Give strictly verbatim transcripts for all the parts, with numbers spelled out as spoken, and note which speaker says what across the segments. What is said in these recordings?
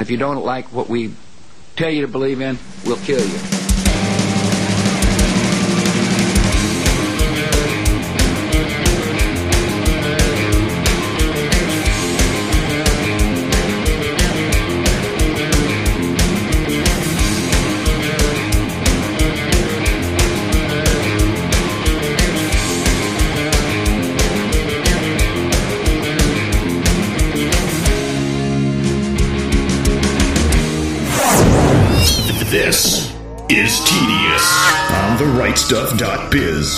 Speaker 1: If you don't like what we tell you to believe in, we'll kill you.
Speaker 2: This is Tedious on the right stuff dot biz.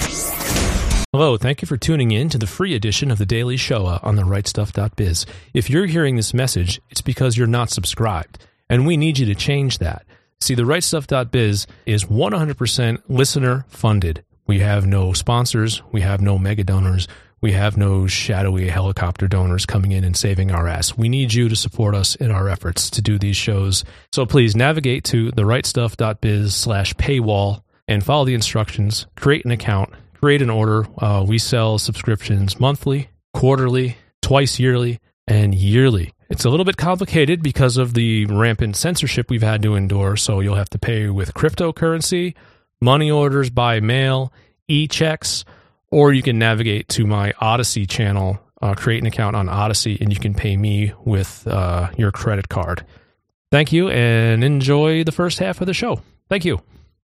Speaker 3: Hello, thank you for tuning in to the free edition of the Daily Shoah on the right stuff dot biz. If you're hearing this message, it's because you're not subscribed, and we need you to change that. See, the right stuff dot biz is one hundred percent listener funded. We have no sponsors, we have no mega donors, we have no shadowy helicopter donors coming in and saving our ass. We need you to support us in our efforts to do these shows. So please navigate to the right stuff dot biz slash paywall and follow the instructions. Create an account, create an order. Uh, we sell subscriptions monthly, quarterly, twice yearly, and yearly. It's a little bit complicated because of the rampant censorship we've had to endure, so you'll have to pay with cryptocurrency, money orders by mail, e-checks, or you can navigate to my Odyssey channel, uh, create an account on Odyssey, and you can pay me with uh, your credit card. Thank you, and enjoy the first half of the show. Thank you.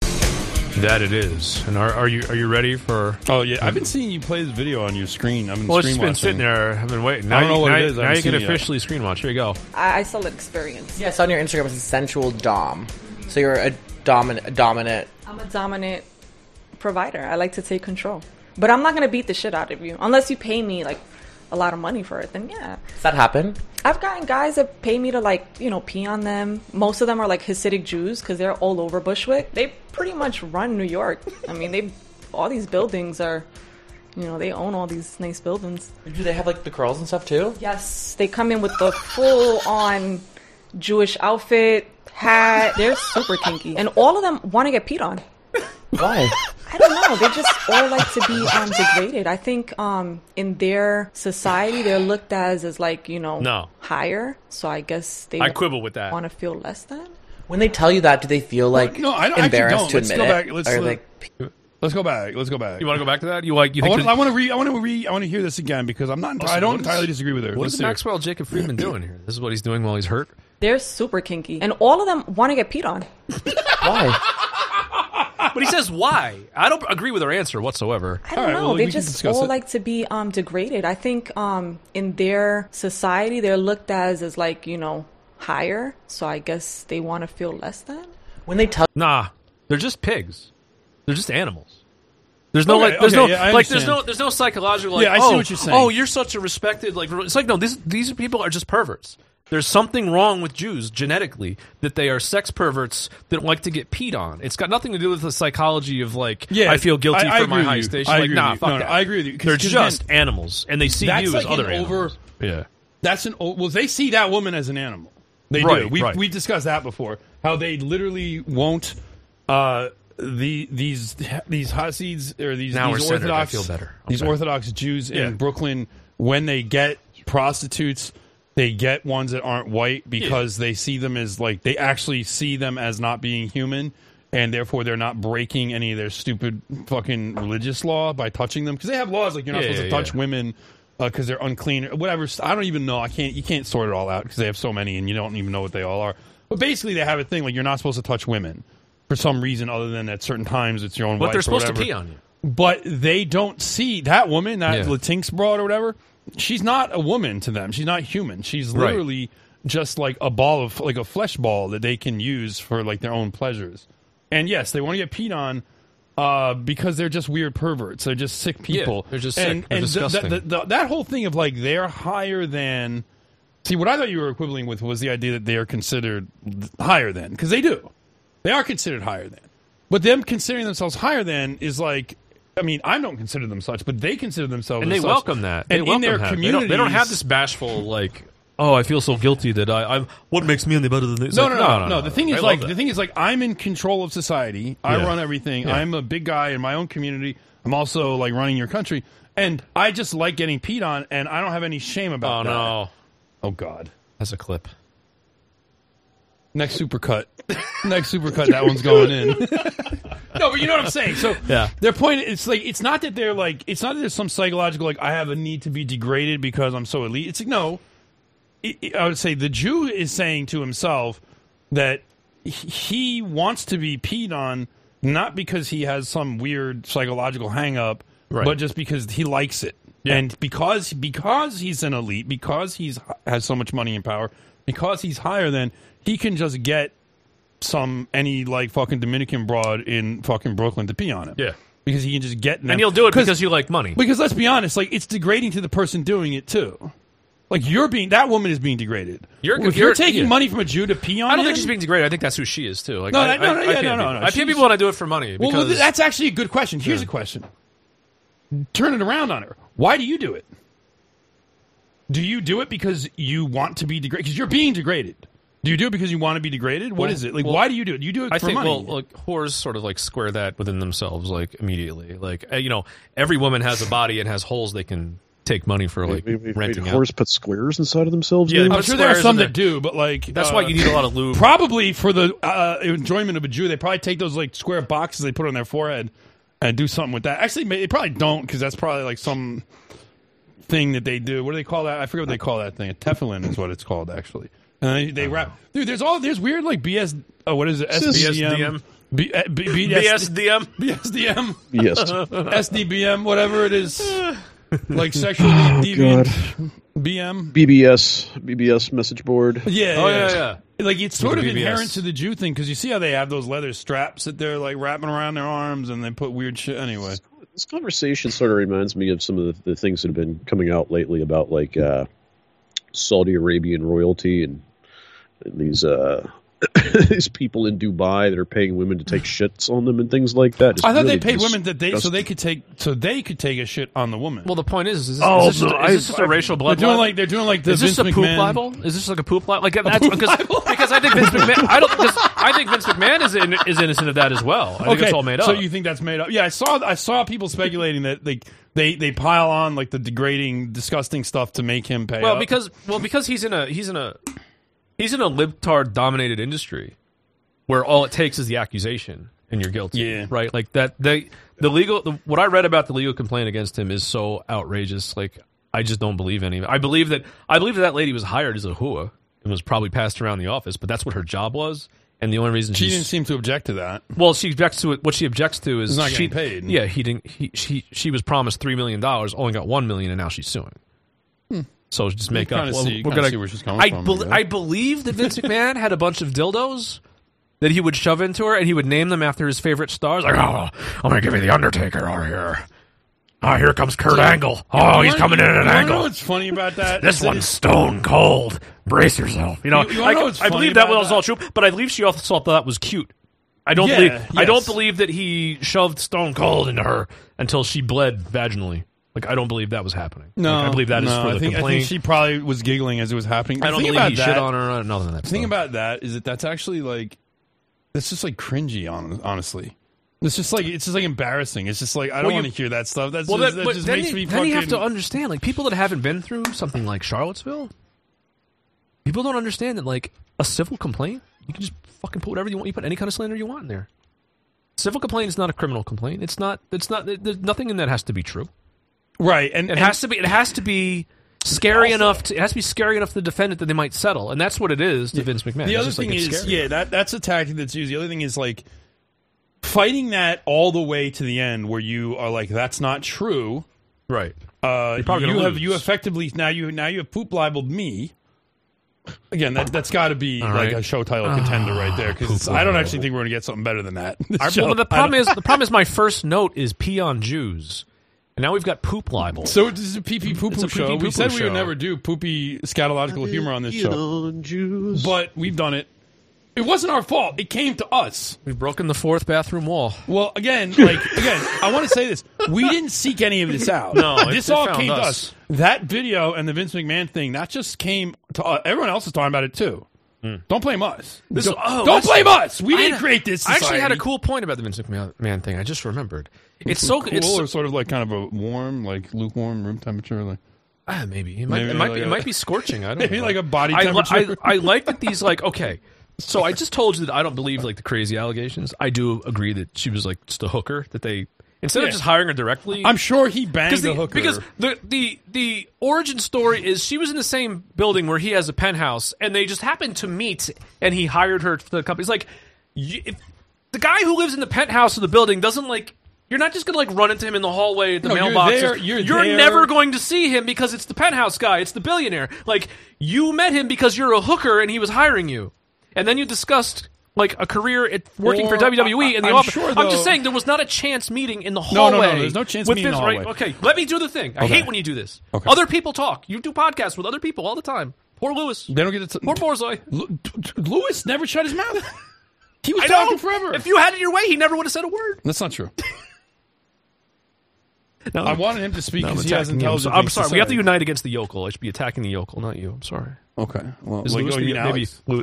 Speaker 3: That it is. And are, are you are you ready for...
Speaker 4: Oh, yeah. I've been seeing you play this video on your screen. I've been
Speaker 3: well, it's
Speaker 4: screen
Speaker 3: been
Speaker 4: watching.
Speaker 3: sitting there. I've been waiting. Now
Speaker 4: I don't know
Speaker 3: you,
Speaker 4: what
Speaker 3: now,
Speaker 4: it is. I
Speaker 3: Now
Speaker 4: haven't
Speaker 3: you can
Speaker 4: seen it yet.
Speaker 3: officially screen watch. Here you go.
Speaker 5: I, I still experience.
Speaker 6: Yes, on your Instagram it's a sensual dom. So you're a dominant. A dominant.
Speaker 5: I'm a dominant provider. I like to take control. But I'm not going to beat the shit out of you. Unless you pay me, like, a lot of money for it, then yeah.
Speaker 6: Does that happen?
Speaker 5: I've gotten guys that pay me to, like, you know, pee on them. Most of them are, like, Hasidic Jews because they're all over Bushwick. They pretty much run New York. I mean, they all these buildings are, you know, they own all these nice buildings.
Speaker 6: Do they have, like, the curls and stuff, too?
Speaker 5: Yes. They come in with the full-on Jewish outfit, hat. They're super kinky. And all of them want to get peed on.
Speaker 6: Why?
Speaker 5: I don't know. They just all like to be um, degraded. I think um, in their society, they're looked as as like, you know,
Speaker 3: no.
Speaker 5: higher. So I guess they
Speaker 3: I quibble with that.
Speaker 5: Want to feel less than.
Speaker 6: When they tell you that, do they feel like
Speaker 4: well, no, I don't,
Speaker 6: embarrassed
Speaker 4: don't.
Speaker 6: to
Speaker 4: Let's
Speaker 6: admit
Speaker 4: go back.
Speaker 6: it?
Speaker 4: Let's,
Speaker 6: or
Speaker 4: let,
Speaker 6: like,
Speaker 4: let's go back. Let's go back.
Speaker 3: You want to go back to that? You like? You think?
Speaker 4: I want to read. I want to read. I want to hear this again because I'm not.
Speaker 3: Also,
Speaker 4: I don't
Speaker 3: is,
Speaker 4: entirely disagree with her.
Speaker 3: What
Speaker 4: Let's
Speaker 3: is
Speaker 4: hear.
Speaker 3: Maxwell Jacob Friedman doing here? This is what he's doing while he's hurt.
Speaker 5: They're super kinky, and all of them want to get peed on.
Speaker 6: Why?
Speaker 3: But he says why? I don't agree with her answer whatsoever.
Speaker 5: I don't
Speaker 4: right,
Speaker 5: know.
Speaker 4: well,
Speaker 5: they
Speaker 4: we can
Speaker 5: just
Speaker 4: discuss
Speaker 5: all
Speaker 4: it.
Speaker 5: like to be um, degraded. I think um, in their society, they're looked as as like, you know, higher. So I guess they want to feel less than.
Speaker 6: When they tell
Speaker 3: Nah, they're just pigs. They're just animals. There's no
Speaker 4: Okay,
Speaker 3: like, there's
Speaker 4: okay,
Speaker 3: no
Speaker 4: yeah, I
Speaker 3: like, there's
Speaker 4: understand.
Speaker 3: no, there's no psychological like.
Speaker 4: Yeah, I see
Speaker 3: oh,
Speaker 4: what you're saying.
Speaker 3: Oh, you're such a respected like. It's like no, these these people are just perverts. There's something wrong with Jews genetically that they are sex perverts that like to get peed on. It's got nothing to do with the psychology of like,
Speaker 4: Yeah,
Speaker 3: I feel guilty
Speaker 4: I- I
Speaker 3: for
Speaker 4: agree
Speaker 3: my
Speaker 4: with
Speaker 3: high
Speaker 4: you.
Speaker 3: station.
Speaker 4: I
Speaker 3: Like,
Speaker 4: agree
Speaker 3: nah,
Speaker 4: with you.
Speaker 3: fuck
Speaker 4: No, no,
Speaker 3: that.
Speaker 4: I agree with you. 'Cause-
Speaker 3: They're
Speaker 4: 'cause
Speaker 3: just
Speaker 4: then-
Speaker 3: animals, and they see
Speaker 4: That's
Speaker 3: you
Speaker 4: like
Speaker 3: as other
Speaker 4: an
Speaker 3: animals.
Speaker 4: over.
Speaker 3: Yeah.
Speaker 4: That's an o- well. They see that woman as an animal. They
Speaker 3: Right,
Speaker 4: do. We
Speaker 3: right.
Speaker 4: we discussed that before. How they literally won't. Uh, the these these Hasids or these,
Speaker 3: Now
Speaker 4: these
Speaker 3: we're centered.
Speaker 4: Orthodox
Speaker 3: I feel better.
Speaker 4: these
Speaker 3: Okay.
Speaker 4: Orthodox Jews
Speaker 3: Yeah.
Speaker 4: in Brooklyn, when they get prostitutes, they get ones that aren't white because yeah. they see them as like they actually see them as not being human, and therefore they're not breaking any of their stupid fucking religious law by touching them, because they have laws like you're not
Speaker 3: Yeah,
Speaker 4: supposed
Speaker 3: yeah,
Speaker 4: to touch
Speaker 3: yeah. women
Speaker 4: because uh, they're unclean or whatever. I don't even know. I can't. You can't sort it all out because they have so many, and you don't even know what they all are. But basically, they have a thing like you're not supposed to touch women for some reason other than at certain times it's your own
Speaker 3: But
Speaker 4: wife
Speaker 3: they're
Speaker 4: or
Speaker 3: supposed to
Speaker 4: whatever.
Speaker 3: pee on you.
Speaker 4: But they don't see that woman, that
Speaker 3: Yeah.
Speaker 4: Latinx broad or whatever. She's not a woman to them. She's not human. She's
Speaker 3: Right.
Speaker 4: literally just like a ball of like a flesh ball that they can use for like their own pleasures. And yes, they want to get peed on uh, because they're just weird perverts. They're just sick people.
Speaker 3: Yeah, they're just
Speaker 4: and,
Speaker 3: sick. They're
Speaker 4: and the-
Speaker 3: disgusting.
Speaker 4: the- the- that whole thing of like they're higher than. See, what I thought you were equivalent with was the idea that they are considered higher than, because they do. They are considered higher than. But them considering themselves higher than is like, I mean, I don't consider them such, but they consider themselves
Speaker 3: And
Speaker 4: as
Speaker 3: they
Speaker 4: such.
Speaker 3: welcome that. They
Speaker 4: and
Speaker 3: welcome
Speaker 4: in their
Speaker 3: that.
Speaker 4: communities,
Speaker 3: They don't, they don't have this bashful, like, oh, I feel so guilty that I, I'm. What makes me any better than this?
Speaker 4: No,
Speaker 3: Like,
Speaker 4: no, no, no, no. The thing
Speaker 3: I
Speaker 4: is,
Speaker 3: love
Speaker 4: like,
Speaker 3: that.
Speaker 4: the thing is, like, I'm in control of society. I
Speaker 3: Yeah.
Speaker 4: run everything.
Speaker 3: Yeah.
Speaker 4: I'm a big guy in my own community. I'm also like running your country, and I just like getting peed on, and I don't have any shame about
Speaker 3: Oh
Speaker 4: that.
Speaker 3: no!
Speaker 4: Oh God,
Speaker 3: That's a clip.
Speaker 4: Next supercut. Next supercut, that one's going in. No, but you know what I'm saying. So
Speaker 3: Yeah.
Speaker 4: their point it's like it's not that they're like it's not that there's some psychological like I have a need to be degraded because I'm so elite. It's like no. It, it, I would say the Jew is saying to himself that he wants to be peed on not because he has some weird psychological hang up,
Speaker 3: Right.
Speaker 4: but just because he likes it.
Speaker 3: Yeah.
Speaker 4: And because because he's an elite, because he's has so much money and power, because he's higher than, he can just get some any like fucking Dominican broad in fucking Brooklyn to pee on him.
Speaker 3: Yeah.
Speaker 4: Because he can just get them.
Speaker 3: And you'll do it because you like money.
Speaker 4: Because let's be honest, like it's degrading to the person doing it too. Like you're being that woman is being degraded.
Speaker 3: You're-
Speaker 4: if
Speaker 3: you're-
Speaker 4: you're taking
Speaker 3: yeah.
Speaker 4: money from a Jew to pee on
Speaker 3: I don't
Speaker 4: him,
Speaker 3: think she's being degraded. I think that's who she is too. Like,
Speaker 4: No,
Speaker 3: I,
Speaker 4: no, no,
Speaker 3: I,
Speaker 4: yeah,
Speaker 3: I pay
Speaker 4: no, no,
Speaker 3: people.
Speaker 4: no.
Speaker 3: I pay
Speaker 4: She's-
Speaker 3: people when I do it for money.
Speaker 4: well,
Speaker 3: Because
Speaker 4: that's actually a good question. Here's
Speaker 3: Yeah.
Speaker 4: a question. Turn it around on her. Why do you do it? Do you do it because you want to be degraded? Because you're being degraded. Do you do it because you want to be degraded? What
Speaker 3: Well,
Speaker 4: is it? Like,
Speaker 3: well,
Speaker 4: why do you do it? You do it
Speaker 3: I
Speaker 4: for
Speaker 3: think,
Speaker 4: money.
Speaker 3: well, like whores sort of like square that within themselves, like immediately. Like uh, you know, every woman has a body and has holes they can take money for, like
Speaker 7: Maybe, maybe
Speaker 3: renting out.
Speaker 7: horse put squares inside of themselves.
Speaker 3: Yeah,
Speaker 7: maybe?
Speaker 3: but
Speaker 4: I'm sure there are
Speaker 3: squares
Speaker 4: some
Speaker 3: in
Speaker 4: that do, but like
Speaker 3: That's
Speaker 4: uh,
Speaker 3: why you need a lot of lube.
Speaker 4: Probably for the uh, enjoyment of a Jew, they probably take those like square boxes they put on their forehead and do something with that. Actually, they probably don't because that's probably like some thing that they do. What do they call that? I forget what they call that thing. A tefillin is what it's called, actually. And they, they wrap. Dude, there's all there's weird like B S. Oh, what is it? S D M. B S D M.
Speaker 3: B S D M.
Speaker 4: B S D M.
Speaker 7: Yes.
Speaker 4: S D B M. Whatever it is. Like sexually deviant. B M.
Speaker 7: B B S, B B S message board.
Speaker 4: Yeah,
Speaker 3: Oh yeah, yeah.
Speaker 4: Like it's sort
Speaker 3: With
Speaker 4: of
Speaker 3: the B B S.
Speaker 4: inherent to the Jew thing because you see how they have those leather straps that they're like wrapping around their arms and they put weird shit. Anyway,
Speaker 7: This conversation sort of reminds me of some of the, the things that have been coming out lately about like uh, Saudi Arabian royalty and, and these uh, these people in Dubai that are paying women to take shits on them and things like that. Just
Speaker 4: I thought
Speaker 7: really
Speaker 4: they paid women that they so
Speaker 7: disgusting.
Speaker 4: they could take so they could take a shit on the woman.
Speaker 3: Well, the point is, is this,
Speaker 7: Oh,
Speaker 3: is this, just,
Speaker 7: no,
Speaker 3: a, is this
Speaker 7: I-
Speaker 3: just a racial
Speaker 4: they're
Speaker 3: blood
Speaker 4: doing
Speaker 3: libel?
Speaker 4: like they're doing like the
Speaker 3: Is this
Speaker 4: Vince
Speaker 3: a poop
Speaker 4: McMahon.
Speaker 3: libel? Is this like a poop libel? Like that's because, because I think Vince McMahon. I don't. Because I think Vince McMahon is in, is innocent of that as well. I think
Speaker 4: Okay,
Speaker 3: it's all made up.
Speaker 4: so you think that's made up? Yeah, I saw I saw people speculating that they they they pile on like the degrading, disgusting stuff to make him pay.
Speaker 3: well,
Speaker 4: up.
Speaker 3: because well, because he's in a he's in a he's in a libtard dominated industry where all it takes is the accusation and you're guilty.
Speaker 4: Yeah.
Speaker 3: Right. Like that. They the legal. The, what I read about the legal complaint against him is so outrageous. Like I just don't believe any of it. I believe that I believe that, that lady was hired as a hua and was probably passed around the office, but that's what her job was. And the only reason
Speaker 4: she
Speaker 3: she's,
Speaker 4: didn't seem to object to that.
Speaker 3: well, she objects to it. What she objects to is
Speaker 4: He's not
Speaker 3: she
Speaker 4: getting paid.
Speaker 3: Yeah, he didn't. He she she was promised three million dollars, only got one million, and now she's suing. So just make up.
Speaker 4: kinda
Speaker 3: Well,
Speaker 4: see-
Speaker 3: we're
Speaker 4: kinda
Speaker 3: gonna
Speaker 4: see where she's coming
Speaker 3: I,
Speaker 4: from,
Speaker 3: bel-
Speaker 4: yeah.
Speaker 3: I believe that Vince McMahon had a bunch of dildos that he would shove into her, and he would name them after his favorite stars. Like, oh, I'm gonna give you the Undertaker over here. Oh, here comes Kurt Angle. Oh,
Speaker 4: You
Speaker 3: he's
Speaker 4: wanna-
Speaker 3: coming in at an
Speaker 4: you wanna
Speaker 3: angle.
Speaker 4: know what's funny about that?
Speaker 3: This
Speaker 4: Is that
Speaker 3: one's
Speaker 4: it's-
Speaker 3: stone cold. Brace yourself. You know,
Speaker 4: You- you wanna
Speaker 3: I,
Speaker 4: know what's
Speaker 3: I
Speaker 4: funny
Speaker 3: believe that
Speaker 4: about
Speaker 3: was all true, but I believe she also thought that was cute. I don't
Speaker 4: Yeah,
Speaker 3: believe. I
Speaker 4: yes.
Speaker 3: don't believe that he shoved Stone Cold into her until she bled vaginally. Like I don't believe that was happening.
Speaker 4: No,
Speaker 3: Like, I believe that is
Speaker 4: no,
Speaker 3: for
Speaker 4: I
Speaker 3: the
Speaker 4: think, I
Speaker 3: complaint.
Speaker 4: think she probably was giggling as it was happening.
Speaker 3: I
Speaker 4: The
Speaker 3: don't
Speaker 4: thing
Speaker 3: believe
Speaker 4: about
Speaker 3: he
Speaker 4: that,
Speaker 3: shit on her. Nothing of that.
Speaker 4: The thing
Speaker 3: stuff.
Speaker 4: about that is that that's actually like, it's just like cringy. On honestly, it's just like it's just like embarrassing. It's just like I don't
Speaker 3: Well,
Speaker 4: want
Speaker 3: you-
Speaker 4: to hear that stuff. That's
Speaker 3: well,
Speaker 4: just,
Speaker 3: that,
Speaker 4: that
Speaker 3: but
Speaker 4: just
Speaker 3: then,
Speaker 4: makes
Speaker 3: you,
Speaker 4: me
Speaker 3: then
Speaker 4: fucking.
Speaker 3: you have to understand, like people that haven't been through something like Charlottesville, people don't understand that like a civil complaint, you can just fucking put whatever you want. You put any kind of slander you want in there. Civil complaint is not a criminal complaint. It's not. It's not. There's nothing in that has to be true.
Speaker 4: right, and
Speaker 3: It
Speaker 4: and-
Speaker 3: has to be. It has to be scary
Speaker 4: Also-
Speaker 3: enough. To, it has to be scary enough to the defendant that they might settle, and that's what it is to Vince McMahon.
Speaker 4: The
Speaker 3: It's
Speaker 4: other
Speaker 3: just like
Speaker 4: thing
Speaker 3: it's
Speaker 4: is,
Speaker 3: scary.
Speaker 4: yeah, that that's a tactic that's used. The other thing is like fighting that all the way to the end, where you are like, "That's not true."
Speaker 3: right.
Speaker 4: Uh,
Speaker 3: You're probably
Speaker 4: you
Speaker 3: gonna
Speaker 4: have
Speaker 3: lose.
Speaker 4: you effectively now you now you have poop libeled me. Again, that that's got to be
Speaker 3: All
Speaker 4: like
Speaker 3: right.
Speaker 4: a show title contender right there because I don't actually think we're gonna get something better than that. This
Speaker 3: Our,
Speaker 4: show.
Speaker 3: well, the
Speaker 4: I
Speaker 3: problem
Speaker 4: don't-
Speaker 3: is the problem is my first note is pee on Jews, and now we've got poop libel.
Speaker 4: So this is a pee pee poo
Speaker 3: It's a
Speaker 4: poo show.
Speaker 3: pee-pee
Speaker 4: We said
Speaker 3: poo-poo
Speaker 4: we would
Speaker 3: show.
Speaker 4: never do poopy scatological humor on this
Speaker 7: You
Speaker 4: show,
Speaker 7: know, Jews.
Speaker 4: but we've done it. It wasn't our fault. It came to us.
Speaker 3: We've broken the fourth bathroom wall.
Speaker 4: Well, again, like again, I want to say this: we didn't seek any of this out.
Speaker 3: No, it-
Speaker 4: this
Speaker 3: it
Speaker 4: all
Speaker 3: found
Speaker 4: came to
Speaker 3: us.
Speaker 4: us. That video and the Vince McMahon thing that just came to us. Everyone else is talking about it too. Don't blame us.
Speaker 3: This-
Speaker 4: don't
Speaker 3: oh,
Speaker 4: don't
Speaker 3: that's-
Speaker 4: blame us. We
Speaker 3: I
Speaker 4: didn't
Speaker 3: had a-
Speaker 4: create this.
Speaker 3: I actually had a
Speaker 4: society.
Speaker 3: cool point about the Vince McMahon thing. I just remembered. It's so
Speaker 4: cool
Speaker 3: it's
Speaker 4: or sort of like kind of a warm, like lukewarm room temperature. Like
Speaker 3: ah, maybe it might
Speaker 4: Maybe
Speaker 3: it might
Speaker 4: like
Speaker 3: be
Speaker 4: a-
Speaker 3: it might be scorching. I don't
Speaker 4: maybe
Speaker 3: know.
Speaker 4: like a body
Speaker 3: I, li-
Speaker 4: temperature.
Speaker 3: I, I like that these like okay. So I just told you that I don't believe like the crazy allegations. I do agree that she was like just a hooker. That they instead
Speaker 4: Yeah.
Speaker 3: of just hiring her directly,
Speaker 4: I'm sure he banged
Speaker 3: the,
Speaker 4: the hooker.
Speaker 3: because the the the origin story is she was in the same building where he has a penthouse, and they just happened to meet, and he hired her to the company. It's like you, if the guy who lives in the penthouse of the building doesn't like. You're not just going to like run into him in the hallway at the
Speaker 4: No, you're
Speaker 3: mailbox.
Speaker 4: there- you're there.
Speaker 3: never going to see him because it's the penthouse guy. It's the billionaire. Like, you met him because you're a hooker and he was hiring you. And then you discussed like a career at working
Speaker 4: Or,
Speaker 3: for W W E in the
Speaker 4: I'm
Speaker 3: office.
Speaker 4: sure,
Speaker 3: I'm
Speaker 4: though-
Speaker 3: just saying there was not a chance meeting in the
Speaker 4: no,
Speaker 3: hallway.
Speaker 4: no, there's no chance
Speaker 3: with
Speaker 4: meeting in
Speaker 3: Vince,
Speaker 4: the
Speaker 3: right?
Speaker 4: hallway.
Speaker 3: Okay, let me do the thing. I
Speaker 4: Okay.
Speaker 3: hate when you do this.
Speaker 4: Okay.
Speaker 3: Other people talk. You do podcasts with other people all the time. Poor Lewis.
Speaker 4: They don't get to.
Speaker 3: Poor Borzoi.
Speaker 4: Lu- t- t- Lewis never shut his mouth. He was
Speaker 3: I
Speaker 4: talking
Speaker 3: know.
Speaker 4: forever.
Speaker 3: If you had it your way, he never would have said a word.
Speaker 4: That's not true.
Speaker 3: No,
Speaker 4: I wanted him to speak
Speaker 3: no, I'm
Speaker 4: because he has
Speaker 3: attacking you. I'm,
Speaker 4: intelligent
Speaker 3: so- I'm
Speaker 4: things
Speaker 3: sorry.
Speaker 4: to
Speaker 3: We have to
Speaker 4: say.
Speaker 3: unite against the yokel. I should be attacking the yokel, not you. I'm sorry.
Speaker 4: Okay. Well,
Speaker 3: Is
Speaker 4: like,
Speaker 3: Lewis
Speaker 4: oh,
Speaker 3: the-
Speaker 4: you mean
Speaker 3: maybe
Speaker 4: Alex?
Speaker 3: Lew-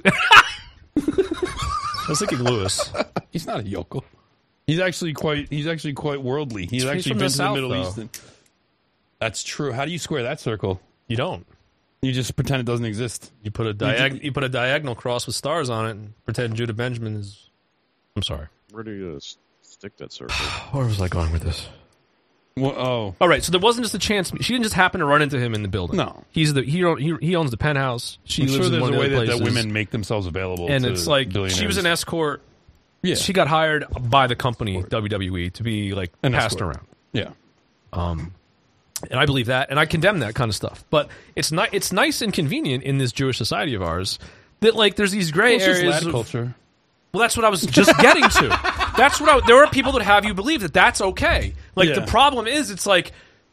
Speaker 3: I was thinking Lewis.
Speaker 4: He's not a yokel. He's actually quite. He's actually quite worldly. He's
Speaker 3: He's
Speaker 4: actually
Speaker 3: from
Speaker 4: been
Speaker 3: the
Speaker 4: to
Speaker 3: South,
Speaker 4: the Middle
Speaker 3: though.
Speaker 4: East. And, that's true. How do you square that circle?
Speaker 3: You don't.
Speaker 4: You just pretend it doesn't exist.
Speaker 3: You put a
Speaker 4: You
Speaker 3: diag-
Speaker 4: just-
Speaker 3: you put a diagonal cross with stars on it and pretend Judah Benjamin is. I'm sorry.
Speaker 7: Where do you uh, s- stick that circle?
Speaker 3: Where was I going with this?
Speaker 4: Well, oh,
Speaker 3: All right, so there wasn't just a chance. She didn't just happen to run into him in the building.
Speaker 4: No.
Speaker 3: he's the he he, he owns the penthouse. She
Speaker 4: I'm
Speaker 3: lives
Speaker 4: sure
Speaker 3: in
Speaker 4: there's
Speaker 3: one
Speaker 4: a
Speaker 3: of
Speaker 4: way
Speaker 3: the
Speaker 4: that,
Speaker 3: other
Speaker 4: that
Speaker 3: places.
Speaker 4: women make themselves available.
Speaker 3: and
Speaker 4: to
Speaker 3: it's like
Speaker 4: billionaires.
Speaker 3: she was an escort.
Speaker 4: Yeah.
Speaker 3: She got hired by the company W W E to be like
Speaker 4: An
Speaker 3: passed
Speaker 4: escort.
Speaker 3: around.
Speaker 4: Yeah.
Speaker 3: Um, and I believe that, and I condemn that kind of stuff. But it's not. It's nice and convenient in this Jewish society of ours that like there's these gray
Speaker 4: Well, it's just
Speaker 3: areas.
Speaker 4: lad
Speaker 3: of-
Speaker 4: culture.
Speaker 3: Well, that's what I was just getting to. That's what I, there are people that have you believe that that's okay. Like
Speaker 4: Yeah.
Speaker 3: the problem is, it's like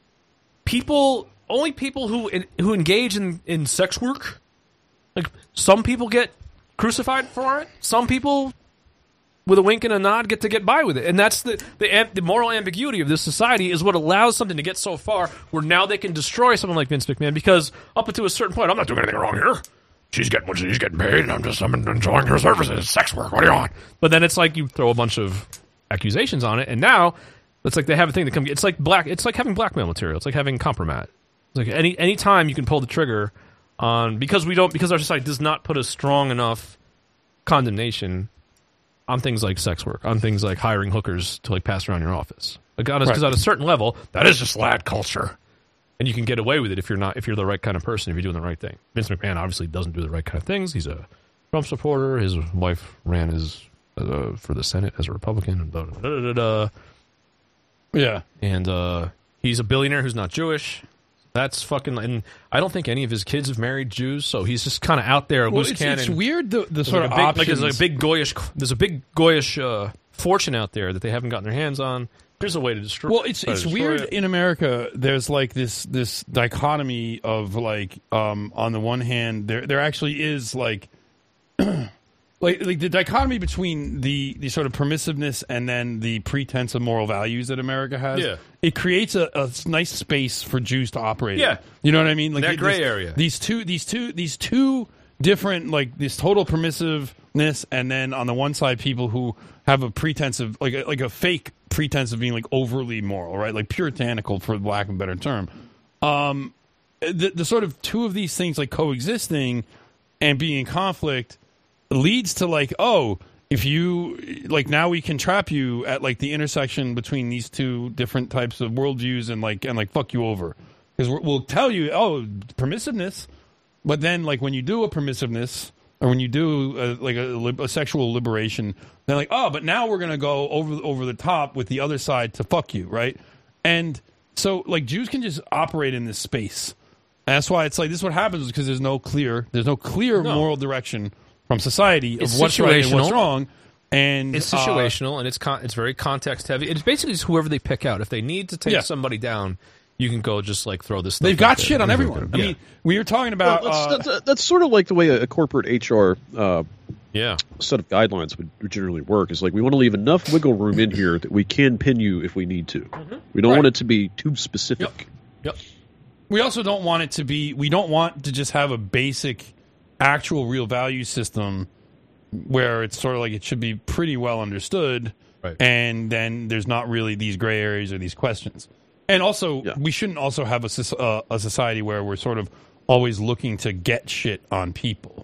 Speaker 3: people only people who who engage in, in sex work. Like some people get crucified for it. Some people, with a wink and a nod, get to get by with it. And that's the the, am- the moral ambiguity of this society is what allows something to get so far where now they can destroy someone like Vince McMahon because up until a certain point, I'm not doing anything wrong here. She's getting what she's getting paid, and I'm just I'm enjoying her services. Sex work. What do you want? But then it's like you throw a bunch of accusations on it, and now it's like they have a thing that come. It's like black. It's like having blackmail material. It's like having compromat. It's like any any time you can pull the trigger on because we don't because our society does not put a strong enough condemnation on things like sex work, on things like hiring hookers to like pass around your office. Like because
Speaker 4: Right.
Speaker 3: at a certain level, that is just lad culture. And you can get away with it if you're not if you're the right kind of person, if you're doing the right thing. Vince McMahon obviously doesn't do the right kind of things. He's a Trump supporter. His wife ran as uh, for the Senate as a Republican. And, blah, blah, blah, blah, blah.
Speaker 4: Yeah.
Speaker 3: and uh, he's a billionaire who's not Jewish. That's fucking. And I don't think any of his kids have married Jews, so he's just kind of out there
Speaker 4: Well,
Speaker 3: loose
Speaker 4: it's,
Speaker 3: cannon.
Speaker 4: it's weird the, the
Speaker 3: There's
Speaker 4: sort
Speaker 3: like
Speaker 4: of
Speaker 3: a big, like
Speaker 4: options.
Speaker 3: there's a big goyish. There's a big goyish uh, fortune out there that they haven't gotten their hands on. Here's a way to destroy.
Speaker 4: Well, it's
Speaker 3: try to
Speaker 4: it's
Speaker 3: destroy
Speaker 4: weird
Speaker 3: it.
Speaker 4: in America. There's like this this dichotomy of like um, on the one hand there there actually is like like like the dichotomy between the the sort of permissiveness and then the pretense of moral values that America has.
Speaker 3: Yeah.
Speaker 4: It creates a, a nice space for Jews to operate.
Speaker 3: Yeah.
Speaker 4: in. You know what I mean? Like
Speaker 3: That
Speaker 4: it-
Speaker 3: gray
Speaker 4: this-
Speaker 3: area.
Speaker 4: These two these two these two different like this total permissiveness and then on the one side people who have a pretense of like a, like a fake pretense of being like overly moral, right? Like puritanical, for lack of a better term. Um, the, the sort of two of these things like coexisting and being in conflict leads to like, oh, if you like now we can trap you at like the intersection between these two different types of worldviews and like and like fuck you over because we'll tell you, oh, permissiveness, but then like when you do a permissiveness. Or when you do a, like a, lib- a sexual liberation, they're like, oh, but now we're gonna go over over the top with the other side to fuck you, right? And so like Jews can just operate in this space. And that's why it's like this. Is what happens because there's no clear there's no clear
Speaker 3: No.
Speaker 4: moral direction from society of
Speaker 3: It's
Speaker 4: what's right and what's
Speaker 3: situational.
Speaker 4: wrong. And
Speaker 3: It's
Speaker 4: uh,
Speaker 3: situational and it's con- it's very context heavy. It's basically just whoever they pick out. If they need to take
Speaker 4: Yeah.
Speaker 3: somebody down, you can go just like throw this. Stuff
Speaker 4: they've got
Speaker 3: out there.
Speaker 4: shit on
Speaker 3: Yeah.
Speaker 4: everyone. I
Speaker 3: Yeah.
Speaker 4: mean, we were talking
Speaker 7: Well,
Speaker 4: about
Speaker 7: that's,
Speaker 4: uh,
Speaker 7: that's, that's sort of like the way a, a corporate H R uh,
Speaker 3: yeah.
Speaker 7: set of guidelines would, would generally work. Is like we want to leave enough wiggle room in here that we can pin you if we need to. We don't
Speaker 4: Right.
Speaker 7: want it to be too specific.
Speaker 3: Yep.
Speaker 4: we also don't want it to be. We don't want to just have a basic, actual, real value system where it's sort of like it should be pretty well understood,
Speaker 3: Right.
Speaker 4: and then there's not really these gray areas or these questions. And also,
Speaker 7: Yeah.
Speaker 4: we shouldn't also have a, soc- uh, a society where we're sort of always looking to get shit on people.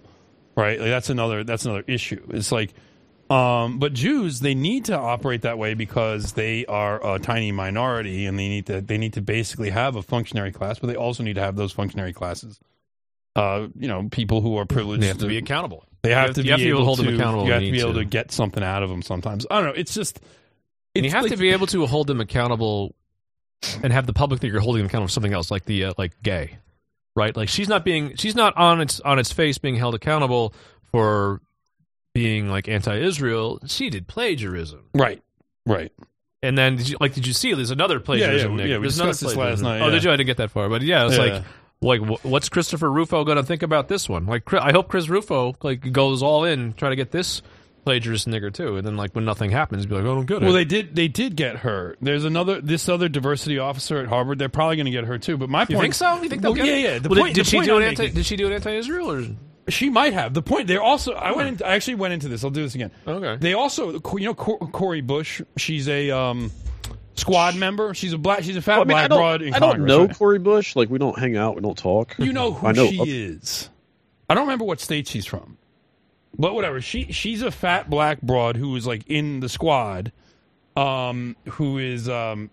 Speaker 4: right? Like that's another that's another issue. It's like, um, but Jews, they need to operate that way because they are a tiny minority, and they need to they need to basically have a functionary class, but they also need to have those functionary classes. Uh, you know, people who are privileged.
Speaker 3: They have to be accountable.
Speaker 4: They have,
Speaker 3: have
Speaker 4: to
Speaker 3: to-
Speaker 4: be
Speaker 3: you have to be able to hold them accountable
Speaker 4: You
Speaker 3: when
Speaker 4: have to
Speaker 3: you
Speaker 4: be
Speaker 3: need
Speaker 4: able to
Speaker 3: to.
Speaker 4: get something out of them sometimes. I don't know. It's just.
Speaker 3: And you
Speaker 4: it's
Speaker 3: have
Speaker 4: like-
Speaker 3: to be able to hold them accountable and have the public that you're holding them accountable for something else, like the uh, like gay, right? Like she's not being she's not on its on its face being held accountable for being like anti-Israel. She did plagiarism,
Speaker 4: Right. Right.
Speaker 3: and then did you, like did you see? There's another plagiarism.
Speaker 4: yeah,
Speaker 3: Nick.
Speaker 4: yeah, we
Speaker 3: There's another
Speaker 4: discussed this
Speaker 3: plagiarism.
Speaker 4: last night,
Speaker 3: Oh,
Speaker 4: yeah.
Speaker 3: did you? I didn't get that far, but yeah, it's
Speaker 4: Yeah.
Speaker 3: like. Like, wh- what's Christopher Rufo going to think about this one? Like, Chri- I hope Chris Rufo like goes all in, try to get this plagiarist nigger too, and then like when nothing happens, be like, "Oh, I don't get it."
Speaker 4: Well, they did. They did get her. There's another. This other diversity officer at Harvard. They're probably going to get her too. But my
Speaker 3: you
Speaker 4: point.
Speaker 3: think so? You think they'll
Speaker 4: Well,
Speaker 3: get
Speaker 4: yeah,
Speaker 3: it?
Speaker 4: yeah. The
Speaker 3: Well,
Speaker 4: point,
Speaker 3: did, did
Speaker 4: the
Speaker 3: she
Speaker 4: point
Speaker 3: do
Speaker 4: I'm
Speaker 3: an anti?
Speaker 4: making-
Speaker 3: Did she do an anti-Israel or?
Speaker 4: She might have. The point. They're also. I went. Into, I actually went into this. I'll do this again.
Speaker 3: Okay.
Speaker 4: They also. You know, Cor- Cori Bush. She's a um, squad member. She's a black. She's a fat
Speaker 7: Well, I mean,
Speaker 4: black
Speaker 7: I don't,
Speaker 4: broad in
Speaker 7: I don't
Speaker 4: Congress.
Speaker 7: know
Speaker 4: right?
Speaker 7: Cori Bush. Like, we don't hang out. We don't talk.
Speaker 4: You know who
Speaker 7: I know.
Speaker 4: she is. I don't remember what state she's from. But whatever. She she's a fat black broad who is like in the squad, um, who is um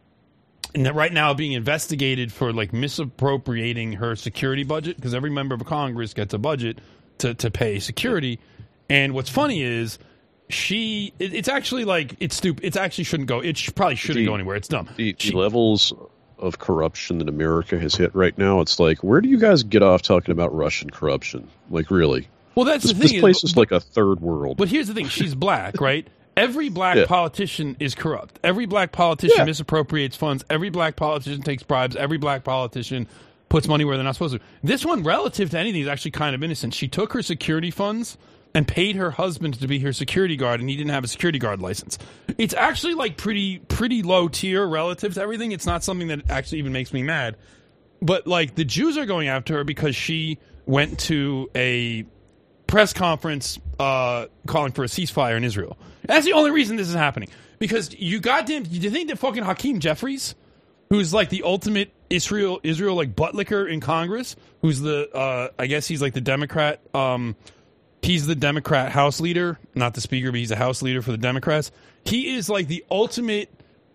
Speaker 4: and right now being investigated for like misappropriating her security budget, because every member of Congress gets a budget to, to pay security. And what's funny is she it, it's actually like it's stupid. It actually shouldn't go. It sh- probably shouldn't
Speaker 7: The-
Speaker 4: go anywhere. It's dumb.
Speaker 7: The, the
Speaker 4: She-
Speaker 7: levels of corruption that America has hit right now, it's like, where do you guys get off talking about Russian corruption? Like, really?
Speaker 4: well, that's
Speaker 7: This,
Speaker 4: the
Speaker 7: this
Speaker 4: thing.
Speaker 7: place
Speaker 4: is,
Speaker 7: is like a third world.
Speaker 4: But here's the thing: she's black, right? Every black
Speaker 7: Yeah.
Speaker 4: politician is corrupt. Every black politician
Speaker 7: Yeah.
Speaker 4: misappropriates funds. Every black politician takes bribes. Every black politician puts money where they're not supposed to. This one, relative to anything, is actually kind of innocent. She took her security funds and paid her husband to be her security guard, and he didn't have a security guard license. It's actually like pretty pretty low tier relative to everything. It's not something that actually even makes me mad. But like the Jews are going after her because she went to a press conference uh, calling for a ceasefire in Israel. That's the only reason this is happening. Because you goddamn, do you think that fucking Hakeem Jeffries, who's like the ultimate Israel Israel like butt licker in Congress, who's the uh, I guess he's like the Democrat, um, he's the Democrat House leader, not the Speaker, but he's a House leader for the Democrats. He is like the ultimate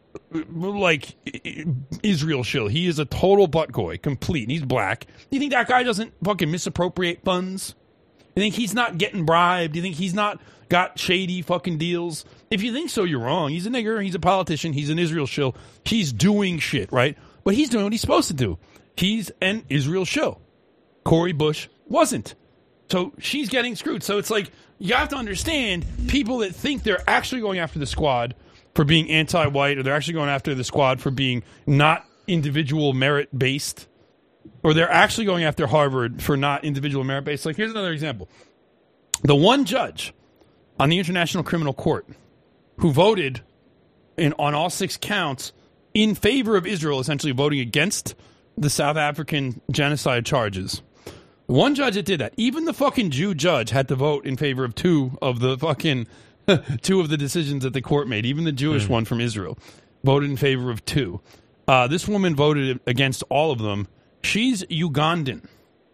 Speaker 4: like Israel shill. He is a total butt goy, complete. He's black. You think that guy doesn't fucking misappropriate funds? You think he's not getting bribed? You think he's not got shady fucking deals? If you think so, you're wrong. He's a nigger. He's a politician. He's an Israel shill. He's doing shit, right? But he's doing what he's supposed to do. He's an Israel shill. Cori Bush wasn't. So she's getting screwed. So it's like, you have to understand, people that think they're actually going after the squad for being anti-white, or they're actually going after the squad for being not individual merit-based, or they're actually going after Harvard for not individual merit-based. Like, here's another example. The one judge on the International Criminal Court who voted in, on all six counts in favor of Israel, essentially voting against the South African genocide charges. One judge that did that. Even the fucking Jew judge had to vote in favor of two of the fucking two of the decisions that the court made. Even the Jewish one from Israel voted in favor of two. Uh, this woman voted against all of them. She's Ugandan.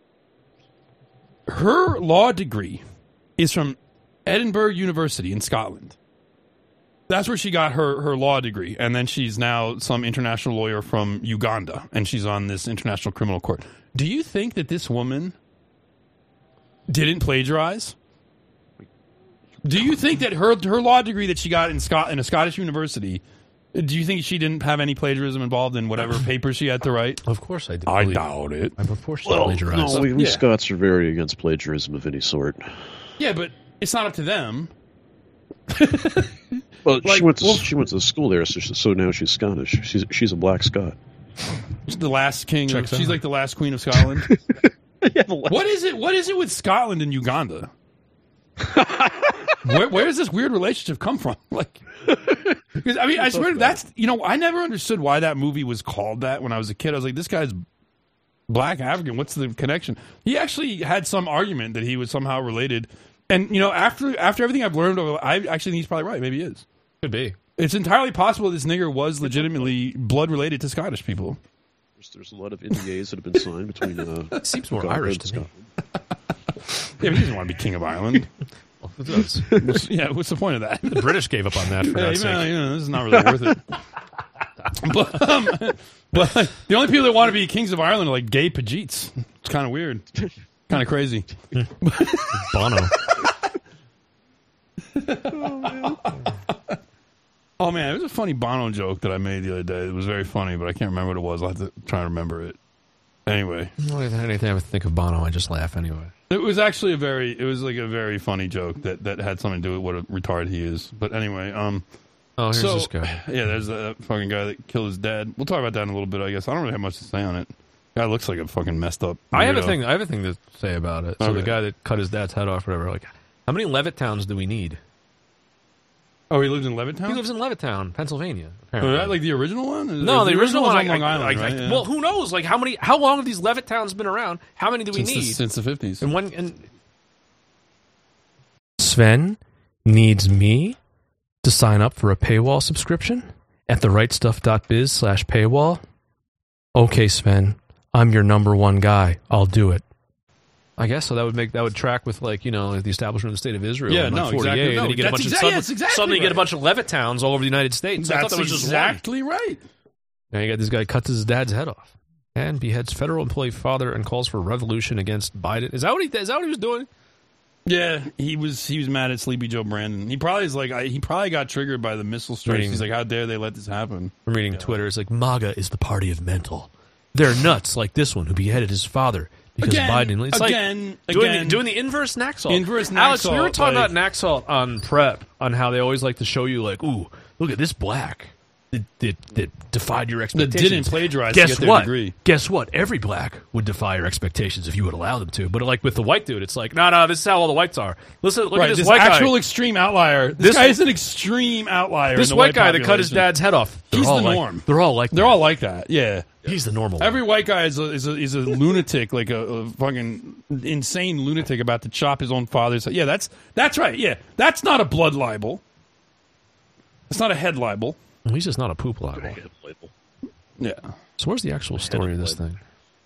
Speaker 4: Her law degree is from Edinburgh University in Scotland. That's where she got her, her law degree. And then she's now some international lawyer from Uganda. And she's on this international criminal court. Do you think that this woman didn't plagiarize? Do you think that her her law degree that she got in Scot in a Scottish university, do you think she didn't have any plagiarism involved in whatever paper she had to write?
Speaker 3: Of course I do.
Speaker 4: I
Speaker 3: believe-
Speaker 4: doubt it.
Speaker 3: Of course she
Speaker 7: Well,
Speaker 3: plagiarized.
Speaker 7: no, we, we
Speaker 4: Yeah.
Speaker 7: Scots are very against plagiarism of any sort.
Speaker 4: Yeah, but it's not up to them.
Speaker 7: Well,
Speaker 4: Like,
Speaker 7: she went to
Speaker 4: well-
Speaker 7: she went to school there, so, she, so now she's Scottish. She's she's a black Scot.
Speaker 4: She's the last king. Of,
Speaker 3: Checks
Speaker 4: she's
Speaker 3: out.
Speaker 4: like the last queen of Scotland.
Speaker 7: Yeah, the last-
Speaker 4: What is it? What is it with Scotland and Uganda? where, where does this weird relationship come from? Like, because I mean, I swear that's you know, I never understood why that movie was called that when I was a kid. I was like, this guy's black African. What's the connection? He actually had some argument that he was somehow related. And you know, after after everything I've learned, over, I actually think he's probably right. Maybe he is.
Speaker 3: Could be.
Speaker 4: It's entirely possible this nigger was legitimately blood related to Scottish people.
Speaker 7: There's, there's a lot of N D As that have been signed between. Uh,
Speaker 3: Seems more
Speaker 7: Uganda
Speaker 3: Irish
Speaker 7: and
Speaker 3: to me.
Speaker 7: Scotland.
Speaker 4: Yeah, but he doesn't want to be king of Ireland.
Speaker 3: Well, who does?
Speaker 4: What's- yeah, what's the point of that?
Speaker 3: The British gave up on that for
Speaker 4: Yeah,
Speaker 3: God's
Speaker 4: you know,
Speaker 3: sake.
Speaker 4: you know, this is not really worth it. but, um, but the only people that want to be kings of Ireland are like gay Pajeets. It's kind of weird, kind of crazy.
Speaker 3: Bono.
Speaker 4: Oh man, it was a funny Bono joke that I made the other day. It was very funny, but I can't remember what it was. I'll have to try and remember it. Anyway,
Speaker 3: Anything I think of Bono, I just laugh anyway.
Speaker 4: it was actually a very, it was like a very funny joke that, that had something to do with what a retard he is. But anyway, um,
Speaker 3: Oh, here's
Speaker 4: so
Speaker 3: this guy.
Speaker 4: yeah, there's that fucking guy that killed his dad. We'll talk about that in a little bit, I guess. I don't really have much to say on it. Guy looks like a fucking messed up.
Speaker 3: I have a
Speaker 4: weirdo.
Speaker 3: thing. I have a thing to say about it. So the
Speaker 4: Okay.
Speaker 3: guy that cut his dad's head off, whatever. Like, how many Levittowns do we need?
Speaker 4: Oh, he lives in Levittown.
Speaker 3: He lives in Levittown, Pennsylvania.
Speaker 4: Oh,
Speaker 3: Apparently.
Speaker 4: that like the original one? Is-
Speaker 3: no,
Speaker 4: is
Speaker 3: the, original, one.
Speaker 4: one's
Speaker 3: I,
Speaker 4: on Long
Speaker 3: I-
Speaker 4: Island,
Speaker 3: I-
Speaker 4: right?
Speaker 3: I-
Speaker 4: Yeah.
Speaker 3: Well, who knows? Like, how many? How long have these Levittowns been around? How many do we
Speaker 4: since
Speaker 3: need?
Speaker 4: the, since the fifties.
Speaker 3: And when? And Sven needs me to sign up for a paywall subscription at therightstuff.biz slash paywall. Okay, Sven, I'm your number one guy. I'll do it. I guess so. That would make that would track with like you know the establishment of the state of Israel.
Speaker 4: Yeah,
Speaker 3: in like
Speaker 4: no,
Speaker 3: forty-eight,
Speaker 4: exactly.
Speaker 3: and
Speaker 4: No,
Speaker 3: then you get a
Speaker 4: that's
Speaker 3: bunch of
Speaker 4: exact-
Speaker 3: suddenly,
Speaker 4: that's exactly
Speaker 3: suddenly you get a
Speaker 4: right.
Speaker 3: bunch of Levittowns all over the United States. I thought
Speaker 4: That's
Speaker 3: that was just
Speaker 4: exactly right.
Speaker 3: one. Now you got this guy cuts his dad's head off and beheads federal employee father and calls for revolution against Biden. Is that what he? Is that what he was doing?
Speaker 4: Yeah, he was he was mad at Sleepy Joe Brandon. He probably is like I, he probably got triggered by the missile strikes.
Speaker 3: Reading-
Speaker 4: He's like, how dare they let this happen?
Speaker 3: I'm reading Twitter. It's like MAGA is the party of mental. They're nuts like this one who beheaded his father because
Speaker 4: Again,
Speaker 3: Biden. It's
Speaker 4: again,
Speaker 3: like doing,
Speaker 4: again.
Speaker 3: the, doing the inverse Naxalt.
Speaker 4: Inverse
Speaker 3: Alex, we were
Speaker 4: Naxalt,
Speaker 3: talking
Speaker 4: like-
Speaker 3: about Naxalt on prep on how they always like to show you like, ooh, look at this black that, that, that defied your
Speaker 4: That
Speaker 3: expectations.
Speaker 4: didn't plagiarize to
Speaker 3: Guess
Speaker 4: get their
Speaker 3: what?
Speaker 4: degree.
Speaker 3: Guess what? Every black would defy your expectations if you would allow them to. But like with the white dude, it's like, no, no, this is how all the whites are. Listen, look
Speaker 4: Right,
Speaker 3: at this,
Speaker 4: this
Speaker 3: white
Speaker 4: actual
Speaker 3: guy.
Speaker 4: extreme outlier. This,
Speaker 3: This-
Speaker 4: guy is an extreme outlier.
Speaker 3: This
Speaker 4: in the
Speaker 3: white guy that cut his
Speaker 4: population.
Speaker 3: dad's head off. They're
Speaker 4: He's
Speaker 3: all
Speaker 4: the
Speaker 3: like-
Speaker 4: norm.
Speaker 3: They're all like
Speaker 4: They're
Speaker 3: that.
Speaker 4: all like that. Yeah.
Speaker 3: He's the normal
Speaker 4: Every
Speaker 3: one.
Speaker 4: white guy is a, is a, is a lunatic, like a, a fucking insane lunatic about to chop his own father's head. Yeah, that's that's right. Yeah, that's not a blood libel. It's not a head libel.
Speaker 3: He's just not a poop libel.
Speaker 4: Yeah.
Speaker 3: So where's the actual story of this thing?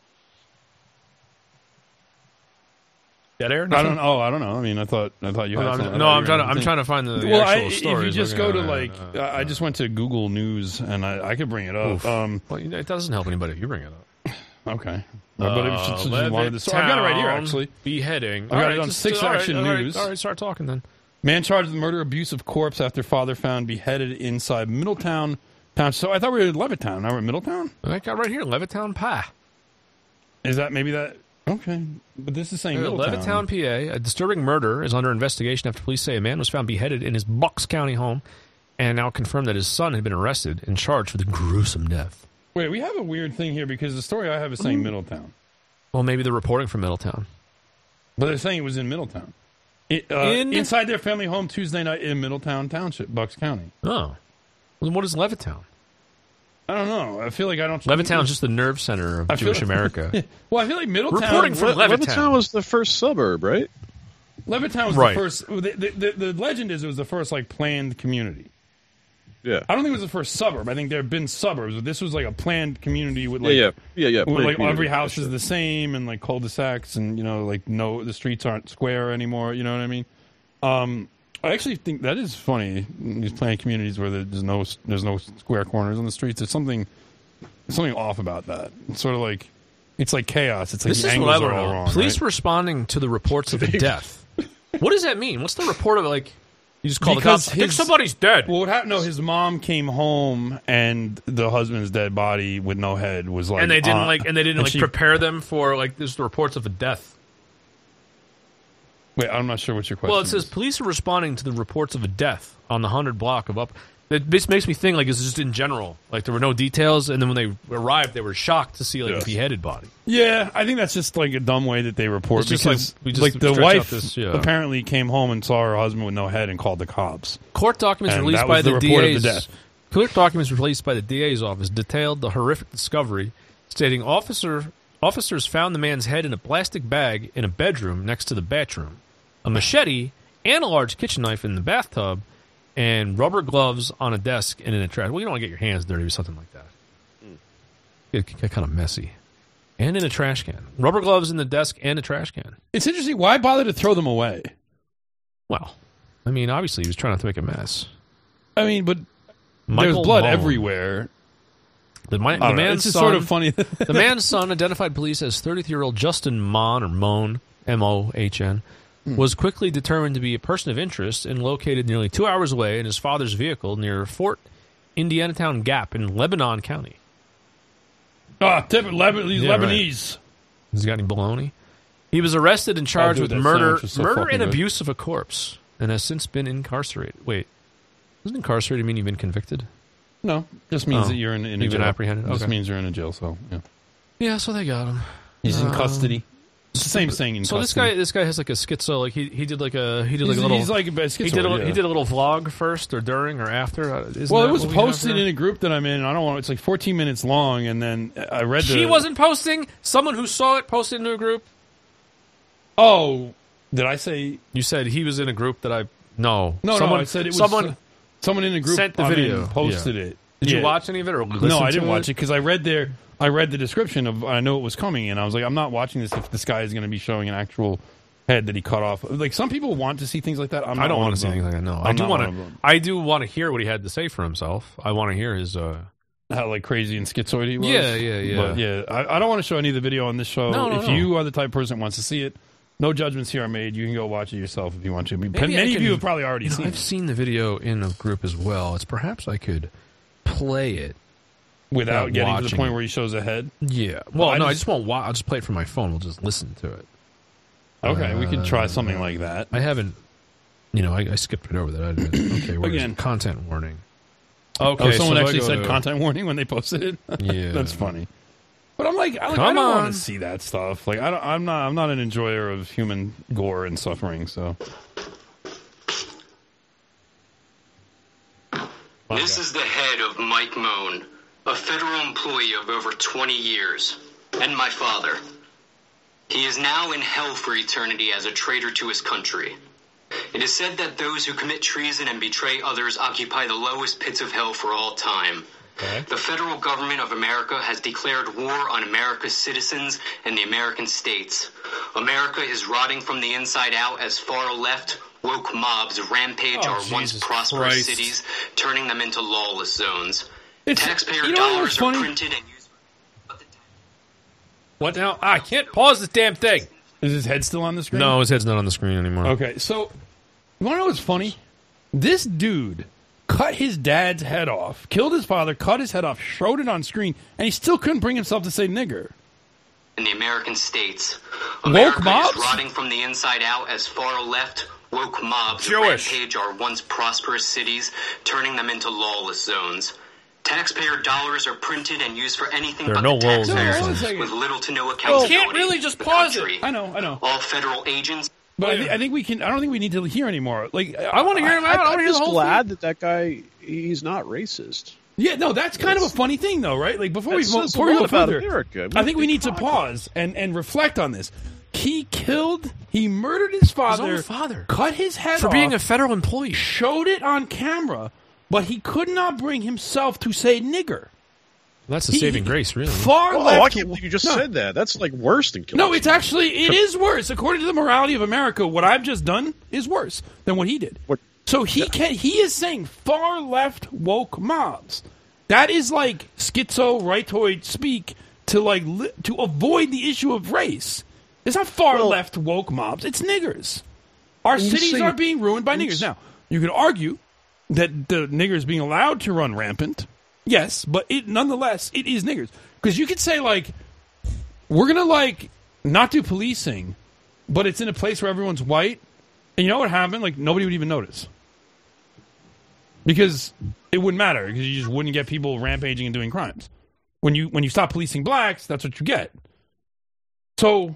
Speaker 3: Dead air?
Speaker 4: I don't. Oh, I don't know. I mean, I thought. I thought you
Speaker 3: No,
Speaker 4: had.
Speaker 3: I'm,
Speaker 4: something. I
Speaker 3: no,
Speaker 4: thought
Speaker 3: I'm
Speaker 4: you
Speaker 3: trying
Speaker 4: were
Speaker 3: to. I'm
Speaker 4: gonna
Speaker 3: trying to find the, the
Speaker 4: Well, I,
Speaker 3: actual
Speaker 4: if
Speaker 3: story.
Speaker 4: you just
Speaker 3: Okay,
Speaker 4: go to
Speaker 3: all right,
Speaker 4: like,
Speaker 3: all right, all right.
Speaker 4: I just went to Google News and I, I could bring it up.
Speaker 3: Oof.
Speaker 4: Um,
Speaker 3: Well, you know, it doesn't help anybody if you bring it up.
Speaker 4: okay, but if you
Speaker 3: Uh,
Speaker 4: just wanted to, so I've got it right here. Actually,
Speaker 3: beheading.
Speaker 4: I've got
Speaker 3: All
Speaker 4: it
Speaker 3: right,
Speaker 4: on
Speaker 3: just-
Speaker 4: Six
Speaker 3: all right,
Speaker 4: Action
Speaker 3: all right,
Speaker 4: News.
Speaker 3: All right, start talking then.
Speaker 4: man charged with murder, abuse of corpse after father found beheaded inside Middletown town. So I thought we were in Levittown. Now we're in Middletown.
Speaker 3: I got right here, Levittown, P A.
Speaker 4: Is that maybe that? Okay, but this is saying
Speaker 3: Uh,
Speaker 4: Middletown.
Speaker 3: Levittown, P A. A disturbing murder is under investigation after police say a man was found beheaded in his Bucks County home and now confirmed that his son had been arrested and charged with a gruesome death.
Speaker 4: Wait, we have a weird thing here because the story I have is saying Middletown,
Speaker 3: Well, maybe they're reporting from Middletown.
Speaker 4: but they're saying it was in Middletown. It, uh,
Speaker 3: In-
Speaker 4: inside their family home Tuesday night in Middletown Township, Bucks County.
Speaker 3: Oh. Well, then what is Levittown?
Speaker 4: I don't know. I feel like I don't.
Speaker 3: Levittown's just the nerve center of
Speaker 4: I feel-
Speaker 3: Jewish America.
Speaker 4: Well, I feel like Middletown.
Speaker 3: Reporting from
Speaker 7: Le-
Speaker 3: Levittown.
Speaker 7: Levittown was the first suburb, right?
Speaker 4: Levittown was
Speaker 3: Right.
Speaker 4: the first. The, the, the, the legend is it was the first like planned community.
Speaker 7: Yeah.
Speaker 4: I don't think it was the first suburb. I think there have been suburbs, but this was like a planned community with like
Speaker 7: yeah, yeah, yeah, yeah.
Speaker 4: with,
Speaker 7: planned
Speaker 4: like
Speaker 7: community,
Speaker 4: every house
Speaker 7: for
Speaker 4: is
Speaker 7: sure.
Speaker 4: the same and like cul-de-sacs and you know like no the streets aren't square anymore. You know what I mean? Um, I actually think that is funny. These planned communities where there's no there's no square corners on the streets. There's something there's something off about that. It's sort of like it's like chaos. It's like
Speaker 3: This
Speaker 4: the
Speaker 3: is
Speaker 4: angles
Speaker 3: what I
Speaker 4: are
Speaker 3: don't
Speaker 4: all
Speaker 3: know.
Speaker 4: wrong.
Speaker 3: Police
Speaker 4: right?
Speaker 3: responding to the reports of a death. What does that mean? What's the report of like? You just call
Speaker 4: Because
Speaker 3: the cops. I think
Speaker 4: his-
Speaker 3: somebody's dead.
Speaker 4: Well, what happened? No, his mom came home and the husband's dead body with no head was like,
Speaker 3: and they didn't
Speaker 4: uh,
Speaker 3: like, and they didn't
Speaker 4: and
Speaker 3: like
Speaker 4: she-
Speaker 3: prepare them for like. There's the reports of a death.
Speaker 4: Wait, I'm not sure what your question.
Speaker 3: Well, it says
Speaker 4: is.
Speaker 3: police are responding to the reports of a death on the hundred block of up. It, this makes me think like it's just in general. Like there were no details, and then when they arrived, they were shocked to see like
Speaker 7: Yes.
Speaker 3: a beheaded body.
Speaker 4: Yeah, I think that's just like a dumb way that they report
Speaker 3: It's just
Speaker 4: because
Speaker 3: like- we just
Speaker 4: like the
Speaker 3: stretch out
Speaker 4: wife
Speaker 3: this, yeah.
Speaker 4: apparently came home and saw her husband with no head and called the cops.
Speaker 3: Court documents
Speaker 4: And
Speaker 3: released
Speaker 4: that was
Speaker 3: by
Speaker 4: the
Speaker 3: the,
Speaker 4: report of
Speaker 3: D A's
Speaker 4: the death.
Speaker 3: Court documents released by the D A's office detailed the horrific discovery, stating officer officers found the man's head in a plastic bag in a bedroom next to the bathroom, a machete and a large kitchen knife in the bathtub, and rubber gloves on a desk and in a trash. Well, you don't want to get your hands dirty or something like that. It get kind of messy. And in a trash can. Rubber gloves in the desk and a trash can.
Speaker 4: It's interesting. Why bother to throw them away?
Speaker 3: Well, I mean, obviously he was trying not to make a mess.
Speaker 4: I mean, but
Speaker 3: Michael
Speaker 4: there's blood
Speaker 3: Moan.
Speaker 4: everywhere.
Speaker 3: The, mi-
Speaker 4: I
Speaker 3: the
Speaker 4: don't know.
Speaker 3: man's
Speaker 4: It's just
Speaker 3: son,
Speaker 4: sort of funny.
Speaker 3: the man's son, identified police as thirty-three-year-old Justin Mon, or Moan, M O H N,
Speaker 4: Hmm.
Speaker 3: was quickly determined to be a person of interest and located nearly two hours away in his father's vehicle near Fort Indianatown Gap in Lebanon County.
Speaker 4: Ah, typical Leban- these
Speaker 3: Yeah,
Speaker 4: Lebanese.
Speaker 3: Has he got any baloney? He was arrested and charged
Speaker 4: dude,
Speaker 3: with
Speaker 4: that
Speaker 3: murder,
Speaker 4: sandwich was so
Speaker 3: murder
Speaker 4: fucking
Speaker 3: and
Speaker 4: good.
Speaker 3: abuse of a corpse, and has since been incarcerated. Wait, doesn't incarcerated mean you've been convicted?
Speaker 4: No, just means
Speaker 3: Oh.
Speaker 4: that you're in, in a
Speaker 3: You've
Speaker 4: jail.
Speaker 3: been apprehended?
Speaker 4: Just
Speaker 3: Okay.
Speaker 4: means you're in a jail cell. Yeah.
Speaker 3: Yeah, so they got him.
Speaker 4: He's in
Speaker 3: Um,
Speaker 4: custody. It's the same thing in
Speaker 3: So this
Speaker 4: custody.
Speaker 3: guy, this guy has like a schizo. Like he, he did like a he did like
Speaker 4: he's,
Speaker 3: a little.
Speaker 4: he's like a schizoid,
Speaker 3: he did a,
Speaker 4: yeah.
Speaker 3: he did a little vlog first or during or after. Uh, isn't
Speaker 4: Well,
Speaker 3: that
Speaker 4: it was
Speaker 3: what we have
Speaker 4: posted
Speaker 3: here?
Speaker 4: in a group that I'm in. And I don't want. It's like fourteen minutes long, and then I read the.
Speaker 3: She wasn't posting. Someone who saw it posted into a group.
Speaker 4: Oh, did I say?
Speaker 3: You said he was in a group that I no.
Speaker 4: No,
Speaker 3: someone,
Speaker 4: no. I said it was
Speaker 3: someone.
Speaker 4: someone in a group
Speaker 3: sent the
Speaker 4: I'm in
Speaker 3: video.
Speaker 4: posted
Speaker 3: Yeah.
Speaker 4: it.
Speaker 3: Did
Speaker 4: Yeah.
Speaker 3: you watch any of it or listen
Speaker 4: No, I
Speaker 3: to
Speaker 4: didn't watch it because I read their. I read the description of. I know it was coming, and I was like, I'm not watching this if this guy is going to be showing an actual head that he cut off. Like some people want to see things like that. I'm not
Speaker 3: I don't
Speaker 4: one
Speaker 3: want
Speaker 4: of
Speaker 3: to see
Speaker 4: them.
Speaker 3: anything like that. No,
Speaker 4: I'm
Speaker 3: I do
Speaker 4: not
Speaker 3: want
Speaker 4: one of
Speaker 3: to.
Speaker 4: them.
Speaker 3: I do want to hear what he had to say for himself. I want to hear his. uh
Speaker 4: How like crazy and schizoid he was.
Speaker 3: Yeah, yeah, yeah.
Speaker 4: But yeah, I, I don't want to show any of the video on this show.
Speaker 3: No, no,
Speaker 4: if
Speaker 3: no.
Speaker 4: you are the type of person that wants to see it, no judgments here are made. You can go watch it yourself if you want to. I mean,
Speaker 3: Maybe
Speaker 4: many
Speaker 3: I
Speaker 4: of
Speaker 3: can-
Speaker 4: you have probably already
Speaker 3: You know,
Speaker 4: seen
Speaker 3: I've
Speaker 4: it
Speaker 3: seen the video in a group as well. It's perhaps I could play it
Speaker 4: without
Speaker 3: without
Speaker 4: getting to the
Speaker 3: watching
Speaker 4: point
Speaker 3: it.
Speaker 4: where he shows a head.
Speaker 3: Yeah. Well,
Speaker 4: I
Speaker 3: no, I
Speaker 4: just-
Speaker 3: just won't watch. I'll just play it from my phone. We'll just listen to it.
Speaker 4: Okay, we could try
Speaker 3: Uh,
Speaker 4: something like that.
Speaker 3: I haven't. You know, I, I skipped right over that. I didn't, okay, where's
Speaker 4: Again.
Speaker 3: content warning? Okay,
Speaker 4: Oh, someone
Speaker 3: so if I
Speaker 4: actually
Speaker 3: go
Speaker 4: said
Speaker 3: to-
Speaker 4: content warning when they posted it.
Speaker 3: Yeah,
Speaker 4: That's funny. But I'm like, I, like, I
Speaker 3: Come
Speaker 4: don't
Speaker 3: on.
Speaker 4: want to see that stuff. Like, I don't, I'm not, I'm not an enjoyer of human gore and suffering. So,
Speaker 8: This is the head of Mike Moan, a federal employee of over twenty years, and my father. He is now in hell for eternity as a traitor to his country. It is said that those who commit treason and betray others occupy the lowest pits of hell for all time.
Speaker 4: okay.
Speaker 8: The federal government of America has declared war on America's citizens and the American states. America is rotting from the inside out as far-left, woke mobs rampage
Speaker 4: Oh,
Speaker 8: our once
Speaker 4: Jesus
Speaker 8: prosperous
Speaker 4: Christ.
Speaker 8: cities, turning them into lawless zones.
Speaker 4: It's-
Speaker 8: Taxpayer
Speaker 4: you know what was
Speaker 8: dollars are
Speaker 4: funny?
Speaker 8: printed and used. But the
Speaker 3: What now? Ah, I can't pause this damn thing.
Speaker 4: Is his head still on the screen?
Speaker 3: No, his head's not on the screen anymore.
Speaker 4: Okay, so you want to know what's funny? This dude cut his dad's head off, killed his father, cut his head off, showed it on screen, and he still couldn't bring himself to say nigger.
Speaker 8: in the American states.
Speaker 4: Woke
Speaker 8: America
Speaker 4: mobs?
Speaker 8: is rotting from the inside out as far-left, woke mobs
Speaker 3: Jewish.
Speaker 8: rampage our once prosperous cities, turning them into lawless zones. Taxpayer dollars are printed and used for anything
Speaker 3: There are
Speaker 8: but
Speaker 3: no
Speaker 8: the
Speaker 3: walls in
Speaker 8: taxpayers,
Speaker 4: this thing.
Speaker 8: with little to no accountability.
Speaker 3: can't really just
Speaker 8: for the
Speaker 3: pause it.
Speaker 8: country.
Speaker 4: I know, I know.
Speaker 8: All federal agents.
Speaker 4: But I, thi- I think we can. I don't think we need to hear anymore. Like
Speaker 3: I want to hear him out. I, want
Speaker 7: I'm
Speaker 3: to hear the
Speaker 7: just
Speaker 3: whole
Speaker 7: glad that that guy he's not racist.
Speaker 4: Yeah, no, that's kind of a funny thing, though, right? Like before
Speaker 7: That
Speaker 4: we
Speaker 7: says
Speaker 4: go,
Speaker 7: a
Speaker 4: before we
Speaker 7: lot
Speaker 4: go
Speaker 7: about
Speaker 4: further,
Speaker 7: America.
Speaker 4: I think we need to
Speaker 7: Fuck.
Speaker 4: pause and, and reflect on this. He killed, he murdered his father,
Speaker 3: own father.
Speaker 4: cut his head
Speaker 3: for
Speaker 4: off,
Speaker 3: being a federal employee.
Speaker 4: showed it on camera, but he could not bring himself to say nigger.
Speaker 3: That's a
Speaker 4: He-
Speaker 3: saving grace, really.
Speaker 4: Far
Speaker 7: Oh,
Speaker 4: left.
Speaker 7: I can't believe you just
Speaker 4: No.
Speaker 7: said that. That's like worse than killing.
Speaker 4: No, it's
Speaker 7: someone.
Speaker 4: actually it is worse. According to the morality of America, what I've just done is worse than what he did.
Speaker 7: What-
Speaker 4: So he can he is saying far left woke mobs. That is like schizo rightoid speak to like li- to avoid the issue of race. It's not far
Speaker 7: Well-
Speaker 4: left woke mobs. It's niggers. Our
Speaker 7: you
Speaker 4: cities
Speaker 7: say-
Speaker 4: are being ruined by
Speaker 7: you
Speaker 4: niggers.
Speaker 7: s-
Speaker 4: Now you could argue that the niggers being allowed to run rampant. Yes, but it nonetheless it is niggers because you could say like we're gonna like not do policing, but it's in a place where everyone's white, and you know what happened? Like nobody would even notice because it wouldn't matter because you just wouldn't get people rampaging and doing crimes. When you when you stop policing blacks, that's what you get. So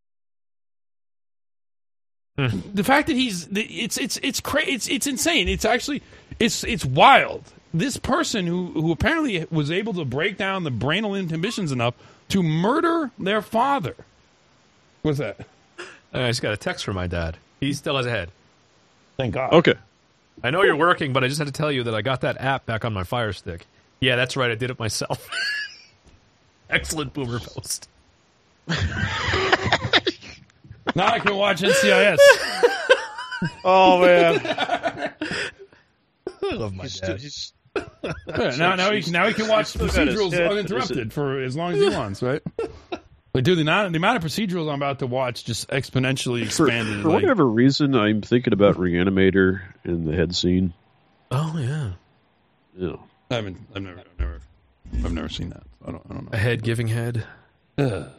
Speaker 4: the fact that he's it's it's it's cra- it's it's insane. It's actually it's it's wild. This person who who apparently was able to break down the brainal inhibitions enough to murder their father. What's that?
Speaker 3: I just got a text from my dad. He still has a head.
Speaker 4: Thank God.
Speaker 7: Okay.
Speaker 3: I know you're working, but I just had to tell you that I got that app back on my Fire Stick. Yeah, that's right. I did it myself. Excellent boomer post.
Speaker 4: Now I can watch N C I S.
Speaker 7: Oh man,
Speaker 3: I love my
Speaker 7: he's,
Speaker 3: dad.
Speaker 7: he's,
Speaker 4: Yeah, now, now he can now he can watch
Speaker 7: He's still got his
Speaker 4: procedurals
Speaker 7: head-
Speaker 4: uninterrupted for as long as he wants, right? But dude, the amount, the amount of procedurals I'm about to watch just exponentially
Speaker 7: for,
Speaker 4: expanded.
Speaker 7: for
Speaker 4: like,
Speaker 7: whatever reason, I'm thinking about Reanimator and the head scene.
Speaker 3: Oh yeah,
Speaker 7: You know,
Speaker 4: I haven't, I've never, I've never, I've never seen that. I don't, I don't
Speaker 3: a
Speaker 4: know.
Speaker 3: head giving head.
Speaker 4: Ugh.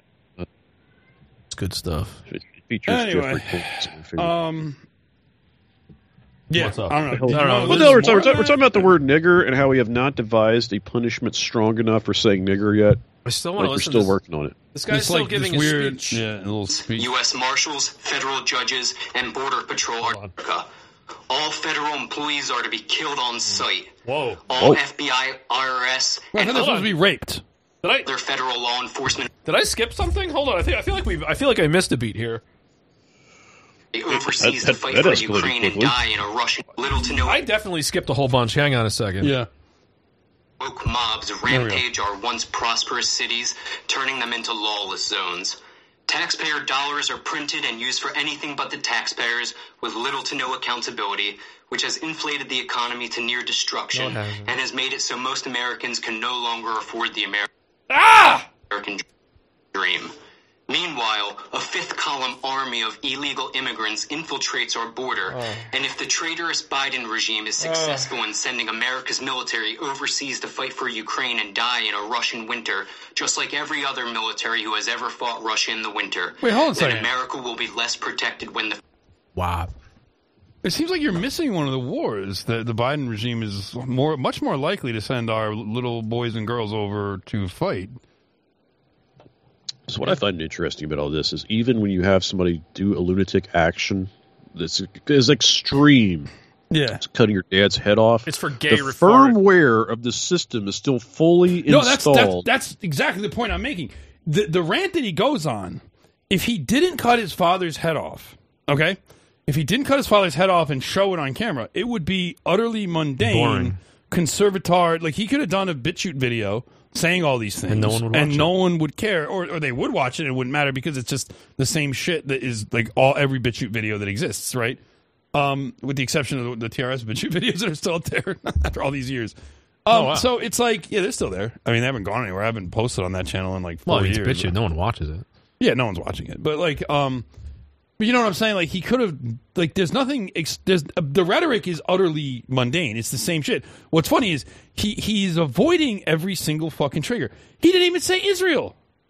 Speaker 3: It's good stuff.
Speaker 7: it features
Speaker 4: Anyway,
Speaker 7: Jeffrey Combs, my favorite.
Speaker 4: um, yeah,
Speaker 3: What's up?
Speaker 4: I don't know.
Speaker 7: I don't
Speaker 4: Did you
Speaker 3: know.
Speaker 4: wanna
Speaker 7: Well,
Speaker 4: list
Speaker 7: no, we're,
Speaker 4: more
Speaker 7: talking, we're,
Speaker 4: of
Speaker 7: talking, we're
Speaker 4: that?
Speaker 7: talking about the word nigger and how we have not devised a punishment strong enough for saying nigger yet.
Speaker 3: I still want
Speaker 7: Like
Speaker 3: to
Speaker 7: we're
Speaker 3: listen.
Speaker 7: still
Speaker 3: to
Speaker 7: working on it.
Speaker 3: This guy's
Speaker 4: It's
Speaker 3: still
Speaker 4: like
Speaker 3: giving
Speaker 4: this
Speaker 3: a
Speaker 4: weird,
Speaker 3: speech.
Speaker 4: yeah, a little speech.
Speaker 8: U S Marshals, federal judges, and Border Patrol are America. All federal employees are to be killed on site.
Speaker 3: Whoa!
Speaker 8: All
Speaker 7: Oh.
Speaker 8: F B I, I R S,
Speaker 4: Well, I
Speaker 8: and
Speaker 4: thought they're supposed
Speaker 8: other
Speaker 4: to be raped.
Speaker 3: Did I
Speaker 8: other federal law enforcement
Speaker 3: did I skip something? Hold on. I think I feel like we. I feel like I missed a beat here.
Speaker 8: overseas
Speaker 7: that-
Speaker 8: to fight
Speaker 7: that
Speaker 8: for
Speaker 7: escalated
Speaker 8: Ukraine and
Speaker 7: quickly.
Speaker 8: die in a Russian little to no
Speaker 3: I definitely skipped a whole bunch. Hang on a second.
Speaker 4: Yeah.
Speaker 8: woke mobs
Speaker 4: we go.
Speaker 8: rampage our once prosperous cities, turning them into lawless zones. Taxpayer dollars are printed and used for anything but the taxpayers, with little to no accountability, which has inflated the economy to near destruction
Speaker 3: No, it hasn't.
Speaker 8: and has made it so most Americans can no longer afford the American
Speaker 3: Ah!
Speaker 8: American dream. Meanwhile, a fifth column army of illegal immigrants infiltrates our border, and if the traitorous Biden regime is successful in sending America's military overseas to fight for Ukraine and die in a Russian winter, just like every other military who has ever fought Russia in the winter,
Speaker 4: Wait, hold on a
Speaker 8: then
Speaker 4: second.
Speaker 8: America will be less protected when the
Speaker 3: Wow.
Speaker 4: It seems like you're missing one of the wars. That the Biden regime is more, much more likely to send our little boys and girls over to fight.
Speaker 7: So what I find interesting about all this is even when you have somebody do a lunatic action that's is extreme,
Speaker 4: Yeah.
Speaker 7: it's cutting your dad's head off.
Speaker 3: It's for gay
Speaker 7: the
Speaker 3: reform.
Speaker 7: firmware of the system is still fully
Speaker 4: No, that's, that's
Speaker 7: installed.
Speaker 4: that's exactly the point I'm making. The the rant that he goes on, if he didn't cut his father's head off, okay, if he didn't cut his father's head off and show it on camera, it would be utterly mundane,
Speaker 3: Boring.
Speaker 4: conservatard. Like he could have done a BitChute video saying all these things,
Speaker 3: And no one would
Speaker 4: and
Speaker 3: watch
Speaker 4: no one would care, or or they would watch it. And it wouldn't matter because it's just the same shit that is like all every BitChute video that exists, right? Um, with the exception of the, the T R S BitChute videos that are still out there after all these years. Um,
Speaker 3: Oh, wow.
Speaker 4: So it's like, yeah, they're still there. I mean, they haven't gone anywhere. I haven't posted on that channel in like four
Speaker 3: Well, it's
Speaker 4: years.
Speaker 3: bitchy. No one watches it.
Speaker 4: Yeah, no one's watching it. But like, um, but you know what I'm saying? Like, he could have, like, there's nothing. Ex- there's uh, the rhetoric is utterly mundane. It's the same shit. What's funny is he he's avoiding every single fucking trigger. He didn't even say Israel.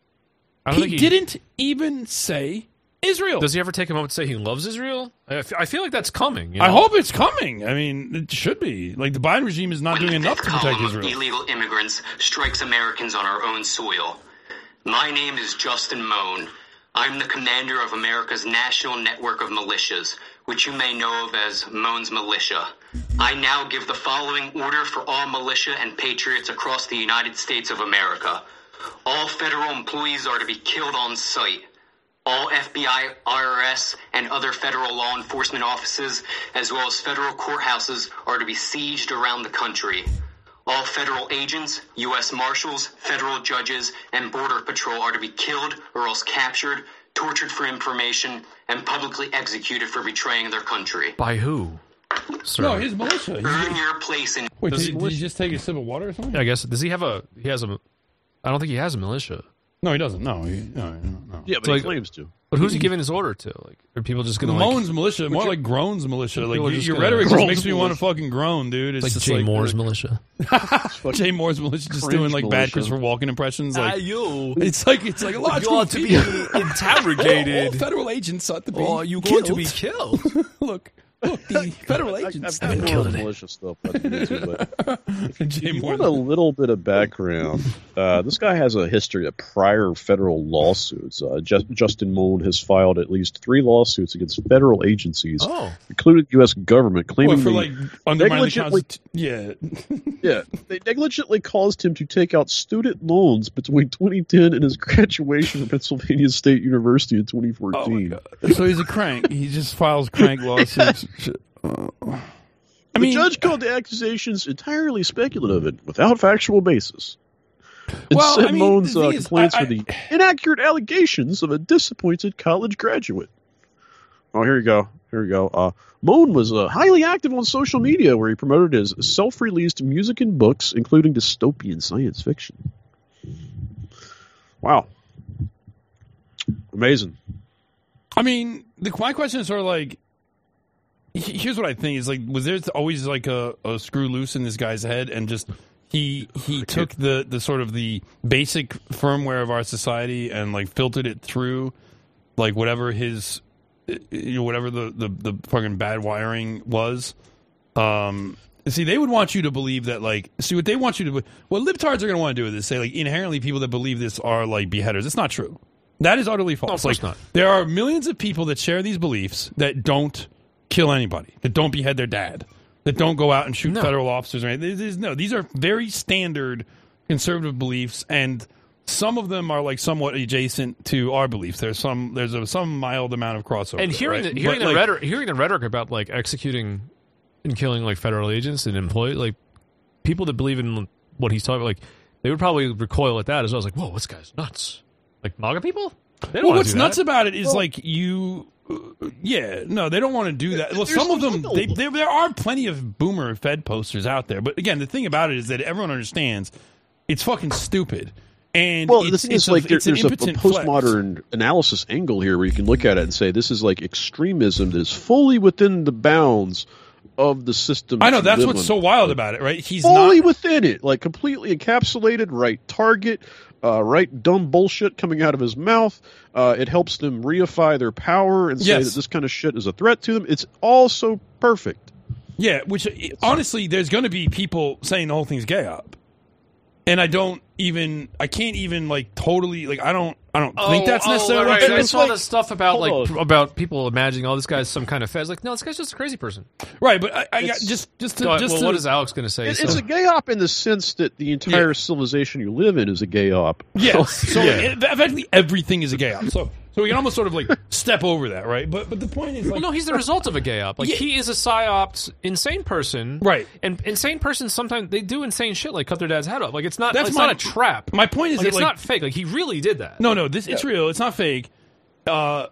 Speaker 3: I don't
Speaker 4: He,
Speaker 3: think he
Speaker 4: didn't even say Israel.
Speaker 3: Does he ever take a moment to say he loves Israel? I f- I feel like that's coming. You know?
Speaker 4: I hope it's coming. I mean, it should be. Like, the Biden regime is not
Speaker 8: when
Speaker 4: doing
Speaker 8: the
Speaker 4: enough to
Speaker 8: fifth
Speaker 4: protect
Speaker 8: column of
Speaker 4: Israel.
Speaker 8: illegal immigrants strikes Americans on our own soil. My name is Justin Moan. I'm the commander of America's national network of militias, which you may know of as Moan's Militia. I now give the following order for all militia and patriots across the United States of America. All federal employees are to be killed on sight. All F B I, I R S, and other federal law enforcement offices, as well as federal courthouses, are to be sieged around the country. All federal agents, U S Marshals, federal judges, and Border Patrol are to be killed or else captured, tortured for information, and publicly executed for betraying their country.
Speaker 3: By who? Sir.
Speaker 4: No, his militia. He's-
Speaker 8: Earn your place in
Speaker 4: Wait,
Speaker 3: Does
Speaker 4: did,
Speaker 3: he-
Speaker 4: did he just take a sip of water or something?
Speaker 3: Yeah, I guess. Does he have a? He has a. I don't think he has a militia.
Speaker 4: No, he doesn't. No, he, no, no, no.
Speaker 7: yeah, but
Speaker 3: So,
Speaker 7: he
Speaker 3: like-
Speaker 7: claims to.
Speaker 3: But who's he giving his order to? Like, are people just gonna like?
Speaker 4: Moan's militia, more like Groan's militia. Like
Speaker 3: People are
Speaker 4: your,
Speaker 3: just
Speaker 4: your
Speaker 3: gonna-
Speaker 4: rhetoric just
Speaker 7: Groan's
Speaker 4: makes me want to
Speaker 7: militia.
Speaker 4: fucking groan, dude. It's
Speaker 3: It's like
Speaker 4: just
Speaker 3: Jay
Speaker 4: like
Speaker 3: Moore's militia.
Speaker 4: Jay Moore's militia, just
Speaker 7: Cringe
Speaker 4: doing like bad
Speaker 7: militia.
Speaker 4: Christopher Walken impressions. Like
Speaker 3: you.
Speaker 4: it's like it's like a lot
Speaker 3: You ought to be interrogated.
Speaker 4: All, all federal agents ought to be.
Speaker 3: Oh, you
Speaker 4: killed.
Speaker 3: going to be killed?
Speaker 4: Look, look, the federal
Speaker 7: I,
Speaker 4: agents.
Speaker 7: I've
Speaker 3: been
Speaker 7: got
Speaker 3: killing
Speaker 7: more
Speaker 3: it.
Speaker 7: militia stuff on YouTube, but
Speaker 4: Jay
Speaker 7: if you
Speaker 4: Moore's
Speaker 7: want a little bit of background, uh, this guy has a history of prior federal lawsuits. Uh, Just, Justin Moan has filed at least three lawsuits against federal agencies,
Speaker 3: Oh.
Speaker 7: including the U S government, claiming
Speaker 4: What, for
Speaker 7: they,
Speaker 4: like undermining the
Speaker 7: negligently-
Speaker 4: Constitution. Yeah,
Speaker 7: yeah, they negligently caused him to take out student loans between twenty ten and his graduation from Pennsylvania State University in twenty fourteen.
Speaker 4: Oh my God. So he's a crank. He just files crank lawsuits. Uh, I
Speaker 7: The
Speaker 4: mean,
Speaker 7: judge called the accusations entirely speculative and without factual basis. And
Speaker 4: Well,
Speaker 7: sent
Speaker 4: I mean,
Speaker 7: Moan's
Speaker 4: the
Speaker 7: uh,
Speaker 4: thing is,
Speaker 7: complaints
Speaker 4: I-
Speaker 7: for the inaccurate allegations of a disappointed college graduate. Oh, here you go. Here we go. Uh, Moan was uh, highly active on social media, where he promoted his self-released music and books, including dystopian science fiction. Wow. Amazing.
Speaker 4: I mean, the, my question is sort of like, he- here's what I think is like, was there always like a, a screw loose in this guy's head, and just he he took the the sort of the basic firmware of our society and like filtered it through like whatever his you know whatever the the, the fucking bad wiring was. Um, see, they would want you to believe that like see what they want you to what libtards are going to want to do with this say like inherently people that believe this are like beheaders. It's not true. That is utterly false.
Speaker 3: No, of course
Speaker 4: like,
Speaker 3: not.
Speaker 4: There are millions of people that share these beliefs that don't kill anybody, that don't behead their dad, that don't go out and shoot
Speaker 3: No.
Speaker 4: federal officers or anything. There's, no, these are very standard conservative beliefs, and some of them are like somewhat adjacent to our beliefs. There's some there's a, some mild amount of crossover.
Speaker 3: And hearing
Speaker 4: right?
Speaker 3: the hearing
Speaker 4: But,
Speaker 3: the
Speaker 4: like,
Speaker 3: rhetoric, hearing the rhetoric about like executing and killing like federal agents and employees, like people that believe in what he's talking about, like they would probably recoil at that as well. I was like, whoa, this guy's nuts. Like MAGA people. They don't
Speaker 4: Well,
Speaker 3: wanna
Speaker 4: what's
Speaker 3: do
Speaker 4: nuts
Speaker 3: that.
Speaker 4: about it is like you, uh, yeah, no, they don't want to do that. Well,
Speaker 7: There's
Speaker 4: some of them,
Speaker 7: no-
Speaker 4: they, there, there are plenty of boomer Fed posters out there. But again, the thing about it is that everyone understands it's fucking stupid. And
Speaker 7: Well,
Speaker 4: it's,
Speaker 7: the thing
Speaker 4: it's
Speaker 7: is,
Speaker 4: a,
Speaker 7: like, there,
Speaker 4: it's an
Speaker 7: there's a, a
Speaker 4: impotent flex.
Speaker 7: postmodern analysis angle here where you can look at it and say this is like extremism that is fully within the bounds of the system.
Speaker 4: I know
Speaker 7: that you
Speaker 4: that's
Speaker 7: live
Speaker 4: what's
Speaker 7: in.
Speaker 4: so wild about it, right? He's
Speaker 7: fully
Speaker 4: not.
Speaker 7: within it, like completely encapsulated, right target, uh, right dumb bullshit coming out of his mouth. Uh, it helps them reify their power and say
Speaker 4: Yes.
Speaker 7: that this kind of shit is a threat to them. It's all so perfect.
Speaker 4: Yeah, which honestly, there's going to be people saying the whole thing's gay up, and I don't even, I can't even like totally like I don't, I don't think that's necessarily
Speaker 3: right.
Speaker 4: true.
Speaker 3: I saw
Speaker 7: like-
Speaker 3: this stuff about
Speaker 7: hold
Speaker 3: like
Speaker 7: on.
Speaker 3: pr- about people imagining, oh, this guy's some kind of fez. Like, no, this guy's just a crazy person.
Speaker 4: Right, but I, I got
Speaker 7: It's-
Speaker 4: just just to,
Speaker 3: So,
Speaker 4: just
Speaker 3: well,
Speaker 4: to,
Speaker 3: what is Alex going to say?
Speaker 7: It,
Speaker 3: So-
Speaker 7: it's a gay op in the sense that the entire
Speaker 4: Yeah.
Speaker 7: civilization you live in is a gay op.
Speaker 4: Yes. So
Speaker 7: Yeah.
Speaker 4: it- effectively everything is a gay op. So so we can almost sort of like step over that, right? But but the point is like
Speaker 3: Well, no, he's the result of a gay op. Like
Speaker 4: Yeah.
Speaker 3: he is a psyops insane person,
Speaker 4: Right.
Speaker 3: And insane persons sometimes they do insane shit, like cut their dad's head off. Like it's not.
Speaker 4: That's
Speaker 3: it's
Speaker 4: my-
Speaker 3: not a trap.
Speaker 4: my point is
Speaker 3: like,
Speaker 4: that,
Speaker 3: it's
Speaker 4: like-
Speaker 3: not fake. Like he really did that.
Speaker 4: no no this it's real. It's not fake. Uh,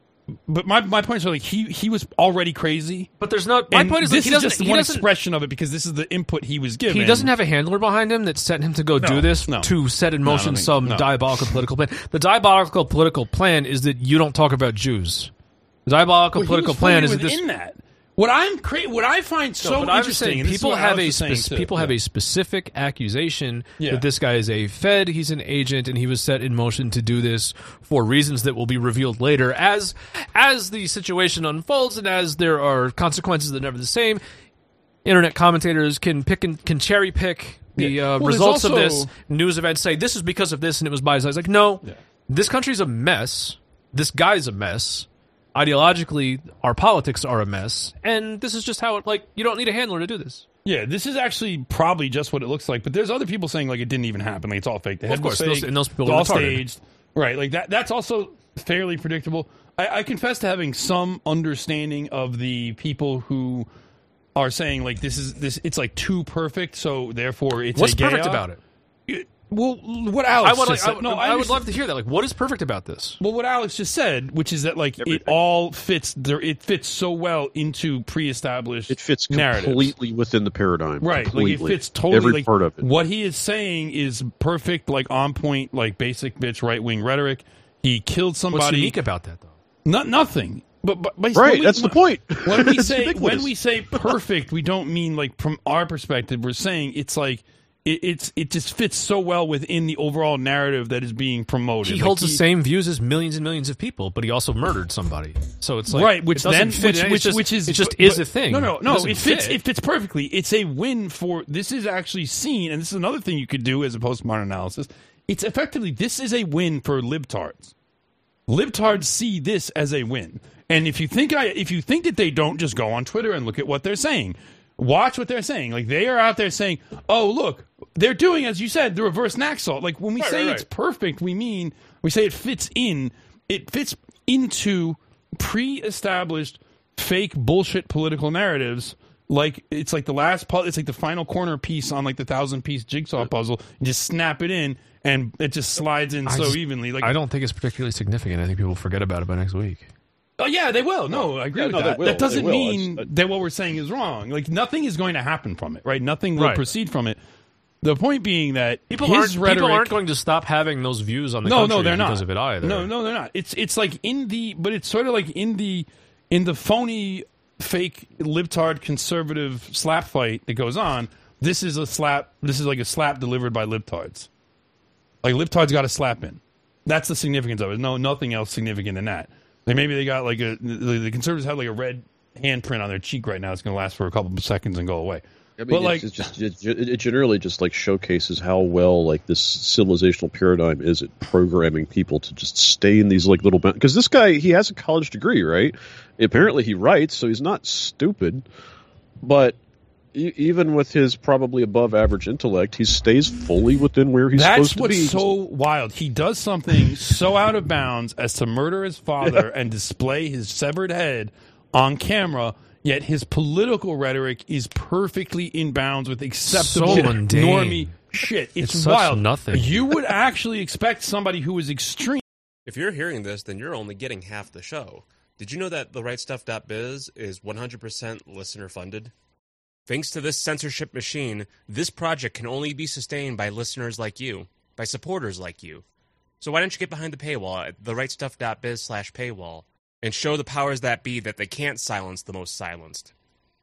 Speaker 4: but my my point is like he he was already crazy.
Speaker 3: But there's not. My
Speaker 4: And
Speaker 3: point is,
Speaker 4: this
Speaker 3: like, he
Speaker 4: is
Speaker 3: doesn't.
Speaker 4: just
Speaker 3: he
Speaker 4: one
Speaker 3: doesn't.
Speaker 4: expression of it because this is the input he was given.
Speaker 3: He doesn't have a handler behind him that sent him to go do this
Speaker 4: no.
Speaker 3: to set in
Speaker 4: No, I
Speaker 3: motion
Speaker 4: don't think-
Speaker 3: some
Speaker 4: no.
Speaker 3: diabolical political plan. The diabolical political plan is that you don't talk about Jews. The diabolical
Speaker 4: Well, he
Speaker 3: political
Speaker 4: was
Speaker 3: plan
Speaker 4: fully
Speaker 3: is that this.
Speaker 4: within that. What I'm cra- what I find so
Speaker 3: No, but I'm
Speaker 4: interesting.
Speaker 3: saying
Speaker 4: and this is
Speaker 3: people
Speaker 4: what
Speaker 3: have
Speaker 4: Alex
Speaker 3: a
Speaker 4: was saying,
Speaker 3: spec-
Speaker 4: too.
Speaker 3: people have
Speaker 4: Yeah.
Speaker 3: a specific accusation
Speaker 4: Yeah.
Speaker 3: that this guy is a Fed, he's an agent, and he was set in motion to do this for reasons that will be revealed later as as the situation unfolds and as there are consequences that are never the same. Internet commentators can pick and can cherry pick the
Speaker 4: Yeah.
Speaker 3: uh,
Speaker 4: Well, there's
Speaker 3: results of
Speaker 4: also-
Speaker 3: this. News events say this is because of this and it was biased. I was like, no,
Speaker 4: Yeah.
Speaker 3: this country's a mess. This guy's a mess. Ideologically, our politics are a mess, and this is just how it. Like, you don't need a handler to do this.
Speaker 4: Yeah, this is actually probably just what it looks like. But there's other people saying like it didn't even happen. Like it's all fake. The head
Speaker 3: Of course,
Speaker 4: was
Speaker 3: those-
Speaker 4: fake.
Speaker 3: and those people
Speaker 4: it's
Speaker 3: are
Speaker 4: all
Speaker 3: retarded.
Speaker 4: staged. Right, like that. That's also fairly predictable. I, I confess to having some understanding of the people who are saying like this is this. It's like too perfect, so therefore it's
Speaker 3: What's
Speaker 4: a gay
Speaker 3: perfect
Speaker 4: op.
Speaker 3: about it?
Speaker 4: Well, what Alex
Speaker 3: I would,
Speaker 4: just
Speaker 3: like,
Speaker 4: said.
Speaker 3: I, would,
Speaker 4: no,
Speaker 3: I would
Speaker 4: understand-
Speaker 3: love to hear that. Like, what is perfect about this?
Speaker 4: Well, what Alex just said, which is that like it all fits there, it fits so well into pre-established.
Speaker 7: It fits
Speaker 4: narratives.
Speaker 7: completely within the paradigm.
Speaker 4: Right,
Speaker 7: completely.
Speaker 4: like it fits totally.
Speaker 7: Every
Speaker 4: like,
Speaker 7: part of it.
Speaker 4: What he is saying is perfect, like on point, like basic bitch right wing rhetoric. He killed somebody.
Speaker 3: What's unique about that, though?
Speaker 4: Not nothing. But, but, but
Speaker 7: Right,
Speaker 4: when we-
Speaker 7: that's the point.
Speaker 4: When we
Speaker 7: It's
Speaker 4: say
Speaker 7: ubiquitous.
Speaker 4: when we say perfect, we don't mean like from our perspective. We're saying it's like it, it's it just fits so well within the overall narrative that is being promoted.
Speaker 3: He
Speaker 4: Like,
Speaker 3: holds the same views as millions and millions of people, but he also murdered somebody. So it's like
Speaker 4: right, which
Speaker 3: it doesn't
Speaker 4: then
Speaker 3: fit
Speaker 4: which
Speaker 3: in.
Speaker 4: which,
Speaker 3: It's just-
Speaker 4: which is
Speaker 3: it just
Speaker 4: but-
Speaker 3: is
Speaker 4: but-
Speaker 3: a thing.
Speaker 4: No, no,
Speaker 3: It
Speaker 4: no.
Speaker 3: doesn't
Speaker 4: It fits.
Speaker 3: fit.
Speaker 4: It fits perfectly. It's a win for. This is actually seen, and this is another thing you could do as a postmodern analysis. It's effectively this is a win for libtards. Libtards see this as a win, and if you think I, if you think that they don't, just go on Twitter and look at what they're saying. Watch what they're saying. Like they are out there saying, "Oh, look, they're doing as you said, the reverse Naxalt." Like when we
Speaker 3: Right,
Speaker 4: say
Speaker 3: right,
Speaker 4: it's
Speaker 3: right.
Speaker 4: perfect, we mean we say it fits in. It fits into pre-established fake bullshit political narratives like it's like the last pu- it's like the final corner piece on like the thousand piece jigsaw puzzle. You just snap it in, and it just slides in
Speaker 3: I
Speaker 4: so
Speaker 3: just-
Speaker 4: evenly. Like
Speaker 3: I don't think it's particularly significant. I think people forget about it by next week.
Speaker 4: Oh yeah, they will. No, I agree
Speaker 7: Yeah,
Speaker 4: with
Speaker 7: no,
Speaker 4: that.
Speaker 7: they will.
Speaker 4: That doesn't
Speaker 7: They will.
Speaker 4: mean
Speaker 7: It's-
Speaker 4: that what we're saying is wrong. Like nothing is going to happen from it, right? Nothing will
Speaker 3: Right.
Speaker 4: proceed from it. The point being that
Speaker 3: People
Speaker 4: his
Speaker 3: aren't
Speaker 4: rhetoric,
Speaker 3: people aren't going to stop having those views on the
Speaker 4: no,
Speaker 3: country
Speaker 4: no, they're
Speaker 3: because
Speaker 4: not
Speaker 3: of it either.
Speaker 4: No, no, they're not. It's it's like in the, but it's sort of like in the in the phony, fake libtard conservative slap fight that goes on. This is a slap. This is like a slap delivered by libtards. Like libtards got a slap in. That's the significance of it. No, nothing else significant than that. Like maybe they got like a the, the conservatives have like a red handprint on their cheek right now. It's going to last for a couple of seconds and go away.
Speaker 7: I mean,
Speaker 4: but
Speaker 7: it's,
Speaker 4: like,
Speaker 7: it's just it, it generally just like showcases how well like this civilizational paradigm is at programming people to just stay in these like little because this guy he has a college degree, right? Apparently he writes, so he's not stupid, but e- even with his probably above average intellect, he stays fully within where he's
Speaker 4: that's
Speaker 7: supposed to
Speaker 4: what's
Speaker 7: be.
Speaker 4: so wild. He does something so out of bounds as to murder his father and display his severed head on camera. Yet his political rhetoric is perfectly in bounds with acceptable,
Speaker 3: So mundane.
Speaker 4: normie shit. It's,
Speaker 3: It's such
Speaker 4: wild.
Speaker 3: nothing.
Speaker 4: You would actually expect somebody who is extreme.
Speaker 9: If you're hearing this, then you're only getting half the show. Did you know that the right stuff dot biz is one hundred percent listener funded? Thanks to this censorship machine, this project can only be sustained by listeners like you, by supporters like you. So why don't you get behind the paywall at the right stuff dot biz slash paywall and show the powers that be that they can't silence the most silenced.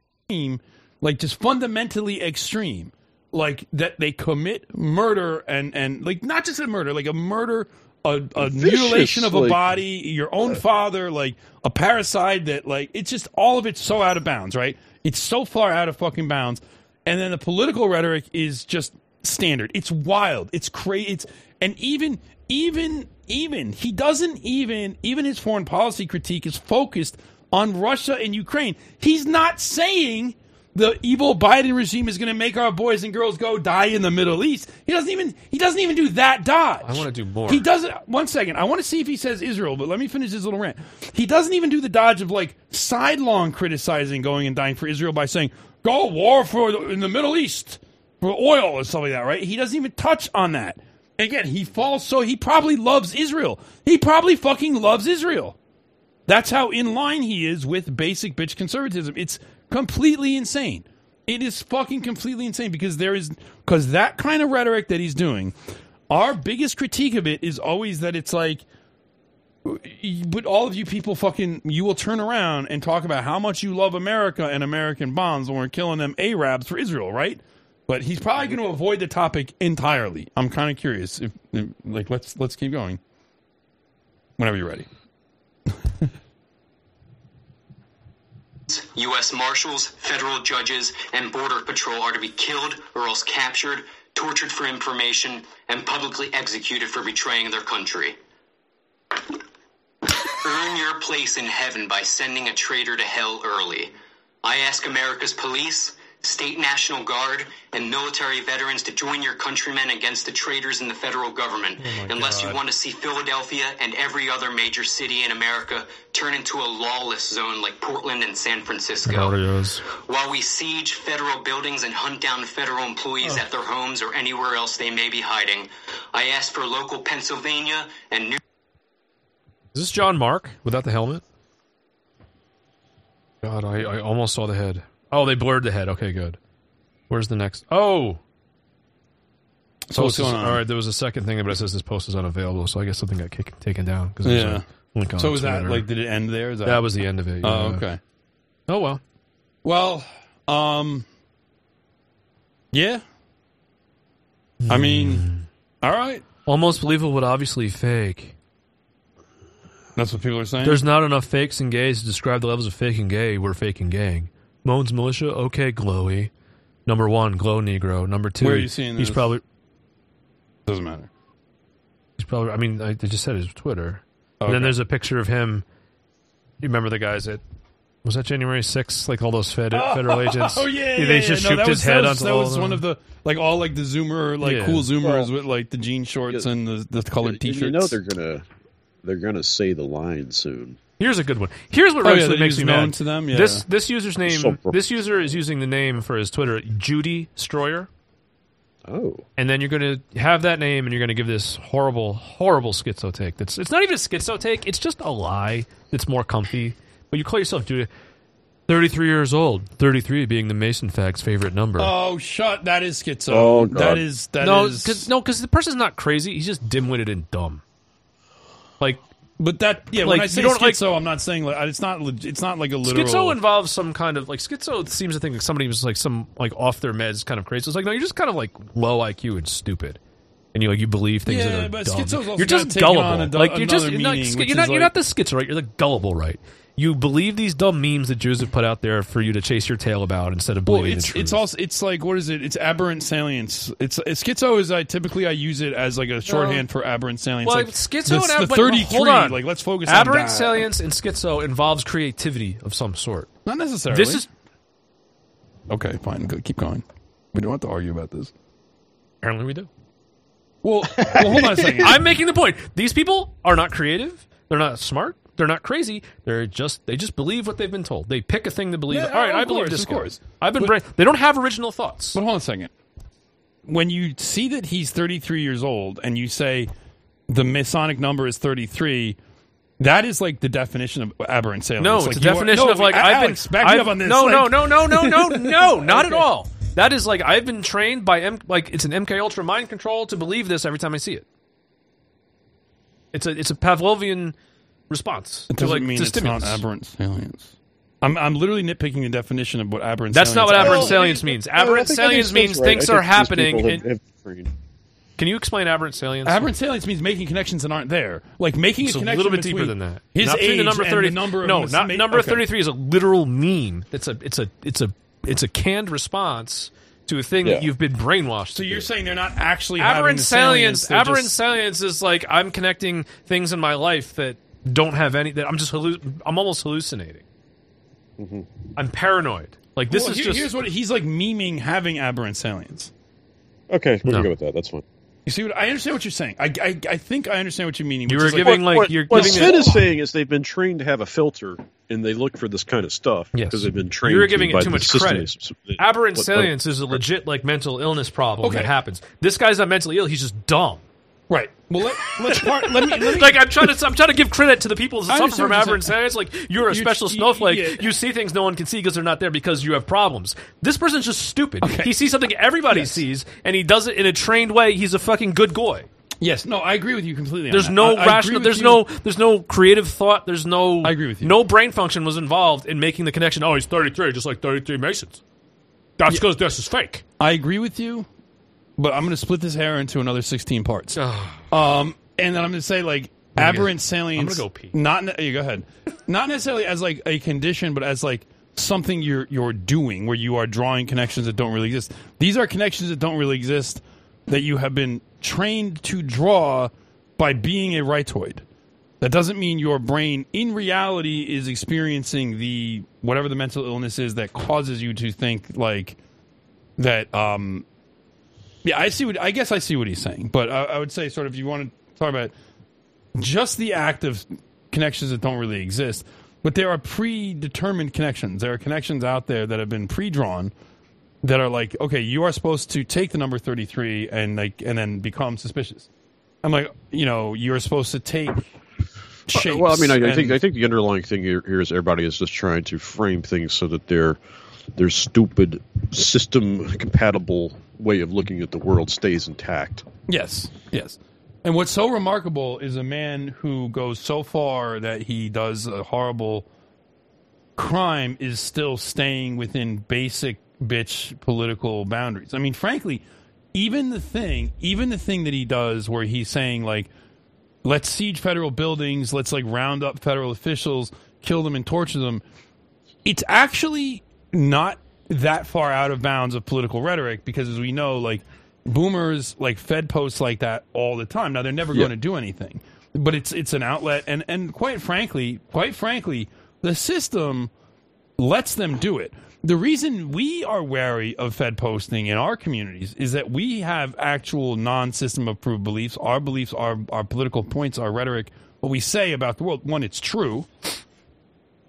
Speaker 4: Like just fundamentally extreme, like that they commit murder and and like not just a murder, like a murder, a, a
Speaker 7: Vicious,
Speaker 4: mutilation of a
Speaker 7: like-
Speaker 4: body, your own father, like a parasite that like it's just all of it's so out of bounds, right? It's so far out of fucking bounds, and then the political rhetoric is just standard. It's wild. It's crazy. It's and even even even he doesn't even even his foreign policy critique is focused on Russia and Ukraine. He's not saying the evil Biden regime is going to make our boys and girls go die in the Middle East. He doesn't even he doesn't even do that dodge.
Speaker 3: I want to do more.
Speaker 4: He doesn't. One second. I want to see if he says Israel, but let me finish this little rant. He doesn't even do the dodge of like sidelong criticizing going and dying for Israel by saying go war for the, in the Middle East for oil or something like that. Right? He doesn't even touch on that. Again, he falls so he probably loves Israel. He probably fucking loves Israel. That's how in line he is with basic bitch conservatism. It's completely insane. It is fucking completely insane because there is because that kind of rhetoric that he's doing. Our biggest critique of it is always that it's like, but all of you people fucking, you will turn around and talk about how much you love America and American bonds when we're killing them Arabs for Israel, right? But he's probably going to avoid the topic entirely. I'm kind of curious. If, if like, let's let's keep going. Whenever you're ready.
Speaker 8: U S Marshals, federal judges, and Border Patrol are to be killed or else captured, tortured for information, and publicly executed for betraying their country. Earn your place in heaven by sending a traitor to hell early. I ask America's police, state National Guard, and military veterans to join your countrymen against the traitors in the federal government,
Speaker 3: Oh
Speaker 8: unless
Speaker 3: God.
Speaker 8: you want to see Philadelphia and every other major city in America turn into a lawless zone like Portland and San Francisco.
Speaker 3: Oreos.
Speaker 8: While we siege federal buildings and hunt down federal employees
Speaker 3: Oh.
Speaker 8: at their homes or anywhere else they may be hiding, I ask for local Pennsylvania and New
Speaker 3: Is this John Mark without the helmet? God, I, I almost saw the head. Oh, they blurred the head. Okay, good. Where's the next? Oh!
Speaker 4: So what's
Speaker 3: Post is-
Speaker 4: going on?
Speaker 3: All right, there was a second thing, but it says this post is unavailable, so I guess something got kick, taken down. Cause there's
Speaker 4: Yeah.
Speaker 3: a link on
Speaker 4: So was that
Speaker 3: Twitter.
Speaker 4: like? Did it end there? Is that,
Speaker 3: That was the end of it.
Speaker 4: Oh,
Speaker 3: yeah.
Speaker 4: okay.
Speaker 3: Oh, well.
Speaker 4: Well, um, yeah. I mean, all right.
Speaker 3: Almost believable, but obviously fake.
Speaker 4: That's what people are saying.
Speaker 3: There's not enough fakes and gays to describe the levels of fake and gay. We're fake and gang. Moans Militia, okay, glowy. Number one, glow Negro. Number two,
Speaker 4: Where are you seeing
Speaker 3: he's
Speaker 4: this?
Speaker 3: probably
Speaker 4: Doesn't matter.
Speaker 3: he's probably. I mean, I they just said his Twitter. And
Speaker 4: Okay.
Speaker 3: then there's a picture of him. You remember the guys that was that January sixth? Like all those fed, federal agents.
Speaker 4: Oh yeah, yeah,
Speaker 3: they
Speaker 4: yeah.
Speaker 3: just
Speaker 4: No,
Speaker 3: shooped
Speaker 4: that
Speaker 3: his
Speaker 4: was,
Speaker 3: head
Speaker 4: that was,
Speaker 3: onto
Speaker 4: that
Speaker 3: all
Speaker 4: was
Speaker 3: of
Speaker 4: one
Speaker 3: them.
Speaker 4: of the like all like the Zoomer like
Speaker 3: Yeah.
Speaker 4: cool Zoomers
Speaker 7: Well,
Speaker 4: with like the jean shorts
Speaker 7: yeah.
Speaker 4: and the the colored
Speaker 7: And
Speaker 4: t-shirts.
Speaker 7: You know they're gonna they're gonna say the line soon.
Speaker 3: Here's a good one. Here's what
Speaker 4: Oh,
Speaker 3: really
Speaker 4: yeah, that
Speaker 3: makes
Speaker 4: he's
Speaker 3: me
Speaker 4: known
Speaker 3: mad.
Speaker 4: to them? Yeah.
Speaker 3: This this user's name.
Speaker 7: So-
Speaker 3: This user is using the name for his Twitter, Judy Stroyer.
Speaker 7: Oh.
Speaker 3: And then you're going to have that name, and you're going to give this horrible, horrible schizo take. That's it's not even a schizo take. It's just a lie that's more comfy. But you call yourself Judy, thirty-three years old. thirty-three being the Mason Facts favorite number.
Speaker 4: Oh, shut! That is schizo.
Speaker 7: Oh, God.
Speaker 4: That is that
Speaker 3: no,
Speaker 4: is-
Speaker 3: because no, because the person's not crazy. He's just dim-witted and dumb. Like.
Speaker 4: But that, yeah,
Speaker 3: Like,
Speaker 4: when I
Speaker 3: you
Speaker 4: say
Speaker 3: don't, like-
Speaker 4: schizo, I'm not saying like it's not. leg- It's not like a literal.
Speaker 3: Schizo involves some kind of like schizo seems to think that somebody was like some like off their meds kind of crazy. It's like no, you're just kind of like low I Q and stupid, and you like you believe things
Speaker 4: Yeah,
Speaker 3: that are
Speaker 4: but
Speaker 3: dumb.
Speaker 4: schizo's also
Speaker 3: You're just
Speaker 4: gotta take on
Speaker 3: gullible.
Speaker 4: a du-
Speaker 3: like you're just
Speaker 4: another
Speaker 3: you're not,
Speaker 4: meaning,
Speaker 3: schi-
Speaker 4: which
Speaker 3: you're not
Speaker 4: is
Speaker 3: you're
Speaker 4: like-
Speaker 3: not the schizo right. You're the gullible right. You believe these dumb memes that Jews have put out there for you to chase your tail about instead of
Speaker 4: Well,
Speaker 3: believing
Speaker 4: it's
Speaker 3: the truth.
Speaker 4: it's also it's like what is it? It's aberrant salience. It's, it's schizo is I typically I use it as like a shorthand for aberrant salience.
Speaker 3: Well,
Speaker 4: like
Speaker 3: schizo
Speaker 4: the,
Speaker 3: and ab-
Speaker 4: the
Speaker 3: but
Speaker 4: thirty-three.
Speaker 3: hold on.
Speaker 4: Like let's focus
Speaker 3: Aberrant
Speaker 4: on that.
Speaker 3: salience and schizo involves creativity of some sort.
Speaker 4: Not necessarily.
Speaker 3: This is
Speaker 4: okay. Fine. Go, keep going. We don't have to argue about this.
Speaker 3: apparently we do.
Speaker 4: Well, well hold on a second.
Speaker 3: I'm making the point. These people are not creative. They're not smart. They're not crazy. They're just they just believe what they've been told. They pick a thing to believe.
Speaker 4: Yeah,
Speaker 3: All right,
Speaker 4: of
Speaker 3: I believe
Speaker 4: course,
Speaker 3: this.
Speaker 4: of
Speaker 3: guy.
Speaker 4: course.
Speaker 3: I've been.
Speaker 4: But-
Speaker 3: Brain- they don't have original thoughts.
Speaker 4: But hold on a second. When you see that he's thirty-three years old and you say the Masonic number is thirty-three, that is like the definition of aberrant salience.
Speaker 3: No,
Speaker 4: like
Speaker 3: it's a
Speaker 4: you are-
Speaker 3: definition
Speaker 4: no,
Speaker 3: of like
Speaker 4: A-
Speaker 3: I've
Speaker 4: Alex,
Speaker 3: been.
Speaker 4: back me
Speaker 3: I've-
Speaker 4: up on this.
Speaker 3: No,
Speaker 4: like-
Speaker 3: no, no, no, no, no, no, not at
Speaker 4: Okay.
Speaker 3: all. That is like I've been trained by M. Like it's an M K Ultra mind control to believe this every time I see it. It's a it's a Pavlovian response.
Speaker 4: It
Speaker 3: to,
Speaker 4: doesn't
Speaker 3: like,
Speaker 4: mean
Speaker 3: to
Speaker 4: it's
Speaker 3: stimulus.
Speaker 4: not aberrant salience. I'm I'm literally nitpicking the definition of what aberrant.
Speaker 3: That's not
Speaker 4: salience
Speaker 3: what aberrant
Speaker 4: is.
Speaker 3: salience means.
Speaker 7: No, I
Speaker 3: Aberrant
Speaker 7: think- I think
Speaker 3: salience
Speaker 7: Steve's
Speaker 3: means
Speaker 7: right.
Speaker 3: things
Speaker 7: I
Speaker 3: are
Speaker 7: think these
Speaker 3: happening.
Speaker 7: people
Speaker 3: and-
Speaker 7: have- have trained.
Speaker 3: Can you explain aberrant salience?
Speaker 4: Aberrant salience means making connections that aren't there, like making
Speaker 3: It's
Speaker 4: a
Speaker 3: a
Speaker 4: connection
Speaker 3: little bit
Speaker 4: between
Speaker 3: deeper than that.
Speaker 4: His
Speaker 3: not between
Speaker 4: age
Speaker 3: the number
Speaker 4: and
Speaker 3: thirty.
Speaker 4: the number of
Speaker 3: no,
Speaker 4: mis-
Speaker 3: not
Speaker 4: ma-
Speaker 3: number
Speaker 4: okay.
Speaker 3: thirty-three is a literal meme. It's a it's a it's a it's a canned response to a thing
Speaker 7: Yeah.
Speaker 3: that you've been brainwashed.
Speaker 4: So
Speaker 3: to
Speaker 4: you're
Speaker 3: do.
Speaker 4: saying they're not actually having
Speaker 3: aberrant
Speaker 4: the
Speaker 3: salience?
Speaker 4: salience. they're
Speaker 3: Aberrant
Speaker 4: just-
Speaker 3: salience is like I'm connecting things in my life that don't have any. That I'm just halluc- I'm almost hallucinating.
Speaker 7: Mm-hmm.
Speaker 3: I'm paranoid. Like this
Speaker 4: Well,
Speaker 3: is
Speaker 4: here-
Speaker 3: just.
Speaker 4: here's what he's like memeing having aberrant salience.
Speaker 7: Okay, we
Speaker 3: No.
Speaker 7: can go with that. That's fine.
Speaker 4: You see what I understand what you're saying. I, I, I think I understand what you're meaning.
Speaker 3: You
Speaker 4: which
Speaker 3: were
Speaker 4: is
Speaker 3: giving
Speaker 4: like,
Speaker 3: like
Speaker 7: what
Speaker 3: you're
Speaker 7: what
Speaker 3: giving.
Speaker 7: Sid
Speaker 3: it-
Speaker 7: is saying is they've been trained to have a filter, and they look for this kind of stuff
Speaker 3: Yes.
Speaker 7: because they've been trained.
Speaker 3: You were
Speaker 7: to
Speaker 3: giving it
Speaker 7: by
Speaker 3: too
Speaker 7: the
Speaker 3: much
Speaker 7: system
Speaker 3: credit.
Speaker 7: they- they-
Speaker 3: Aberrant
Speaker 7: what-
Speaker 3: salience is a legit like mental illness problem
Speaker 4: Okay.
Speaker 3: that happens. This guy's not mentally ill; he's just dumb.
Speaker 4: right. Well, let, let's part. Let me. Let me
Speaker 3: Like I'm trying to, I'm trying to give credit to the people that
Speaker 4: I
Speaker 3: suffer
Speaker 4: understand
Speaker 3: from
Speaker 4: what you're
Speaker 3: aberrant
Speaker 4: saying.
Speaker 3: salience. Like you're a
Speaker 4: You-
Speaker 3: special
Speaker 4: you-
Speaker 3: snowflake.
Speaker 4: yeah.
Speaker 3: You see things no one can see because they're not there because you have problems. This person's just stupid.
Speaker 4: Okay.
Speaker 3: He sees something everybody
Speaker 4: Yes.
Speaker 3: sees, and he does it in a trained way. He's a fucking good guy.
Speaker 4: Yes. No, I agree with you completely. on
Speaker 3: There's
Speaker 4: that.
Speaker 3: no
Speaker 4: I- I agree
Speaker 3: rational.
Speaker 4: with
Speaker 3: There's
Speaker 4: you.
Speaker 3: no. There's no creative thought. There's no.
Speaker 4: I agree with you.
Speaker 3: No brain function was involved in making the connection. Oh, he's thirty-three, just like thirty-three Masons. That's because this is fake.
Speaker 4: I agree with you, but I'm going to split this hair into another sixteen parts. Um, and then I'm going to say like
Speaker 3: I'm gonna
Speaker 4: aberrant
Speaker 3: go-
Speaker 4: salience.
Speaker 3: I'm gonna go pee.
Speaker 4: Not ne- you go ahead. Not necessarily as like a condition, but as like something you're you're doing where you are drawing connections that don't really exist. These are connections that don't really exist that you have been trained to draw by being a rightoid. That doesn't mean your brain in reality is experiencing the whatever the mental illness is that causes you to think like that. Um, yeah, I see what I guess I see what he's saying, but I, I would say sort of if you want to talk about just the act of connections that don't really exist, but there are predetermined connections. There are connections out there that have been pre-drawn that are like, okay, you are supposed to take the number thirty-three and like and then become suspicious. I'm like, you know, you're supposed to take shapes.
Speaker 7: Well, I mean, I, I
Speaker 4: and-
Speaker 7: think I think the underlying thing here, here is everybody is just trying to frame things so that their their stupid system compatible way of looking at the world stays intact.
Speaker 4: Yes, yes. And what's so remarkable is a man who goes so far that he does a horrible crime is still staying within basic bitch political boundaries. I mean, frankly, even the thing, even the thing that he does where he's saying like, let's siege federal buildings, let's like round up federal officials, kill them and torture them. It's actually not that far out of bounds of political rhetoric because as we know, like boomers like Fed posts like that all the time. Now they're never
Speaker 7: Yeah.
Speaker 4: going to do anything, but it's it's an outlet, and and quite frankly, quite frankly, the system lets them do it. The reason we are wary of Fed posting in our communities is that we have actual non-system approved beliefs. Our beliefs, our our political points, our rhetoric, what we say about the world. One, it's true.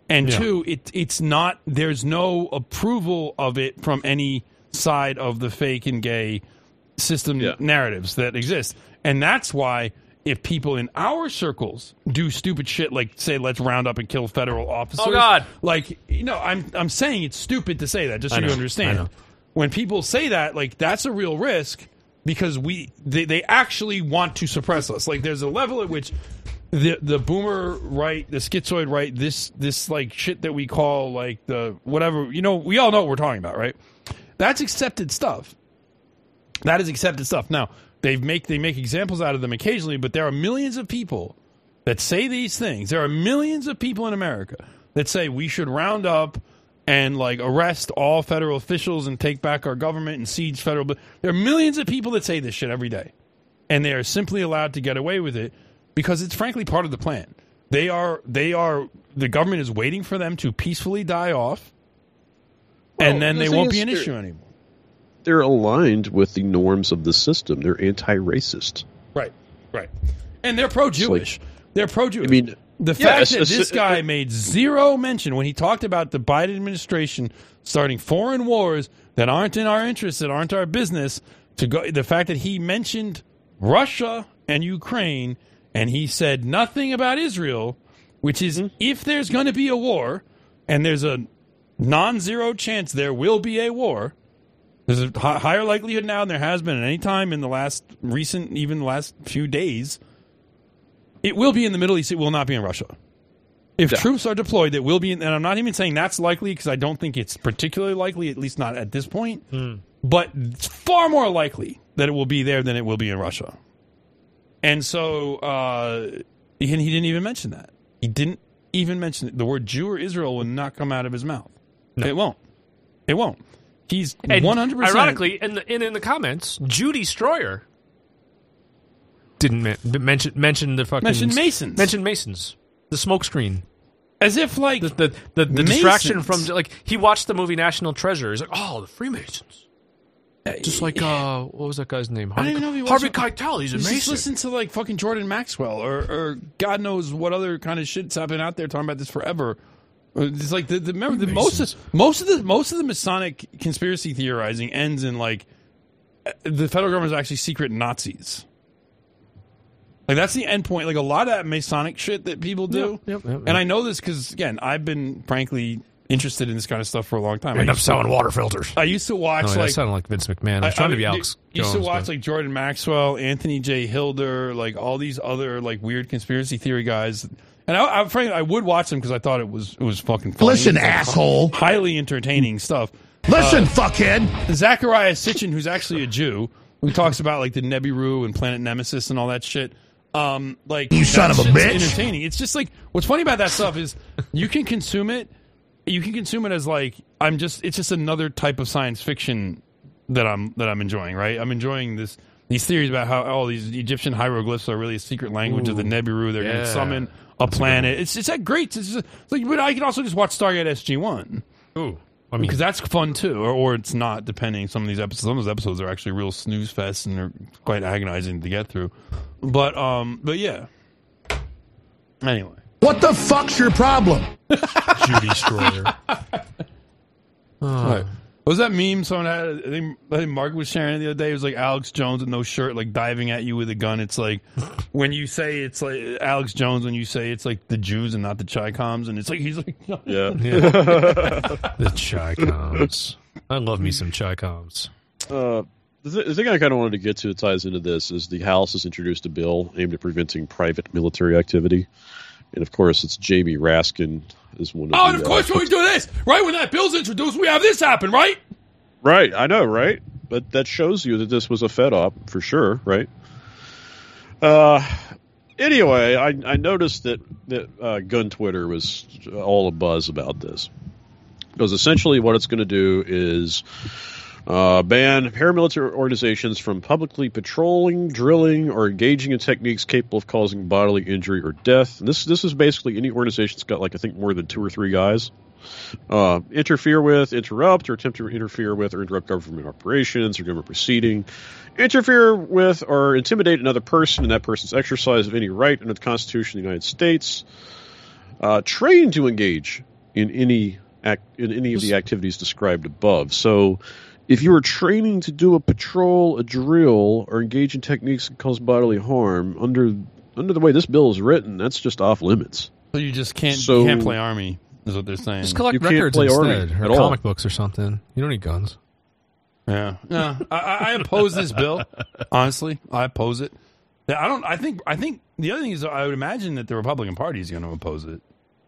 Speaker 4: And
Speaker 3: Yeah.
Speaker 4: two, it it's not. There's no approval of it from any side of the fake and gay system
Speaker 7: Yeah.
Speaker 4: narratives that exist, and that's why if people in our circles do stupid shit like say let's round up and kill federal officers,
Speaker 3: Oh, God.
Speaker 4: like you know, I'm I'm saying it's stupid to say that, just so
Speaker 3: I know,
Speaker 4: you
Speaker 3: I
Speaker 4: understand.
Speaker 3: know.
Speaker 4: When people say that, like that's a real risk because we they, they actually want to suppress us. Like there's a level at which the the boomer right, the schizoid right, this this like shit that we call like the whatever, you know, we all know what we're talking about, right? That's accepted stuff. That is accepted stuff. Now, they make they make examples out of them occasionally, but there are millions of people that say these things. There are millions of people in America that say we should round up and like arrest all federal officials and take back our government and siege federal. But there are millions of people that say this shit every day, and they are simply allowed to get away with it because it's frankly part of the plan. They are they are the government is waiting for them to peacefully die off,
Speaker 7: Well,
Speaker 4: and then
Speaker 7: the
Speaker 4: they
Speaker 7: thing
Speaker 4: won't
Speaker 7: is,
Speaker 4: be an
Speaker 7: they're-
Speaker 4: issue anymore.
Speaker 7: They're aligned with the norms of the system. They're anti-racist.
Speaker 4: Right, right. And they're pro-Jewish. they're pro-Jewish.
Speaker 7: I mean,
Speaker 4: the
Speaker 7: yeah,
Speaker 4: fact that
Speaker 7: it's-
Speaker 4: this
Speaker 7: it's-
Speaker 4: guy
Speaker 7: it-
Speaker 4: made zero mention when he talked about the Biden administration starting foreign wars that aren't in our interest, that aren't our business, to go. The fact that he mentioned Russia and Ukraine, and he said nothing about Israel, which is if there's going to be a war, and there's a non-zero chance there will be a war. There's a hi- higher likelihood now than there has been at any time in the last recent, even the last few days. It will be in the Middle East. It will not be in Russia. If
Speaker 7: Yeah.
Speaker 4: troops are deployed, it will be in, and I'm not even saying that's likely because I don't think it's particularly likely, at least not at this point. But it's far more likely that it will be there than it will be in Russia. And so uh, he, he didn't even mention that. He didn't even mention it. The word Jew or Israel will not come out of his mouth. It won't. It won't. He's
Speaker 3: And
Speaker 4: one hundred percent.
Speaker 3: ironically, in the in, in the comments, Judy Stroyer didn't men- mention mention the fucking
Speaker 4: Mention Masons.
Speaker 3: Mention Masons. The smokescreen.
Speaker 4: As if like
Speaker 3: The the, the, the
Speaker 4: Masons.
Speaker 3: distraction from like he watched the movie National Treasure. He's like, oh, the Freemasons. Just like uh, what was that guy's name?
Speaker 4: I don't even know if he was
Speaker 3: Harvey Keitel. He's a
Speaker 4: You
Speaker 3: Mason.
Speaker 4: just listen to like fucking Jordan Maxwell or, or God knows what other kind of shit's happened out there talking about this forever. It's like the, the remember the most of, most of the most of the Masonic conspiracy theorizing ends in like the federal government is actually secret Nazis. Like that's the end point. Like a lot of that Masonic shit that people do,
Speaker 3: Yep, yep, yep,
Speaker 4: and
Speaker 3: yep.
Speaker 4: I know this because again I've been frankly interested in this kind of stuff for a long time. I
Speaker 3: End up
Speaker 4: used to-
Speaker 3: selling water filters.
Speaker 4: I used to watch
Speaker 3: Oh, yeah, that
Speaker 4: like
Speaker 3: sounded like Vince McMahon. I was trying to be Alex
Speaker 4: you used
Speaker 3: Jones.
Speaker 4: to watch
Speaker 3: but-
Speaker 4: like Jordan Maxwell, Anthony J. Hilder, like all these other like weird conspiracy theory guys. And I, I frankly, I would watch them because I thought it was it was fucking funny.
Speaker 2: Listen,
Speaker 4: It was, like,
Speaker 2: asshole.
Speaker 4: highly entertaining stuff.
Speaker 2: Listen, fuckhead.
Speaker 4: Zachariah Sitchin, who's actually a Jew, who talks about like the Nebiru and Planet Nemesis and all that shit. Um, like
Speaker 2: You son
Speaker 4: that
Speaker 2: of a
Speaker 4: shit's
Speaker 2: bitch.
Speaker 4: entertaining. It's just like what's funny about that stuff is you can consume it. You can consume it as like I'm just. It's just another type of science fiction that I'm that I'm enjoying. Right, I'm enjoying this these theories about how all these Egyptian hieroglyphs are really a secret language of the Nebiru. They're going
Speaker 3: yeah.
Speaker 4: to summon a planet. It's it's that great. It's, just, it's like, but I can also just watch Stargate S G one.
Speaker 3: Ooh, I mean,
Speaker 4: Because that's fun too, or, or it's not, depending. Some of these episodes, some of those episodes are actually real snooze fest and they're quite agonizing to get through. But um, but yeah. Anyway,
Speaker 2: What the fuck's your problem?
Speaker 3: Judy Stroyer.
Speaker 4: Right. What was that meme someone had? I think, I think Mark was sharing it the other day. It was like Alex Jones with no shirt, like diving at you with a gun. It's like when you say it's like Alex Jones, when you say it's like the Jews and not the Chi-Coms, and it's like he's like,
Speaker 7: Yeah.
Speaker 3: The Chi-Coms. I love me some Chi-Coms.
Speaker 7: Uh, the, th- the thing I kind of wanted to get to that ties into this is the House has introduced a bill aimed at preventing private military activity. And of course, it's Jamie Raskin is one of
Speaker 4: oh,
Speaker 7: the,
Speaker 4: and of course
Speaker 7: uh,
Speaker 4: when we do this, right when that bill's introduced, we have this happen, right?
Speaker 7: Right, I know, right? But that shows you that this was a Fed op for sure, right? Uh, anyway, I, I noticed that that uh, Gun Twitter was all abuzz about this because essentially what it's going to do is uh, ban paramilitary organizations from publicly patrolling, drilling, or engaging in techniques capable of causing bodily injury or death. And this this is basically any organization that's got like I think more than two or three guys. Uh, interfere with, interrupt, or attempt to interfere with or interrupt government operations or government proceeding, interfere with or intimidate another person in that person's exercise of any right under the Constitution of the United States, uh, train to engage in any act, in any of the activities described above. So, if you were training to do a patrol, a drill, or engage in techniques that cause bodily harm, under under the way this bill is written, that's just off limits.
Speaker 4: So you just can't
Speaker 7: So-
Speaker 4: you can't play Army, is what they're saying.
Speaker 3: Just collect
Speaker 7: You can't
Speaker 3: records
Speaker 7: play Army
Speaker 3: instead, or
Speaker 7: at all.
Speaker 3: comic books or something. You don't need guns.
Speaker 4: Yeah, no, I, I I oppose this bill. Honestly, I oppose it. Yeah, I don't. I think. I think the other thing is, I would imagine that the Republican Party is going to oppose it.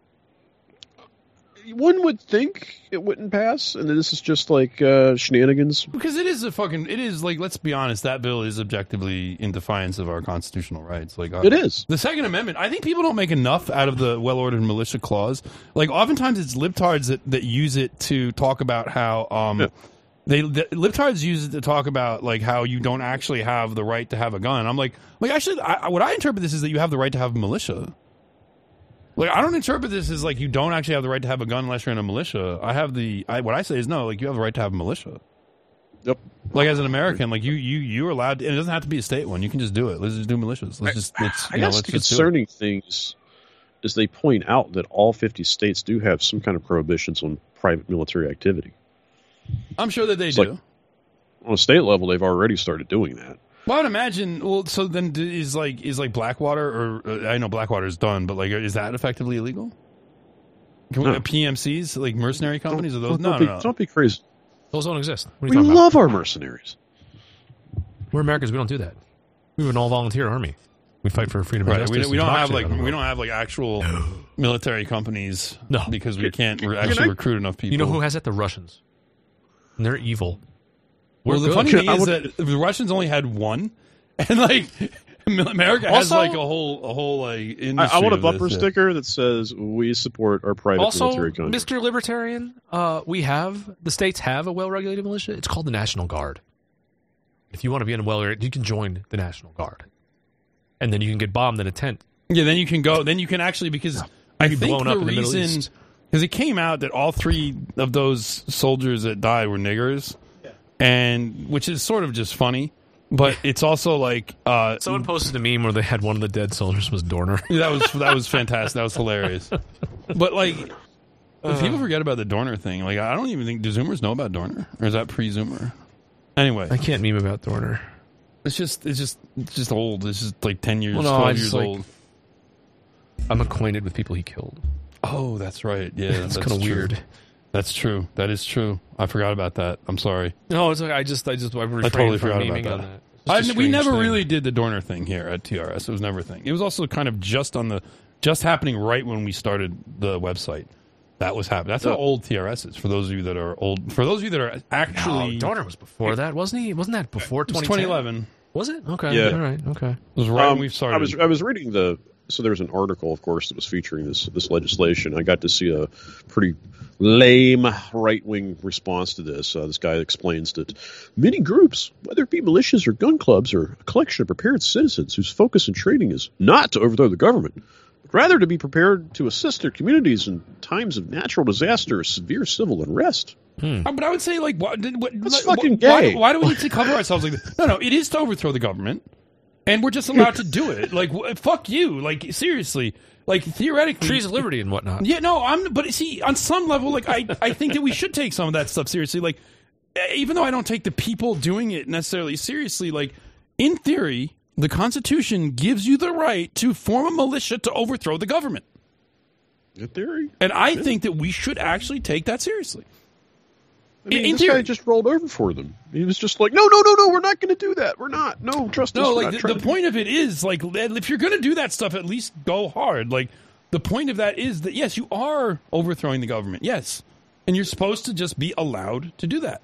Speaker 7: One would think it wouldn't pass, and this is just like uh, shenanigans.
Speaker 4: Because it is a fucking, it is like, let's be honest, that bill is objectively in defiance of our constitutional rights. Like uh,
Speaker 7: It is.
Speaker 4: the Second Amendment. I think people don't make enough out of the well-ordered militia clause. Like oftentimes it's libtards that, that use it to talk about how um,
Speaker 7: Yeah.
Speaker 4: they the, libtards use it to talk about like how you don't actually have the right to have a gun. I'm like, like actually, I, what I interpret this is that you have the right to have a militia. Like I don't interpret this as like you don't actually have the right to have a gun unless you're in a militia. I have the I, what I say is no, like you have the right to have a militia.
Speaker 7: Yep.
Speaker 4: Like as an American, like you you you're allowed to, and it doesn't have to be a state one. You can just do it. Let's just do militias. Let's just let's
Speaker 7: I
Speaker 4: you know,
Speaker 7: guess
Speaker 4: let's
Speaker 7: the
Speaker 4: just do it.
Speaker 7: concerning thing is, is they point out that all fifty states do have some kind of prohibitions on private military activity.
Speaker 4: I'm sure that they
Speaker 7: It's
Speaker 4: do.
Speaker 7: like- On a state level, they've already started doing that.
Speaker 4: Well, I'd imagine. Well, so then d- is like is like Blackwater or uh, I know Blackwater is done, but like is that effectively illegal? Can we,
Speaker 7: No.
Speaker 4: uh, P M Cs like mercenary companies
Speaker 7: Don't-
Speaker 4: are those?
Speaker 7: don't
Speaker 4: No,
Speaker 7: be,
Speaker 4: no, no.
Speaker 7: Don't be crazy.
Speaker 3: Those don't exist. What are
Speaker 7: We
Speaker 3: you talking about?
Speaker 7: love our mercenaries.
Speaker 3: We're Americans. We don't do that. We have an all-volunteer army. We fight for freedom and
Speaker 4: Right.
Speaker 3: justice.
Speaker 4: We,
Speaker 3: and
Speaker 4: we don't have
Speaker 3: democracy
Speaker 4: like
Speaker 3: around the
Speaker 4: we
Speaker 3: world.
Speaker 4: don't have like actual military companies.
Speaker 3: No.
Speaker 4: because we can't re-
Speaker 7: Can
Speaker 4: actually
Speaker 7: I-
Speaker 4: recruit enough people.
Speaker 3: You know who has that? The Russians. And they're evil. We're
Speaker 4: Well, the
Speaker 3: good.
Speaker 4: funny
Speaker 7: Can-
Speaker 4: thing
Speaker 7: I
Speaker 4: is
Speaker 7: would-
Speaker 4: that the Russians only had one, and like America has
Speaker 3: Also-
Speaker 4: like a whole a whole like
Speaker 7: I,
Speaker 4: industry.
Speaker 7: I want a
Speaker 4: of this,
Speaker 7: bumper
Speaker 4: yeah.
Speaker 7: sticker that says "We support our private
Speaker 3: Also,
Speaker 7: military country."
Speaker 3: Mister Libertarian, uh, we have the states have a well-regulated militia. It's called the National Guard. If you want to be in a well, you can join the National Guard, and then you can get bombed in a tent.
Speaker 4: Yeah, then you can go. Then you can actually because I
Speaker 3: be
Speaker 4: think
Speaker 3: blown
Speaker 4: the
Speaker 3: up in the Middle
Speaker 4: reason
Speaker 3: East.
Speaker 4: because it came out that all three of those soldiers that died were niggers, and which is sort of just funny, but it's also like uh,
Speaker 3: Someone posted a meme where they had one of the dead soldiers was Dorner.
Speaker 4: that was that was fantastic. That was hilarious. But like, people forget about the Dorner thing. Like, I don't even think do Zoomers know about Dorner, or is that pre-Zoomer? Anyway,
Speaker 3: I can't meme about Dorner.
Speaker 4: it's just it's just it's just old. It's just like ten years,
Speaker 3: Well, no, I
Speaker 4: twelve
Speaker 3: just,
Speaker 4: years
Speaker 3: like-
Speaker 4: old.
Speaker 3: I'm acquainted with people he killed.
Speaker 4: Oh, that's right. Yeah,
Speaker 3: It's
Speaker 4: that's
Speaker 3: kind of
Speaker 4: true.
Speaker 3: weird.
Speaker 4: That's true. That is true. I forgot about that. I'm sorry.
Speaker 3: No, it's okay. I just, I just, I refrained
Speaker 4: totally
Speaker 3: from
Speaker 4: forgot
Speaker 3: memeing
Speaker 4: about
Speaker 3: on
Speaker 4: that.
Speaker 3: that. It's just a
Speaker 4: I, we
Speaker 3: strange
Speaker 4: never
Speaker 3: thing.
Speaker 4: really did the Dorner thing here at T R S. It was never a thing. It was also kind of just on the just happening right when we started the website. That was happening. That's how
Speaker 7: Oh.
Speaker 4: old T R S is. For those of you that are old, for those of you that are actually,
Speaker 3: No, Dorner was before that, wasn't he? Wasn't that before
Speaker 4: it was
Speaker 3: twenty ten?
Speaker 4: twenty eleven.
Speaker 3: Was it? Okay.
Speaker 7: Yeah.
Speaker 3: All right. Okay.
Speaker 4: It was right
Speaker 7: Um,
Speaker 4: when we started.
Speaker 7: I was I was reading the so there was an article, of course, that was featuring this this legislation. I got to see a pretty lame right wing response to this. Uh, this guy explains that many groups, whether it be militias or gun clubs, are a collection of prepared citizens whose focus and training is not to overthrow the government, but rather to be prepared to assist their communities in times of natural disaster or severe civil unrest.
Speaker 4: Uh, But I would say, like, what? did- what
Speaker 7: That's
Speaker 4: like,
Speaker 7: fucking
Speaker 4: why,
Speaker 7: gay.
Speaker 4: Why do we need to cover ourselves like this? No, no. It is to overthrow the government, and we're just allowed to do it. Like, wh- fuck you. Like, seriously. Like, theoretically,
Speaker 3: Trees of liberty and whatnot.
Speaker 4: Yeah, no, I'm. But see, on some level, like, I, I think that we should take some of that stuff seriously. Like, eh, even though I don't take the people doing it necessarily seriously, like, in theory, the Constitution gives you the right to form a militia to overthrow the government,
Speaker 7: In theory,
Speaker 4: and I think that we should actually take that seriously.
Speaker 7: I mean,
Speaker 4: in
Speaker 7: this
Speaker 4: theory.
Speaker 7: guy just rolled over for them. He was just like, no, no, no, no, we're not going to do that. We're not. No, trust us.
Speaker 4: No,
Speaker 7: we're
Speaker 4: like
Speaker 7: not
Speaker 4: the,
Speaker 7: trying
Speaker 4: the
Speaker 7: to-
Speaker 4: point of it is like if you're going to do that stuff, at least go hard. Like the point of that is that yes, you are overthrowing the government. Yes, and you're supposed to just be allowed to do that.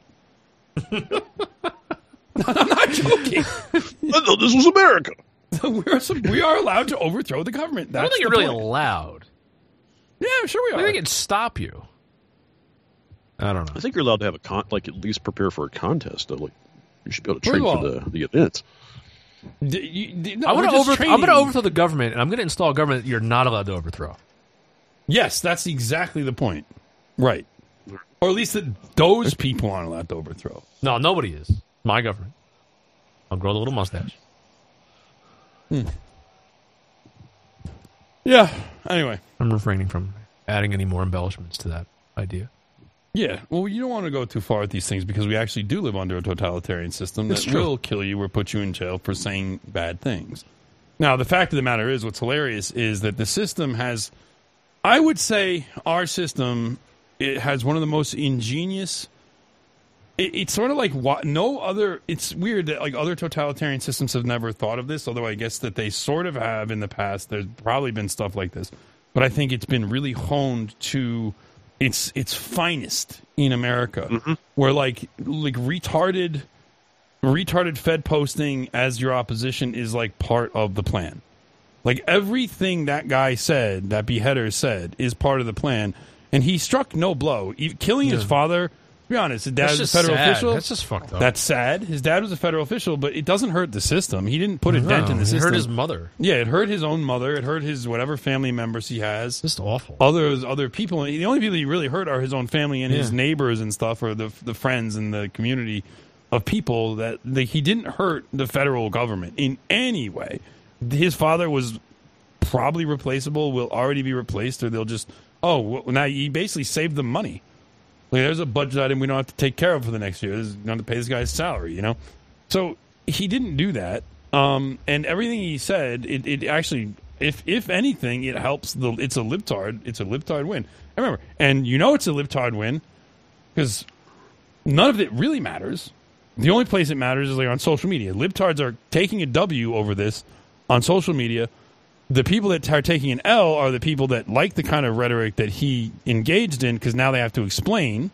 Speaker 4: I'm not joking.
Speaker 7: I thought this was America.
Speaker 4: We're some, we are allowed to overthrow the government. That's
Speaker 3: I don't think
Speaker 4: the
Speaker 3: you're really
Speaker 4: point.
Speaker 3: allowed.
Speaker 4: Yeah, sure we
Speaker 3: I
Speaker 4: are.
Speaker 3: think it'd stop you. I don't know.
Speaker 7: I think you're allowed to have a con, like at least prepare for a contest. Though, like you should be able to
Speaker 4: Pretty
Speaker 7: train
Speaker 4: well.
Speaker 7: for the the event.
Speaker 4: D- you- d- no,
Speaker 3: I'm
Speaker 4: we're
Speaker 3: going to
Speaker 4: just
Speaker 3: over, I'm going to
Speaker 4: training.
Speaker 3: overthrow the government, and I'm going to install a government that you're not allowed to overthrow.
Speaker 4: Yes, that's exactly the point. Right. Or at least that those people aren't allowed to overthrow.
Speaker 3: No, nobody is. My government. I'll grow the little mustache.
Speaker 4: Yeah. Anyway.
Speaker 3: I'm refraining from. adding any more embellishments to that idea.
Speaker 4: Yeah, well, you don't want to go too far with these things because we actually do live under a totalitarian system that will kill you or put you in jail for saying bad things. Now, the fact of the matter is, what's hilarious is that the system has, I would say, our system, it has one of the most ingenious. It, it's sort of like what, no other. It's weird that like other totalitarian systems have never thought of this, although I guess that they sort of have in the past. There's probably been stuff like this, but I think it's been really honed to its its finest in America, mm-hmm. where like like retarded retarded Fed posting as your opposition is like part of the plan. Like everything that guy said, that beheader said, is part of the plan, and he struck no blow. He, killing yeah. his father. To be honest, his dad
Speaker 3: That's
Speaker 4: was a federal
Speaker 3: sad.
Speaker 4: official.
Speaker 3: That's just fucked up.
Speaker 4: That's sad. His dad was a federal official, but it doesn't hurt the system. He didn't put a
Speaker 3: no,
Speaker 4: dent in the
Speaker 3: it
Speaker 4: system.
Speaker 3: It hurt his mother.
Speaker 4: Yeah, it hurt his own mother. It hurt his whatever family members he has.
Speaker 3: Just awful.
Speaker 4: Others, other people. The only people he really hurt are his own family and
Speaker 3: yeah.
Speaker 4: his neighbors and stuff, or the the friends and the community of people that the, he didn't hurt the federal government in any way. His father was probably replaceable. Will already be replaced, or they'll just oh well, now he basically saved them money. Like, there's a budget item we don't have to take care of for the next year. There's not to pay this guy's salary, you know? So he didn't do that. Um, and everything he said, it, it actually, if if anything, it helps. The It's a libtard. It's a libtard win. I remember. And you know it's a libtard win because none of it really matters. The only place it matters is like on social media. Libtards are taking a W over this on social media. The people that are taking an L are the people that like the kind of rhetoric that he engaged in because now they have to explain,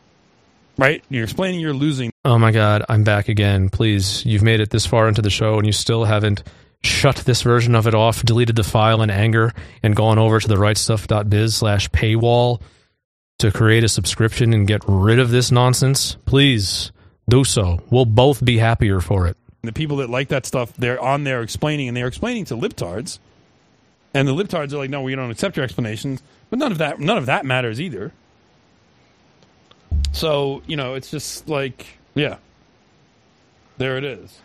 Speaker 4: right? You're explaining you're losing.
Speaker 3: Oh, my God. I'm back again. Please, you've made it this far into the show and you still haven't shut this version of it off, deleted the file in anger, and gone over to the rightstuff.biz slash paywall to create a subscription and get rid of this nonsense. Please do so. We'll both be happier for it.
Speaker 4: The people that like that stuff, they're on there explaining, and they're explaining to libtards. And the libtards are like, no, we don't accept your explanations. But none of that none of that matters either. So, you know, it's just like, yeah. There it is.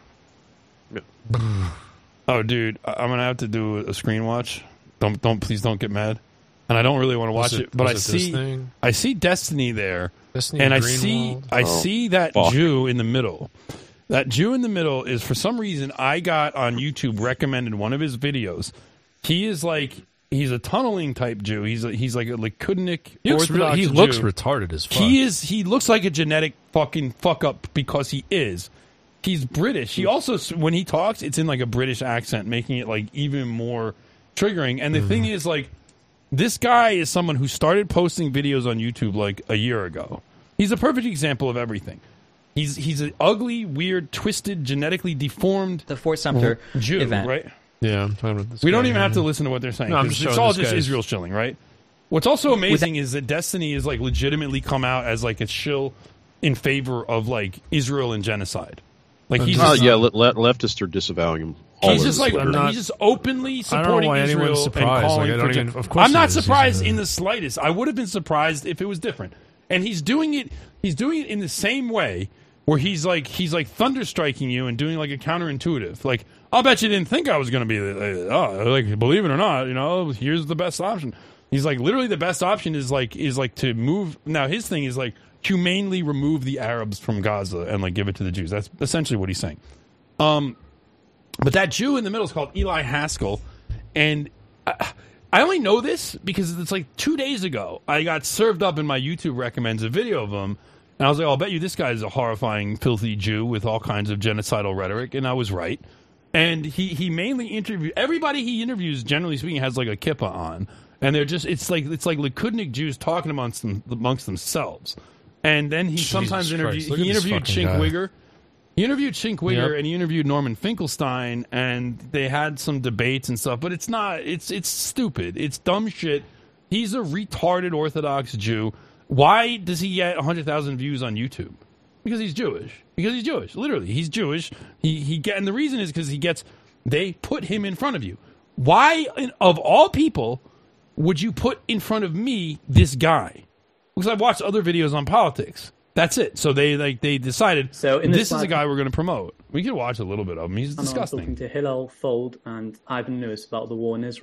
Speaker 4: Oh, dude, I'm going to have to do a screen watch. Don't, don't, please don't get mad. And I don't really want to watch it, it, but I see I see Destiny there.
Speaker 3: Destiny
Speaker 4: and I
Speaker 3: Greenwald.
Speaker 4: see I
Speaker 7: Oh,
Speaker 4: see that
Speaker 7: fuck.
Speaker 4: Jew in the middle. That Jew in the middle is, for some reason, I got on YouTube recommended one of his videos. He is like, he's a tunneling type Jew. He's a, he's like a Likudnik
Speaker 3: He looks,
Speaker 4: Orthodox
Speaker 3: really, he
Speaker 4: Jew.
Speaker 3: looks retarded as fuck.
Speaker 4: He is. He looks like a genetic fucking fuck up because he is. He's British. He also, when he talks, it's in like a British accent, making it like even more triggering. And the mm. thing is, like, this guy is someone who started posting videos on YouTube like a year ago. He's a perfect example of everything. He's he's an ugly, weird, twisted, genetically deformed
Speaker 10: the Fort Sumter
Speaker 4: Jew,
Speaker 10: event.
Speaker 4: right?
Speaker 3: Yeah, I'm talking about this
Speaker 4: we
Speaker 3: guy,
Speaker 4: don't even
Speaker 3: yeah.
Speaker 4: have to listen to what they're saying.
Speaker 3: No, I'm
Speaker 4: it's
Speaker 3: just
Speaker 4: it's
Speaker 3: showing
Speaker 4: all
Speaker 3: this
Speaker 4: just
Speaker 3: guy's-
Speaker 4: Israel shilling, right? What's also amazing is that Destiny is like legitimately come out as like a shill in favor of like Israel and genocide. Like he's
Speaker 7: Oh,
Speaker 4: just,
Speaker 7: yeah, le- le- leftists are disavowing him. all
Speaker 4: he's
Speaker 7: over
Speaker 4: just like
Speaker 7: Twitter.
Speaker 3: not-
Speaker 4: he's just openly
Speaker 3: I don't know
Speaker 4: supporting
Speaker 3: why
Speaker 4: Israel
Speaker 3: anyone's
Speaker 4: and
Speaker 3: surprised.
Speaker 4: calling
Speaker 3: Like, I don't
Speaker 4: for gen-
Speaker 3: even- of course
Speaker 4: I'm not
Speaker 3: he is.
Speaker 4: surprised
Speaker 3: He's a-
Speaker 4: in the slightest. I would have been surprised if it was different. And he's doing it. He's doing it in the same way where he's like he's like thunderstriking you and doing like a counterintuitive. Like, I'll bet you didn't think I was going to be uh, oh, like, believe it or not, you know, here's the best option. He's like, literally the best option is like is like to move. Now his thing is like humanely remove the Arabs from Gaza and like give it to the Jews. That's essentially what he's saying. Um, but that Jew in the middle is called Eli Haskell, and I, I only know this because it's like two days ago I got served up in my YouTube recommends a video of him, and I was like, oh, I'll bet you this guy is a horrifying, filthy Jew with all kinds of genocidal rhetoric, and I was right. And he, he mainly interviewed everybody he interviews. Generally speaking, has like a kippah on, and they're just it's like it's like Likudnik Jews talking amongst them amongst themselves. And then he
Speaker 3: Jesus
Speaker 4: sometimes interviewed
Speaker 3: Christ, look
Speaker 4: he
Speaker 3: at this
Speaker 4: interviewed
Speaker 3: fucking
Speaker 4: Chink
Speaker 3: guy.
Speaker 4: Wigger. He interviewed Chink Wigger
Speaker 3: Yep.
Speaker 4: and he interviewed Norman Finkelstein, and they had some debates and stuff. But it's not. It's it's stupid. It's dumb shit. He's a retarded Orthodox Jew. Why does he get one hundred thousand views on YouTube? Because he's Jewish. Because he's Jewish. Literally, he's Jewish. He he get, and the reason is because he gets. They put him in front of you. Why, in, of all people, would you put in front of me this guy? Because I've watched other videos on politics. That's it. So they like they decided.
Speaker 11: So in
Speaker 4: this
Speaker 11: this
Speaker 4: is a
Speaker 11: live-
Speaker 4: guy we're going to promote. We could watch a little bit of him. He's
Speaker 11: And I'm
Speaker 4: disgusting.
Speaker 11: talking to Hillel Fold and Ivan Lewis about the war in Israel.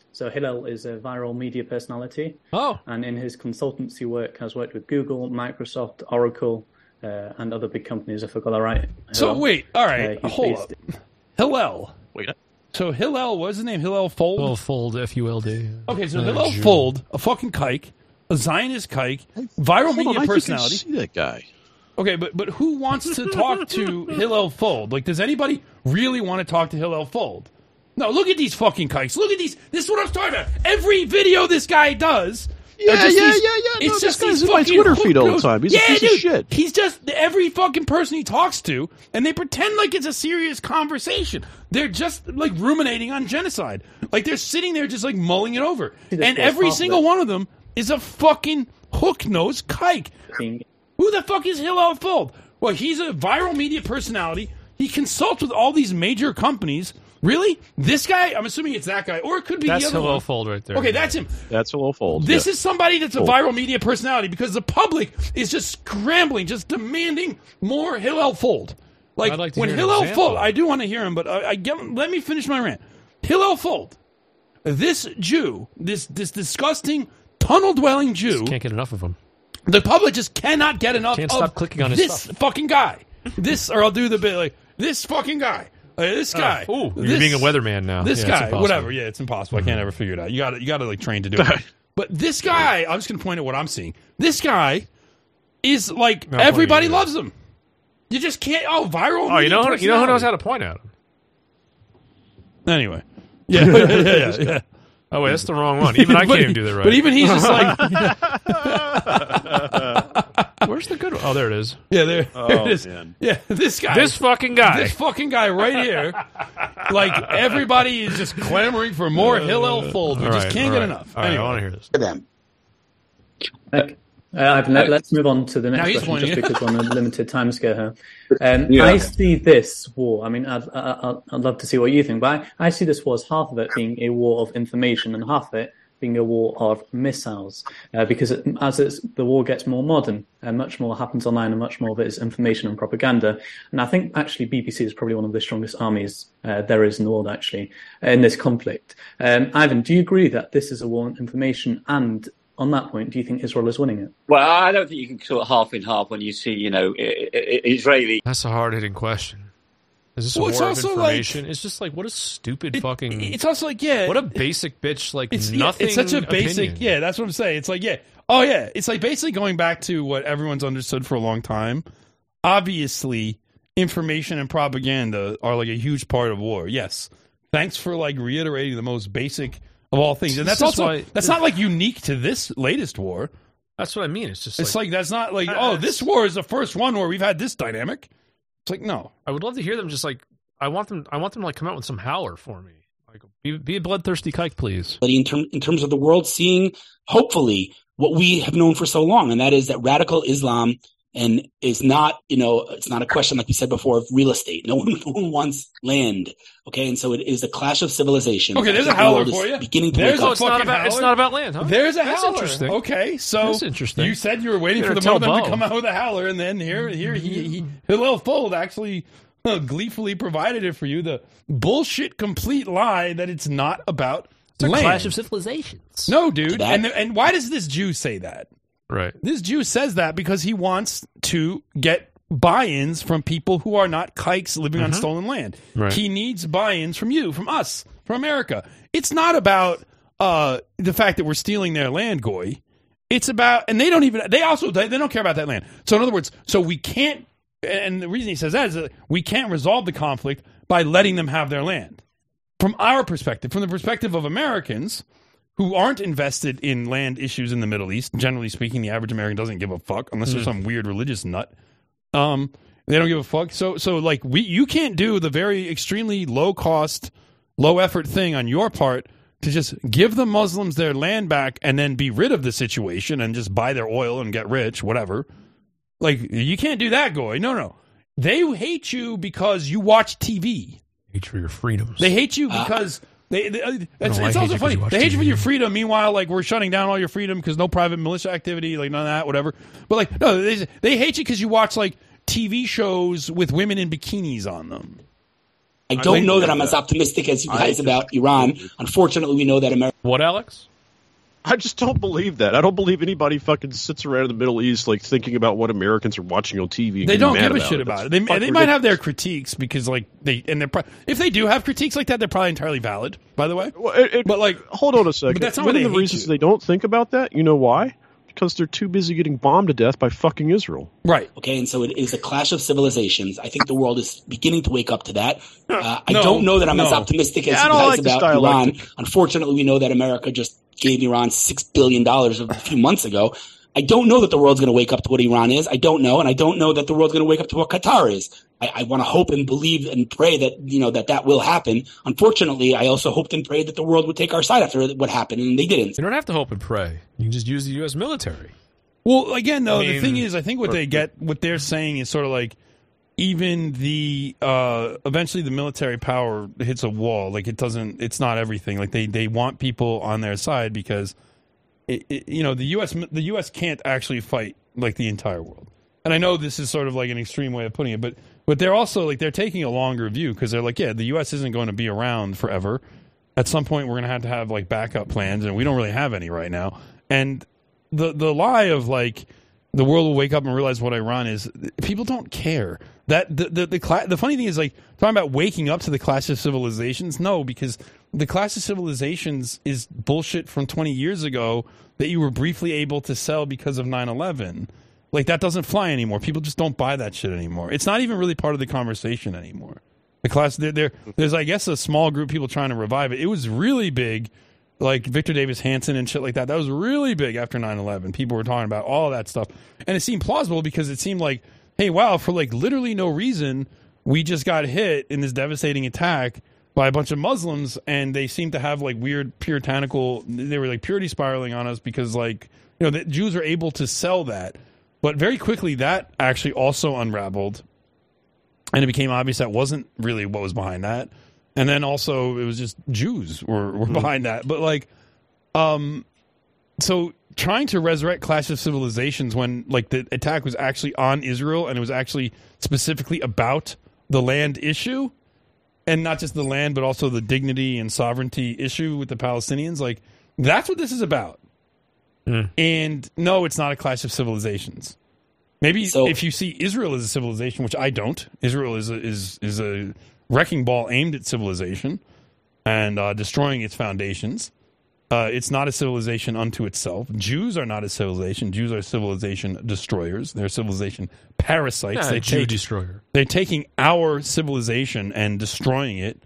Speaker 10: So Hillel is a viral media personality.
Speaker 3: Oh.
Speaker 10: And in his consultancy work has worked with Google, Microsoft, Oracle, uh, and other big companies, if I got that right.
Speaker 4: So
Speaker 10: Hillel.
Speaker 4: wait, all right,
Speaker 10: Uh, he's
Speaker 4: hold
Speaker 10: based-
Speaker 4: up. Hillel.
Speaker 7: Wait.
Speaker 4: So Hillel, what's his name? Hillel Fold?
Speaker 3: Hillel Fold, F U L D.
Speaker 4: Okay, so
Speaker 3: Uh,
Speaker 4: Hillel
Speaker 3: Jew.
Speaker 4: Fold, a fucking kike, a Zionist kike, viral
Speaker 7: Hold
Speaker 4: media
Speaker 7: on, I think I
Speaker 4: personality.
Speaker 7: see that guy.
Speaker 4: Okay, but but who wants to talk to Hillel Fold? Like, does anybody really want to talk to Hillel Fold? No, look at these fucking kikes. Look at these. This is what I'm talking about. Every video this guy does.
Speaker 7: Yeah,
Speaker 4: are just
Speaker 7: yeah,
Speaker 4: these-
Speaker 7: yeah, yeah. No,
Speaker 4: It's
Speaker 7: this
Speaker 4: just
Speaker 7: guy's
Speaker 4: these
Speaker 7: in my
Speaker 4: fucking
Speaker 7: Twitter feed all the
Speaker 4: hook-nosed-
Speaker 7: time. He's a
Speaker 4: yeah,
Speaker 7: piece of
Speaker 4: dude.
Speaker 7: shit.
Speaker 4: He's just every fucking person he talks to, and they pretend like it's a serious conversation. They're just like ruminating on genocide. Like they're sitting there just like mulling it over.
Speaker 10: this
Speaker 4: And
Speaker 10: was
Speaker 4: every
Speaker 10: half of
Speaker 4: single
Speaker 10: it.
Speaker 4: one of them is a fucking hook-nosed kike.
Speaker 10: Being-
Speaker 4: Who the fuck is Hillel Fold? Well, he's a viral media personality. He consults with all these major companies. Really? This guy? I'm assuming it's that guy. Or it could be
Speaker 3: That's
Speaker 4: the other
Speaker 3: Hillel
Speaker 4: one.
Speaker 3: Fold right there.
Speaker 4: Okay, that's him.
Speaker 7: That's a little fold.
Speaker 4: This
Speaker 7: yeah.
Speaker 4: is somebody that's a
Speaker 7: Fold.
Speaker 4: viral media personality because the public is just scrambling, just demanding more Hillel Fold. Like,
Speaker 3: I'd like to
Speaker 4: when
Speaker 3: hear an
Speaker 4: Hillel
Speaker 3: example.
Speaker 4: Fold, I do want to hear him, but I, I get, let me finish my rant. Hillel Fold, this Jew, this this disgusting tunnel-dwelling Jew,
Speaker 3: Can't get enough of them.
Speaker 4: the public just cannot get enough
Speaker 3: Can't
Speaker 4: of
Speaker 3: stop clicking on his
Speaker 4: this
Speaker 3: stuff.
Speaker 4: fucking guy. This, or I'll do the bit like this fucking guy. Uh, this guy.
Speaker 3: Oh, ooh, you're
Speaker 4: This-
Speaker 3: being a weatherman now.
Speaker 4: This
Speaker 3: Yeah, it's
Speaker 4: guy,
Speaker 3: impossible.
Speaker 4: whatever. Yeah, it's impossible. I can't ever figure it out. You got to, you got to like train to do it. But this guy, I'm just going to point at what I'm seeing. This guy is like
Speaker 3: Not
Speaker 4: everybody
Speaker 3: pointing at
Speaker 4: loves him. You just can't. Oh, viral.
Speaker 3: Oh, you know, who, you know who knows how
Speaker 4: to.
Speaker 3: to point at him?
Speaker 4: Anyway. Yeah, yeah, yeah, yeah, yeah.
Speaker 3: Oh, wait, that's the wrong one. Even I
Speaker 4: But-
Speaker 3: can't even do that right.
Speaker 4: But even he's just like,
Speaker 3: Where's the good one? Oh, there it is.
Speaker 4: yeah, there, there
Speaker 7: Oh,
Speaker 4: it is.
Speaker 7: man.
Speaker 4: Yeah, this guy.
Speaker 3: This fucking guy.
Speaker 4: This fucking guy right here. Like, everybody is just clamoring for more Hillel Fold. We
Speaker 3: All
Speaker 4: just
Speaker 3: right,
Speaker 4: can't
Speaker 3: all
Speaker 4: get
Speaker 3: right.
Speaker 4: enough.
Speaker 3: All right,
Speaker 4: Anyway.
Speaker 3: I want to hear this.
Speaker 10: Okay. Uh, Ivan, let, let's move on to the
Speaker 4: Now
Speaker 10: next
Speaker 4: he's
Speaker 10: question, just
Speaker 4: pointing.
Speaker 10: because we're on a limited time scale here. Um,
Speaker 11: Yeah.
Speaker 10: I see this war. I mean, I'd, I'd, I'd love to see what you think, but I, I see this war as half of it being a war of information and half of it being a war of missiles. Uh, because it, as it's, the war gets more modern, and much more happens online, and much more of it is information and propaganda. And I think actually B B C is probably one of the strongest armies uh, there is in the world, actually, in this conflict. Um, Ivan, do you agree that this is a war on information? And on that point, do you think Israel is winning it?
Speaker 11: Well, I don't think you can sort of half in half when you see, you know, I- I- Israeli.
Speaker 3: That's a hard hitting question. Is this a
Speaker 4: Well, it's
Speaker 3: war of
Speaker 4: also
Speaker 3: information? it's just like, what a stupid
Speaker 4: It-
Speaker 3: fucking.
Speaker 4: It's also like, yeah.
Speaker 3: what a basic bitch, like,
Speaker 4: It's, yeah,
Speaker 3: nothing.
Speaker 4: it's such a basic,
Speaker 3: opinion.
Speaker 4: yeah, that's what I'm saying. It's like, yeah, oh yeah, it's like basically going back to what everyone's understood for a long time. Obviously, information and propaganda are like a huge part of war. Yes, thanks for like reiterating the most basic of all things, and that's
Speaker 3: This is
Speaker 4: also
Speaker 3: why-
Speaker 4: that's not like unique to this latest war.
Speaker 3: That's what I mean. It's just
Speaker 4: It's
Speaker 3: like,
Speaker 4: like that's not like
Speaker 3: I-
Speaker 4: oh,
Speaker 3: I-
Speaker 4: this war is the first one where we've had this dynamic. It's like no,
Speaker 3: I would love to hear them just like, I want them, I want them to like come out with some howler for me. Like, be, be a bloodthirsty kike, please.
Speaker 12: in, term, in terms of the world seeing, hopefully, what we have known for so long, and that is that radical Islam and is not, you know, it's not a question, like we said before, of real estate. No one, no one wants land, okay? And so it is a clash of civilization.
Speaker 4: okay, there's
Speaker 12: I
Speaker 4: a
Speaker 12: think the
Speaker 4: howler
Speaker 12: world is
Speaker 4: for you.
Speaker 12: Beginning to
Speaker 4: There's
Speaker 12: wake
Speaker 4: a
Speaker 12: up.
Speaker 3: it's not
Speaker 4: fucking
Speaker 3: about, it's
Speaker 4: howler.
Speaker 3: not about land, huh?
Speaker 4: There's a
Speaker 3: That's
Speaker 4: howler.
Speaker 3: interesting.
Speaker 4: Okay, so
Speaker 3: That's interesting.
Speaker 4: you said you were waiting
Speaker 3: You're
Speaker 4: for the
Speaker 3: gonna
Speaker 4: moment
Speaker 3: tell
Speaker 4: to
Speaker 3: Bo.
Speaker 4: come out with a howler, and then here, here, he, he Hillel Fold actually uh, gleefully provided it for you. The bullshit, complete lie that it's not about
Speaker 3: It's a
Speaker 4: land.
Speaker 3: clash of civilizations.
Speaker 4: No, dude.
Speaker 12: That-
Speaker 4: And and why does this Jew say that?
Speaker 3: Right.
Speaker 4: This Jew says that because he wants to get buy-ins from people who are not kikes living on stolen land.
Speaker 3: Right.
Speaker 4: He needs buy-ins from you, from us, from America. It's not about uh, the fact that we're stealing their land, Goy. It's about, and they don't even, they also, they, they don't care about that land. So in other words, so we can't, and the reason he says that is that we can't resolve the conflict by letting them have their land. From our perspective, from the perspective of Americans who aren't invested in land issues in the Middle East, generally speaking, the average American doesn't give a fuck unless there's some weird religious nut. Um, they don't give a fuck. So, so like we, you can't do the very extremely low cost, low effort thing on your part to just give the Muslims their land back and then be rid of the situation and just buy their oil and get rich, whatever. Like you can't do that, Goy. No, no. They hate you because you watch T V.
Speaker 3: Hate for your freedoms.
Speaker 4: They hate you because they. they uh, it's
Speaker 3: I
Speaker 4: it's
Speaker 3: hate
Speaker 4: also
Speaker 3: you 'cause
Speaker 4: funny.
Speaker 3: you watch
Speaker 4: They hate you for
Speaker 3: T V.
Speaker 4: your freedom. Meanwhile, like we're shutting down all your freedom because no private militia activity, like none of that, whatever. But like, no, they, they hate you because you watch like T V shows with women in bikinis on them.
Speaker 12: I don't know that I'm as optimistic as you guys about Iran. Unfortunately, we know that America.
Speaker 3: What, Alex?
Speaker 7: I just don't believe that. I don't believe anybody fucking sits around in the Middle East like thinking about what Americans are watching on T V. And
Speaker 4: they don't
Speaker 7: mad
Speaker 4: give a
Speaker 7: about
Speaker 4: shit
Speaker 7: it.
Speaker 4: about it.
Speaker 7: That's
Speaker 4: They, they
Speaker 7: fucking
Speaker 4: might have their
Speaker 7: ridiculous.
Speaker 4: critiques because, like, they and they're pro- if they do have critiques like that, they're probably entirely valid. By the way,
Speaker 7: Well, it- it-
Speaker 4: but like,
Speaker 7: hold on a second.
Speaker 4: But that's not
Speaker 7: One
Speaker 4: why
Speaker 7: of
Speaker 4: they
Speaker 7: the
Speaker 4: hate
Speaker 7: reasons
Speaker 4: you.
Speaker 7: they don't think about that, you know why? Because they're too busy getting bombed to death by fucking Israel.
Speaker 4: Right.
Speaker 12: Okay, and so it is a clash of civilizations. I think the world is beginning to wake up to that. Uh, I
Speaker 4: No,
Speaker 12: don't know that I'm as
Speaker 4: no.
Speaker 12: optimistic as
Speaker 7: Yeah, I
Speaker 12: you
Speaker 7: don't
Speaker 12: guys
Speaker 7: like this
Speaker 12: about Iran.
Speaker 7: dialectic.
Speaker 12: Unfortunately, we know that America just gave Iran six billion dollars a few months ago. I don't know that the world's going to wake up to what Iran is. I don't know, and I don't know that the world's going to wake up to what Qatar is. I, I want to hope and believe and pray that you know that that will happen. Unfortunately, I also hoped and prayed that the world would take our side after what happened, and they didn't.
Speaker 3: You don't have to hope and pray. You can just use the U S military.
Speaker 4: well, again, though,
Speaker 3: I
Speaker 4: the
Speaker 3: mean-
Speaker 4: thing is, I think what they get, what they're saying is sort of like, even the uh, eventually the military power hits a wall. Like it doesn't, it's not everything. Like they they want people on their side because, it, it, you know, the U S the U S can't actually fight like the entire world. And I know this is sort of like an extreme way of putting it, but but they're also like they're taking a longer view because they're like, yeah, the U S isn't going to be around forever. At some point, we're going to have to have like backup plans, and we don't really have any right now. And the the lie of like the world will wake up and realize what Iran is, people don't care. That the the the, cla- the funny thing is like talking about waking up to the clash of civilizations. No, because the clash of civilizations is bullshit from twenty years ago that you were briefly able to sell because of nine eleven. Like that doesn't fly anymore. People just don't buy that shit anymore. It's not even really part of the conversation anymore. The class there, there there's I guess a small group of people trying to revive it. It was really big, like Victor Davis Hanson and shit like that. That was really big after nine eleven. People were talking about all that stuff, and it seemed plausible because it seemed like, hey, wow, for like literally no reason, we just got hit in this devastating attack by a bunch of Muslims, and they seemed to have like weird puritanical. They were like purity spiraling on us because like you know the Jews are able to sell that, but very quickly that actually also unraveled. And it became obvious that wasn't really what was behind that. And then also it was just Jews were, were behind that. But like, um, so trying to resurrect Clash of Civilizations when like the attack was actually on Israel and it was actually specifically about the land issue and not just the land, but also the dignity and sovereignty issue with the Palestinians. Like that's what this is about.
Speaker 3: Mm.
Speaker 4: And no, it's not a Clash of Civilizations. Maybe
Speaker 12: So-
Speaker 4: if you see Israel as a civilization, which I don't, Israel is a, is is a wrecking ball aimed at civilization and uh, destroying its foundations. Uh, it's not a civilization unto itself. Jews are not a civilization. Jews are civilization destroyers. They're civilization parasites.
Speaker 3: Yeah,
Speaker 4: they
Speaker 3: Jew
Speaker 4: take,
Speaker 3: destroyer.
Speaker 4: They're taking our civilization and destroying it.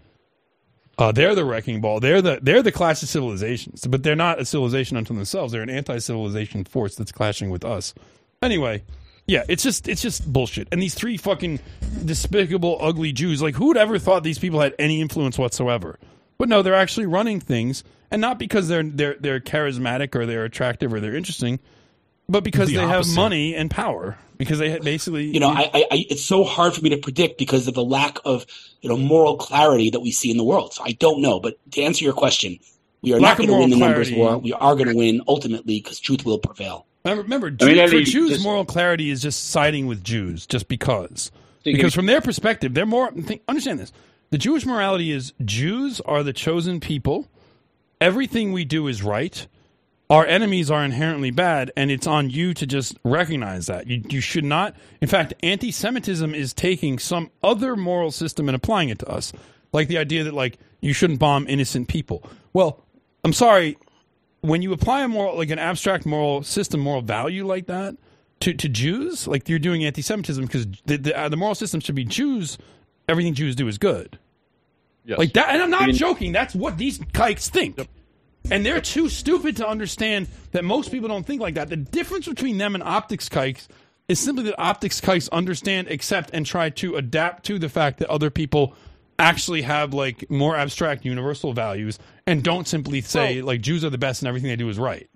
Speaker 4: Uh, they're the wrecking ball. They're the they're the clash of civilizations, but they're not a civilization unto themselves. They're an anti-civilization force that's clashing with us. Anyway. Yeah, it's just it's just bullshit. And these three fucking despicable, ugly Jews, like who would ever thought these people had any influence whatsoever? But no, they're actually running things, and not because they're they're they're charismatic or they're attractive or they're interesting, but because
Speaker 3: The
Speaker 4: they
Speaker 3: opposite.
Speaker 4: have money and power. Because they ha- basically,
Speaker 12: You know, I, I, I, it's so hard for me to predict because of the lack of, you know, moral clarity that we see in the world. So I don't know. But to answer your question, we are
Speaker 4: Lack
Speaker 12: not
Speaker 4: of
Speaker 12: going to win the
Speaker 4: moral
Speaker 12: numbers
Speaker 4: clarity.
Speaker 12: war. We are going to win ultimately because truth will prevail.
Speaker 4: Remember, remember
Speaker 11: I mean,
Speaker 4: Jew-
Speaker 11: Eddie,
Speaker 4: for Jews,
Speaker 11: just-
Speaker 4: moral clarity is just siding with Jews, just because.
Speaker 11: you
Speaker 4: Because
Speaker 11: can-
Speaker 4: from their perspective, they're more. Think, understand this: the Jewish morality is Jews are the chosen people. Everything we do is right. Our enemies are inherently bad, and it's on you to just recognize that. You, you should not. In fact, anti-Semitism is taking some other moral system and applying it to us, like the idea that like you shouldn't bomb innocent people. Well, I'm sorry. When you apply a moral, like an abstract moral system, moral value like that to, to Jews, like you're doing anti-Semitism because the, the, uh, the moral system should be Jews. Everything Jews do is good.
Speaker 7: Yes.
Speaker 4: Like that, and I'm not
Speaker 11: I mean-
Speaker 4: joking. That's what these kikes think.
Speaker 7: Yep.
Speaker 4: And they're too stupid to understand that most people don't think like that. The difference between them and optics kikes is simply that optics kikes understand, accept, and try to adapt to the fact that other people actually have like more abstract universal values and don't simply say
Speaker 7: Well-
Speaker 4: like Jews are the best and everything they do is right.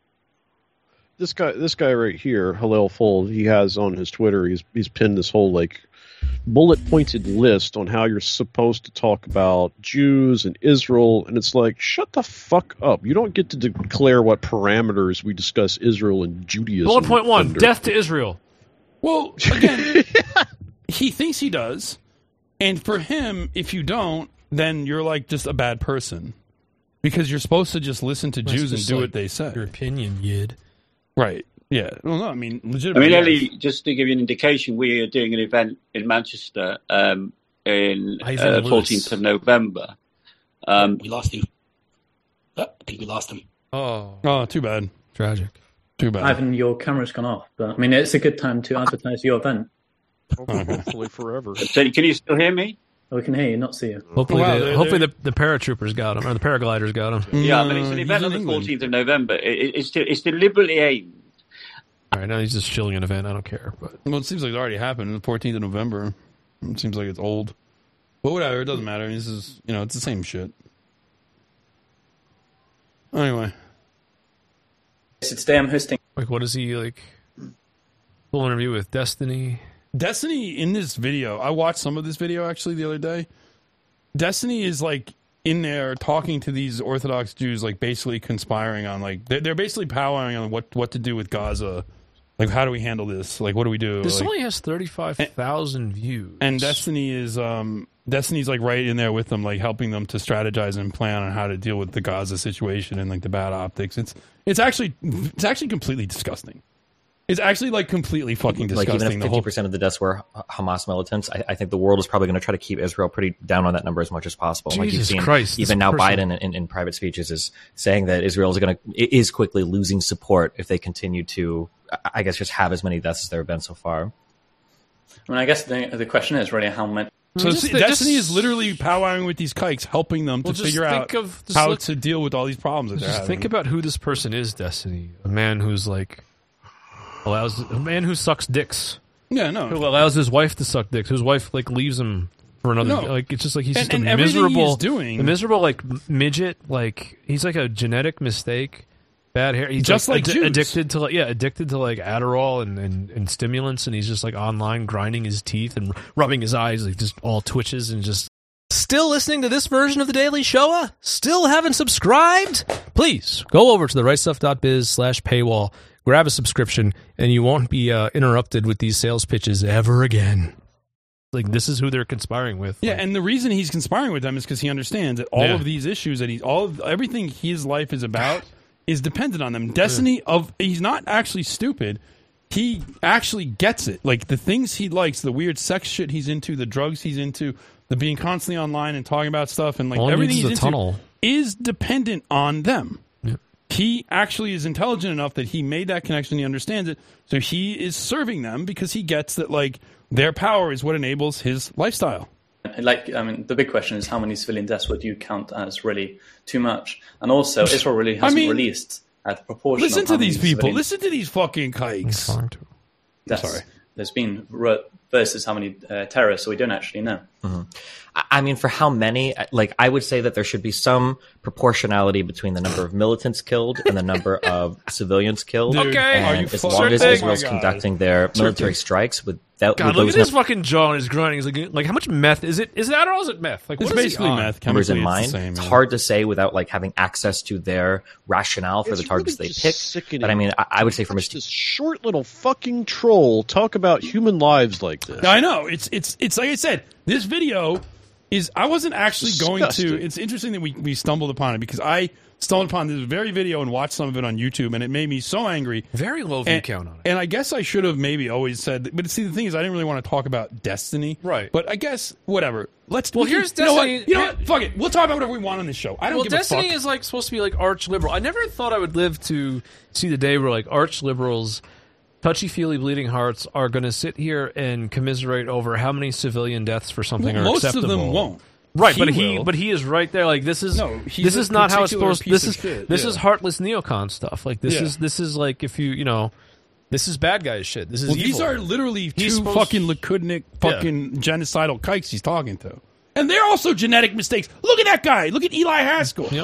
Speaker 7: This guy, this guy right here, Hillel Fold, he has on his Twitter. He's he's pinned this whole like bullet pointed list on how you're supposed to talk about Jews and Israel, and it's like, shut the fuck up. You don't get to declare what parameters we discuss Israel and Judaism.
Speaker 3: Bullet point one:
Speaker 7: under.
Speaker 3: death to Israel.
Speaker 4: Well, again, he thinks he does. And for him, if you don't, then you're like just a bad person. Because you're supposed to just listen to
Speaker 3: That's
Speaker 4: Jews and
Speaker 3: just
Speaker 4: do
Speaker 3: like
Speaker 4: what they say.
Speaker 3: Your opinion, Yid.
Speaker 4: Right. Yeah. Well, no, I mean,
Speaker 11: I
Speaker 4: legitimately.
Speaker 11: mean,
Speaker 4: yes.
Speaker 11: Ellie, just to give you an indication, we are doing an event in Manchester um, in
Speaker 3: Ivan
Speaker 11: uh,
Speaker 3: Lewis.
Speaker 11: fourteenth of November. Um,
Speaker 12: we lost him. Oh, I think we lost him.
Speaker 3: Oh.
Speaker 4: Oh, too bad.
Speaker 3: Tragic.
Speaker 4: Too bad.
Speaker 10: Ivan, your camera's gone off. But I mean, it's a good time to advertise your event.
Speaker 7: Hopefully forever.
Speaker 11: So can you still hear me?
Speaker 10: Oh, we can hear you, not see you.
Speaker 3: Hopefully,
Speaker 4: Wow,
Speaker 3: the,
Speaker 4: they're-
Speaker 3: hopefully the, the paratroopers got him, or the paragliders got him.
Speaker 11: Yeah, but it's an
Speaker 4: No,
Speaker 11: event
Speaker 4: he's
Speaker 11: on
Speaker 4: in
Speaker 11: the
Speaker 4: England.
Speaker 11: fourteenth of November. It, it, it's, de- it's deliberately aimed.
Speaker 3: All right, now he's just shilling an event. I don't care. But
Speaker 4: Well, it seems like it already happened. The fourteenth of November. It seems like it's old. But whatever. It doesn't matter. I mean, this is, you know, it's the same shit. Anyway.
Speaker 10: So today I'm hosting.
Speaker 3: like, what is he like? Full interview with Destiny.
Speaker 4: Destiny in this video, I watched some of this video actually the other day. Destiny is like in there talking to these Orthodox Jews, like basically conspiring on like they're, they're basically powering on what what to do with Gaza. Like, how do we handle this? Like, what do we do?
Speaker 3: This
Speaker 4: like,
Speaker 3: only has thirty-five thousand views.
Speaker 4: and Destiny is um Destiny's like right in there with them, like helping them to strategize and plan on how to deal with the Gaza situation and like the bad optics. It's it's actually it's actually completely disgusting. It's actually like completely fucking
Speaker 13: Like
Speaker 4: disgusting.
Speaker 13: even if
Speaker 4: the
Speaker 13: fifty
Speaker 4: whole
Speaker 13: percent of the deaths were H- Hamas militants, I, I think the world is probably going to try to keep Israel pretty down on that number as much as possible. like you've
Speaker 3: Jesus
Speaker 13: seen,
Speaker 3: Christ, this
Speaker 13: even now
Speaker 3: person-
Speaker 13: Biden in, in private speeches is saying that Israel is going to is quickly losing support if they continue to, I- I guess, just have as many deaths as there have been so far.
Speaker 10: I mean, I guess the the question is really how many.
Speaker 4: So
Speaker 3: Just-
Speaker 4: see,
Speaker 3: they
Speaker 4: Destiny
Speaker 3: just-
Speaker 4: is literally powwowing with these kikes, helping them
Speaker 3: Well,
Speaker 4: to
Speaker 3: just
Speaker 4: figure
Speaker 3: think
Speaker 4: out
Speaker 3: of- just
Speaker 4: how
Speaker 3: look-
Speaker 4: to deal with all these problems that they're
Speaker 3: Just
Speaker 4: having.
Speaker 3: think about who this person is, Destiny. A man who's like allows a man who sucks dicks.
Speaker 4: Yeah, no.
Speaker 3: Who allows his wife to suck dicks. Whose wife like leaves him for another.
Speaker 4: No.
Speaker 3: Like it's just like he's
Speaker 4: And-
Speaker 3: just
Speaker 4: and
Speaker 3: a
Speaker 4: everything
Speaker 3: miserable,
Speaker 4: he's doing-
Speaker 3: a miserable like m- midget. Like he's like a genetic mistake. Bad hair. He's
Speaker 4: Just like
Speaker 3: addi-
Speaker 4: Jews.
Speaker 3: addicted to like yeah, addicted to like Adderall and, and, and stimulants, and he's just like online grinding his teeth and rubbing his eyes, like just all twitches and just. Still listening to this version of the Daily Shoah? Still haven't subscribed? Please go over to the right stuff dot biz slash paywall, grab a subscription, and you won't be uh, interrupted with these sales pitches ever again. Like this is who they're conspiring with.
Speaker 4: Yeah, and the reason he's conspiring with them is because he understands that all
Speaker 3: Yeah.
Speaker 4: of these issues that he's all of everything his life is about is dependent on them. Destiny of he's not actually stupid. He actually gets it. Like the things he likes, the weird sex shit he's into, the drugs he's into, the being constantly online and talking about stuff, and like
Speaker 3: All he
Speaker 4: everything
Speaker 3: needs
Speaker 4: he's
Speaker 3: is a
Speaker 4: into
Speaker 3: tunnel.
Speaker 4: is dependent on them.
Speaker 3: Yeah.
Speaker 4: He actually is intelligent enough that he made that connection. He understands it, so he is serving them because he gets that like their power is what enables his lifestyle.
Speaker 10: Like, I mean, the big question is how many civilian deaths would you count as really too much? And also, Israel really hasn't
Speaker 4: mean,
Speaker 10: released at the proportion.
Speaker 4: Listen
Speaker 10: of
Speaker 4: to
Speaker 10: how many
Speaker 4: these people.
Speaker 10: civilian
Speaker 4: Listen to these fucking kikes.
Speaker 10: deaths
Speaker 4: Sorry.
Speaker 10: there's been ro- versus how many uh, terrorists, so we don't actually know.
Speaker 13: Mhm. I I mean, for how many? Like, I would say that there should be some proportionality between the number of militants killed and the number of civilians killed.
Speaker 3: Dude, Okay.
Speaker 13: and
Speaker 3: are you
Speaker 13: as
Speaker 3: fucking-
Speaker 13: long as
Speaker 3: Sure thing.
Speaker 13: Israel's
Speaker 3: Oh my God.
Speaker 13: conducting their
Speaker 3: Sure
Speaker 13: military
Speaker 3: thing.
Speaker 13: strikes without
Speaker 3: God,
Speaker 13: with
Speaker 3: look
Speaker 13: those
Speaker 3: at his fucking jaw and his grinding. He's like, like how much meth is it? Is it Adderall or is it meth? Like,
Speaker 4: It's
Speaker 3: what is he
Speaker 4: basically
Speaker 3: on?
Speaker 4: meth.
Speaker 13: numbers in
Speaker 4: Chemically,
Speaker 13: mind.
Speaker 4: it's the same,
Speaker 13: It's
Speaker 4: yeah.
Speaker 13: hard to say without like having access to their rationale for
Speaker 7: It's
Speaker 13: the targets
Speaker 7: really
Speaker 13: they
Speaker 7: just
Speaker 13: pick.
Speaker 7: sickening.
Speaker 13: But I mean, I, I would say from a
Speaker 7: Watch this short little fucking troll talk about human lives like this.
Speaker 4: I know it's it's it's like I said. This video is I wasn't actually going
Speaker 7: Disgusting.
Speaker 4: to. It's interesting that we we stumbled upon it because I stumbled upon this very video and watched some of it on YouTube, and it made me so angry.
Speaker 3: Very low view
Speaker 4: and,
Speaker 3: count on it.
Speaker 4: And I guess I should have maybe always said. But see, the thing is, I didn't really want to talk about Destiny,
Speaker 3: Right.
Speaker 4: But I guess whatever. Let's.
Speaker 3: Well,
Speaker 4: we can-
Speaker 3: here's
Speaker 4: you know what?
Speaker 3: Destiny-
Speaker 4: You know what? Fuck it. We'll talk about whatever we want on this show. I don't
Speaker 3: well,
Speaker 4: give
Speaker 3: Destiny
Speaker 4: a fuck.
Speaker 3: is like supposed to be like arch liberal. I never thought I would live to see the day where like arch liberals, touchy feely bleeding hearts are going to sit here and commiserate over how many civilian deaths for something
Speaker 4: Well,
Speaker 3: are
Speaker 4: most of
Speaker 3: acceptable.
Speaker 4: them won't.
Speaker 3: Right,
Speaker 4: He
Speaker 3: but he
Speaker 4: will.
Speaker 3: but he is right there. Like this is
Speaker 4: No, he's
Speaker 3: this
Speaker 4: a
Speaker 3: is not how it's
Speaker 4: particular
Speaker 3: supposed.
Speaker 4: piece
Speaker 3: This
Speaker 4: of
Speaker 3: is
Speaker 4: shit,
Speaker 3: this
Speaker 4: yeah.
Speaker 3: is heartless neocon stuff. Like this
Speaker 4: Yeah.
Speaker 3: is this is like if you you know, this is bad guy shit. This is
Speaker 4: Well,
Speaker 3: evil.
Speaker 4: these are literally
Speaker 3: He's
Speaker 4: two
Speaker 3: supposed-
Speaker 4: fucking Likudnik, fucking genocidal kikes he's talking to. And they're also genetic mistakes. Look at that guy. Look at Eli Haskell.
Speaker 3: Yep.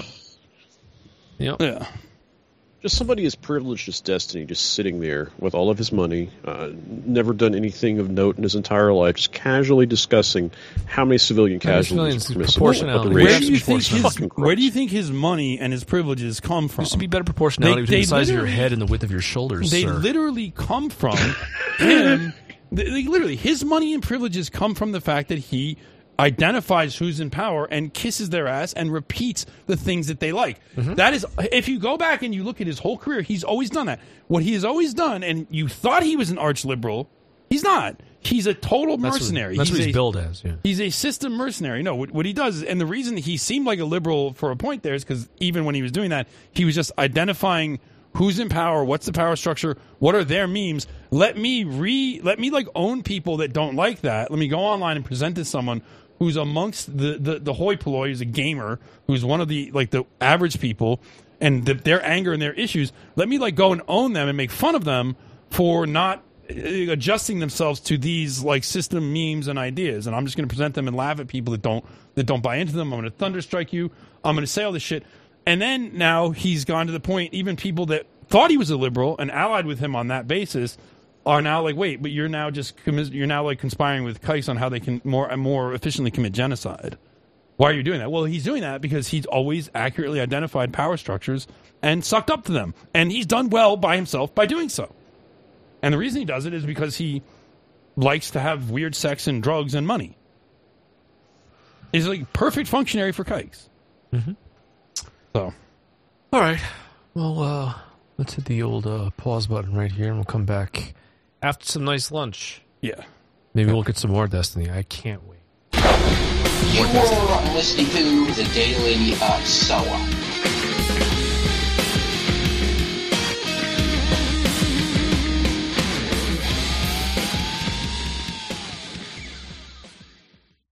Speaker 3: Yep.
Speaker 4: Yeah.
Speaker 7: Just somebody as privileged as Destiny, just sitting there with all of his money, uh, never done anything of note in his entire life, just casually discussing how many civilian
Speaker 3: How many
Speaker 7: casualties
Speaker 3: civilians,
Speaker 7: are permissible, what the
Speaker 3: proportionality.
Speaker 7: ratio
Speaker 4: Where do you
Speaker 7: is.
Speaker 4: think his
Speaker 7: Fucking gross.
Speaker 4: Where do you think his money and his privileges come from?
Speaker 3: There should be better proportionality
Speaker 4: They-
Speaker 3: between
Speaker 4: they
Speaker 3: the size of your
Speaker 4: literally-
Speaker 3: head and the width of your shoulders.
Speaker 4: They
Speaker 3: sir.
Speaker 4: literally come from him. They, they literally his money and privileges come from the fact that he identifies who's in power and kisses their ass and repeats the things that they like.
Speaker 3: Mm-hmm.
Speaker 4: That is, if you go back and you look at his whole career, he's always done that. What he has always done, and you thought he was an arch liberal, he's not. He's a total
Speaker 3: That's what-
Speaker 4: mercenary.
Speaker 3: that's what he's
Speaker 4: a-
Speaker 3: billed as, yeah.
Speaker 4: He's a system mercenary. No, what, what he does, is, and the reason he seemed like a liberal for a point there is because even when he was doing that, he was just identifying who's in power, what's the power structure, what are their memes. Let me re, let me like own people that don't like that. Let me go online and present to someone who's amongst the the, the hoi polloi, who's a gamer, who's one of the like the average people, and the, their anger and their issues. Let me like go and own them and make fun of them for not adjusting themselves to these like system memes and ideas, and I'm just going to present them and laugh at people that don't that don't buy into them. I'm going to thunderstrike you. I'm going to say all this shit, and then now he's gone to the point. Even people that thought he was a liberal and allied with him on that basis are now like, wait, but you're now just commis- you're now like conspiring with Kais on how they can more more efficiently commit genocide. Why are you doing that? Well, he's doing that because he's always accurately identified power structures and sucked up to them, and he's done well by himself by doing so. And the reason he does it is because he likes to have weird sex and drugs and money. He's like perfect functionary for kikes.
Speaker 3: Mm-hmm.
Speaker 4: So,
Speaker 3: all right. Well, uh, let's hit the old uh, pause button right here, and we'll come back after some nice lunch.
Speaker 4: Yeah.
Speaker 3: Maybe we'll get some more Destiny. I can't wait.
Speaker 14: You are listening to the Daily uh, S O A.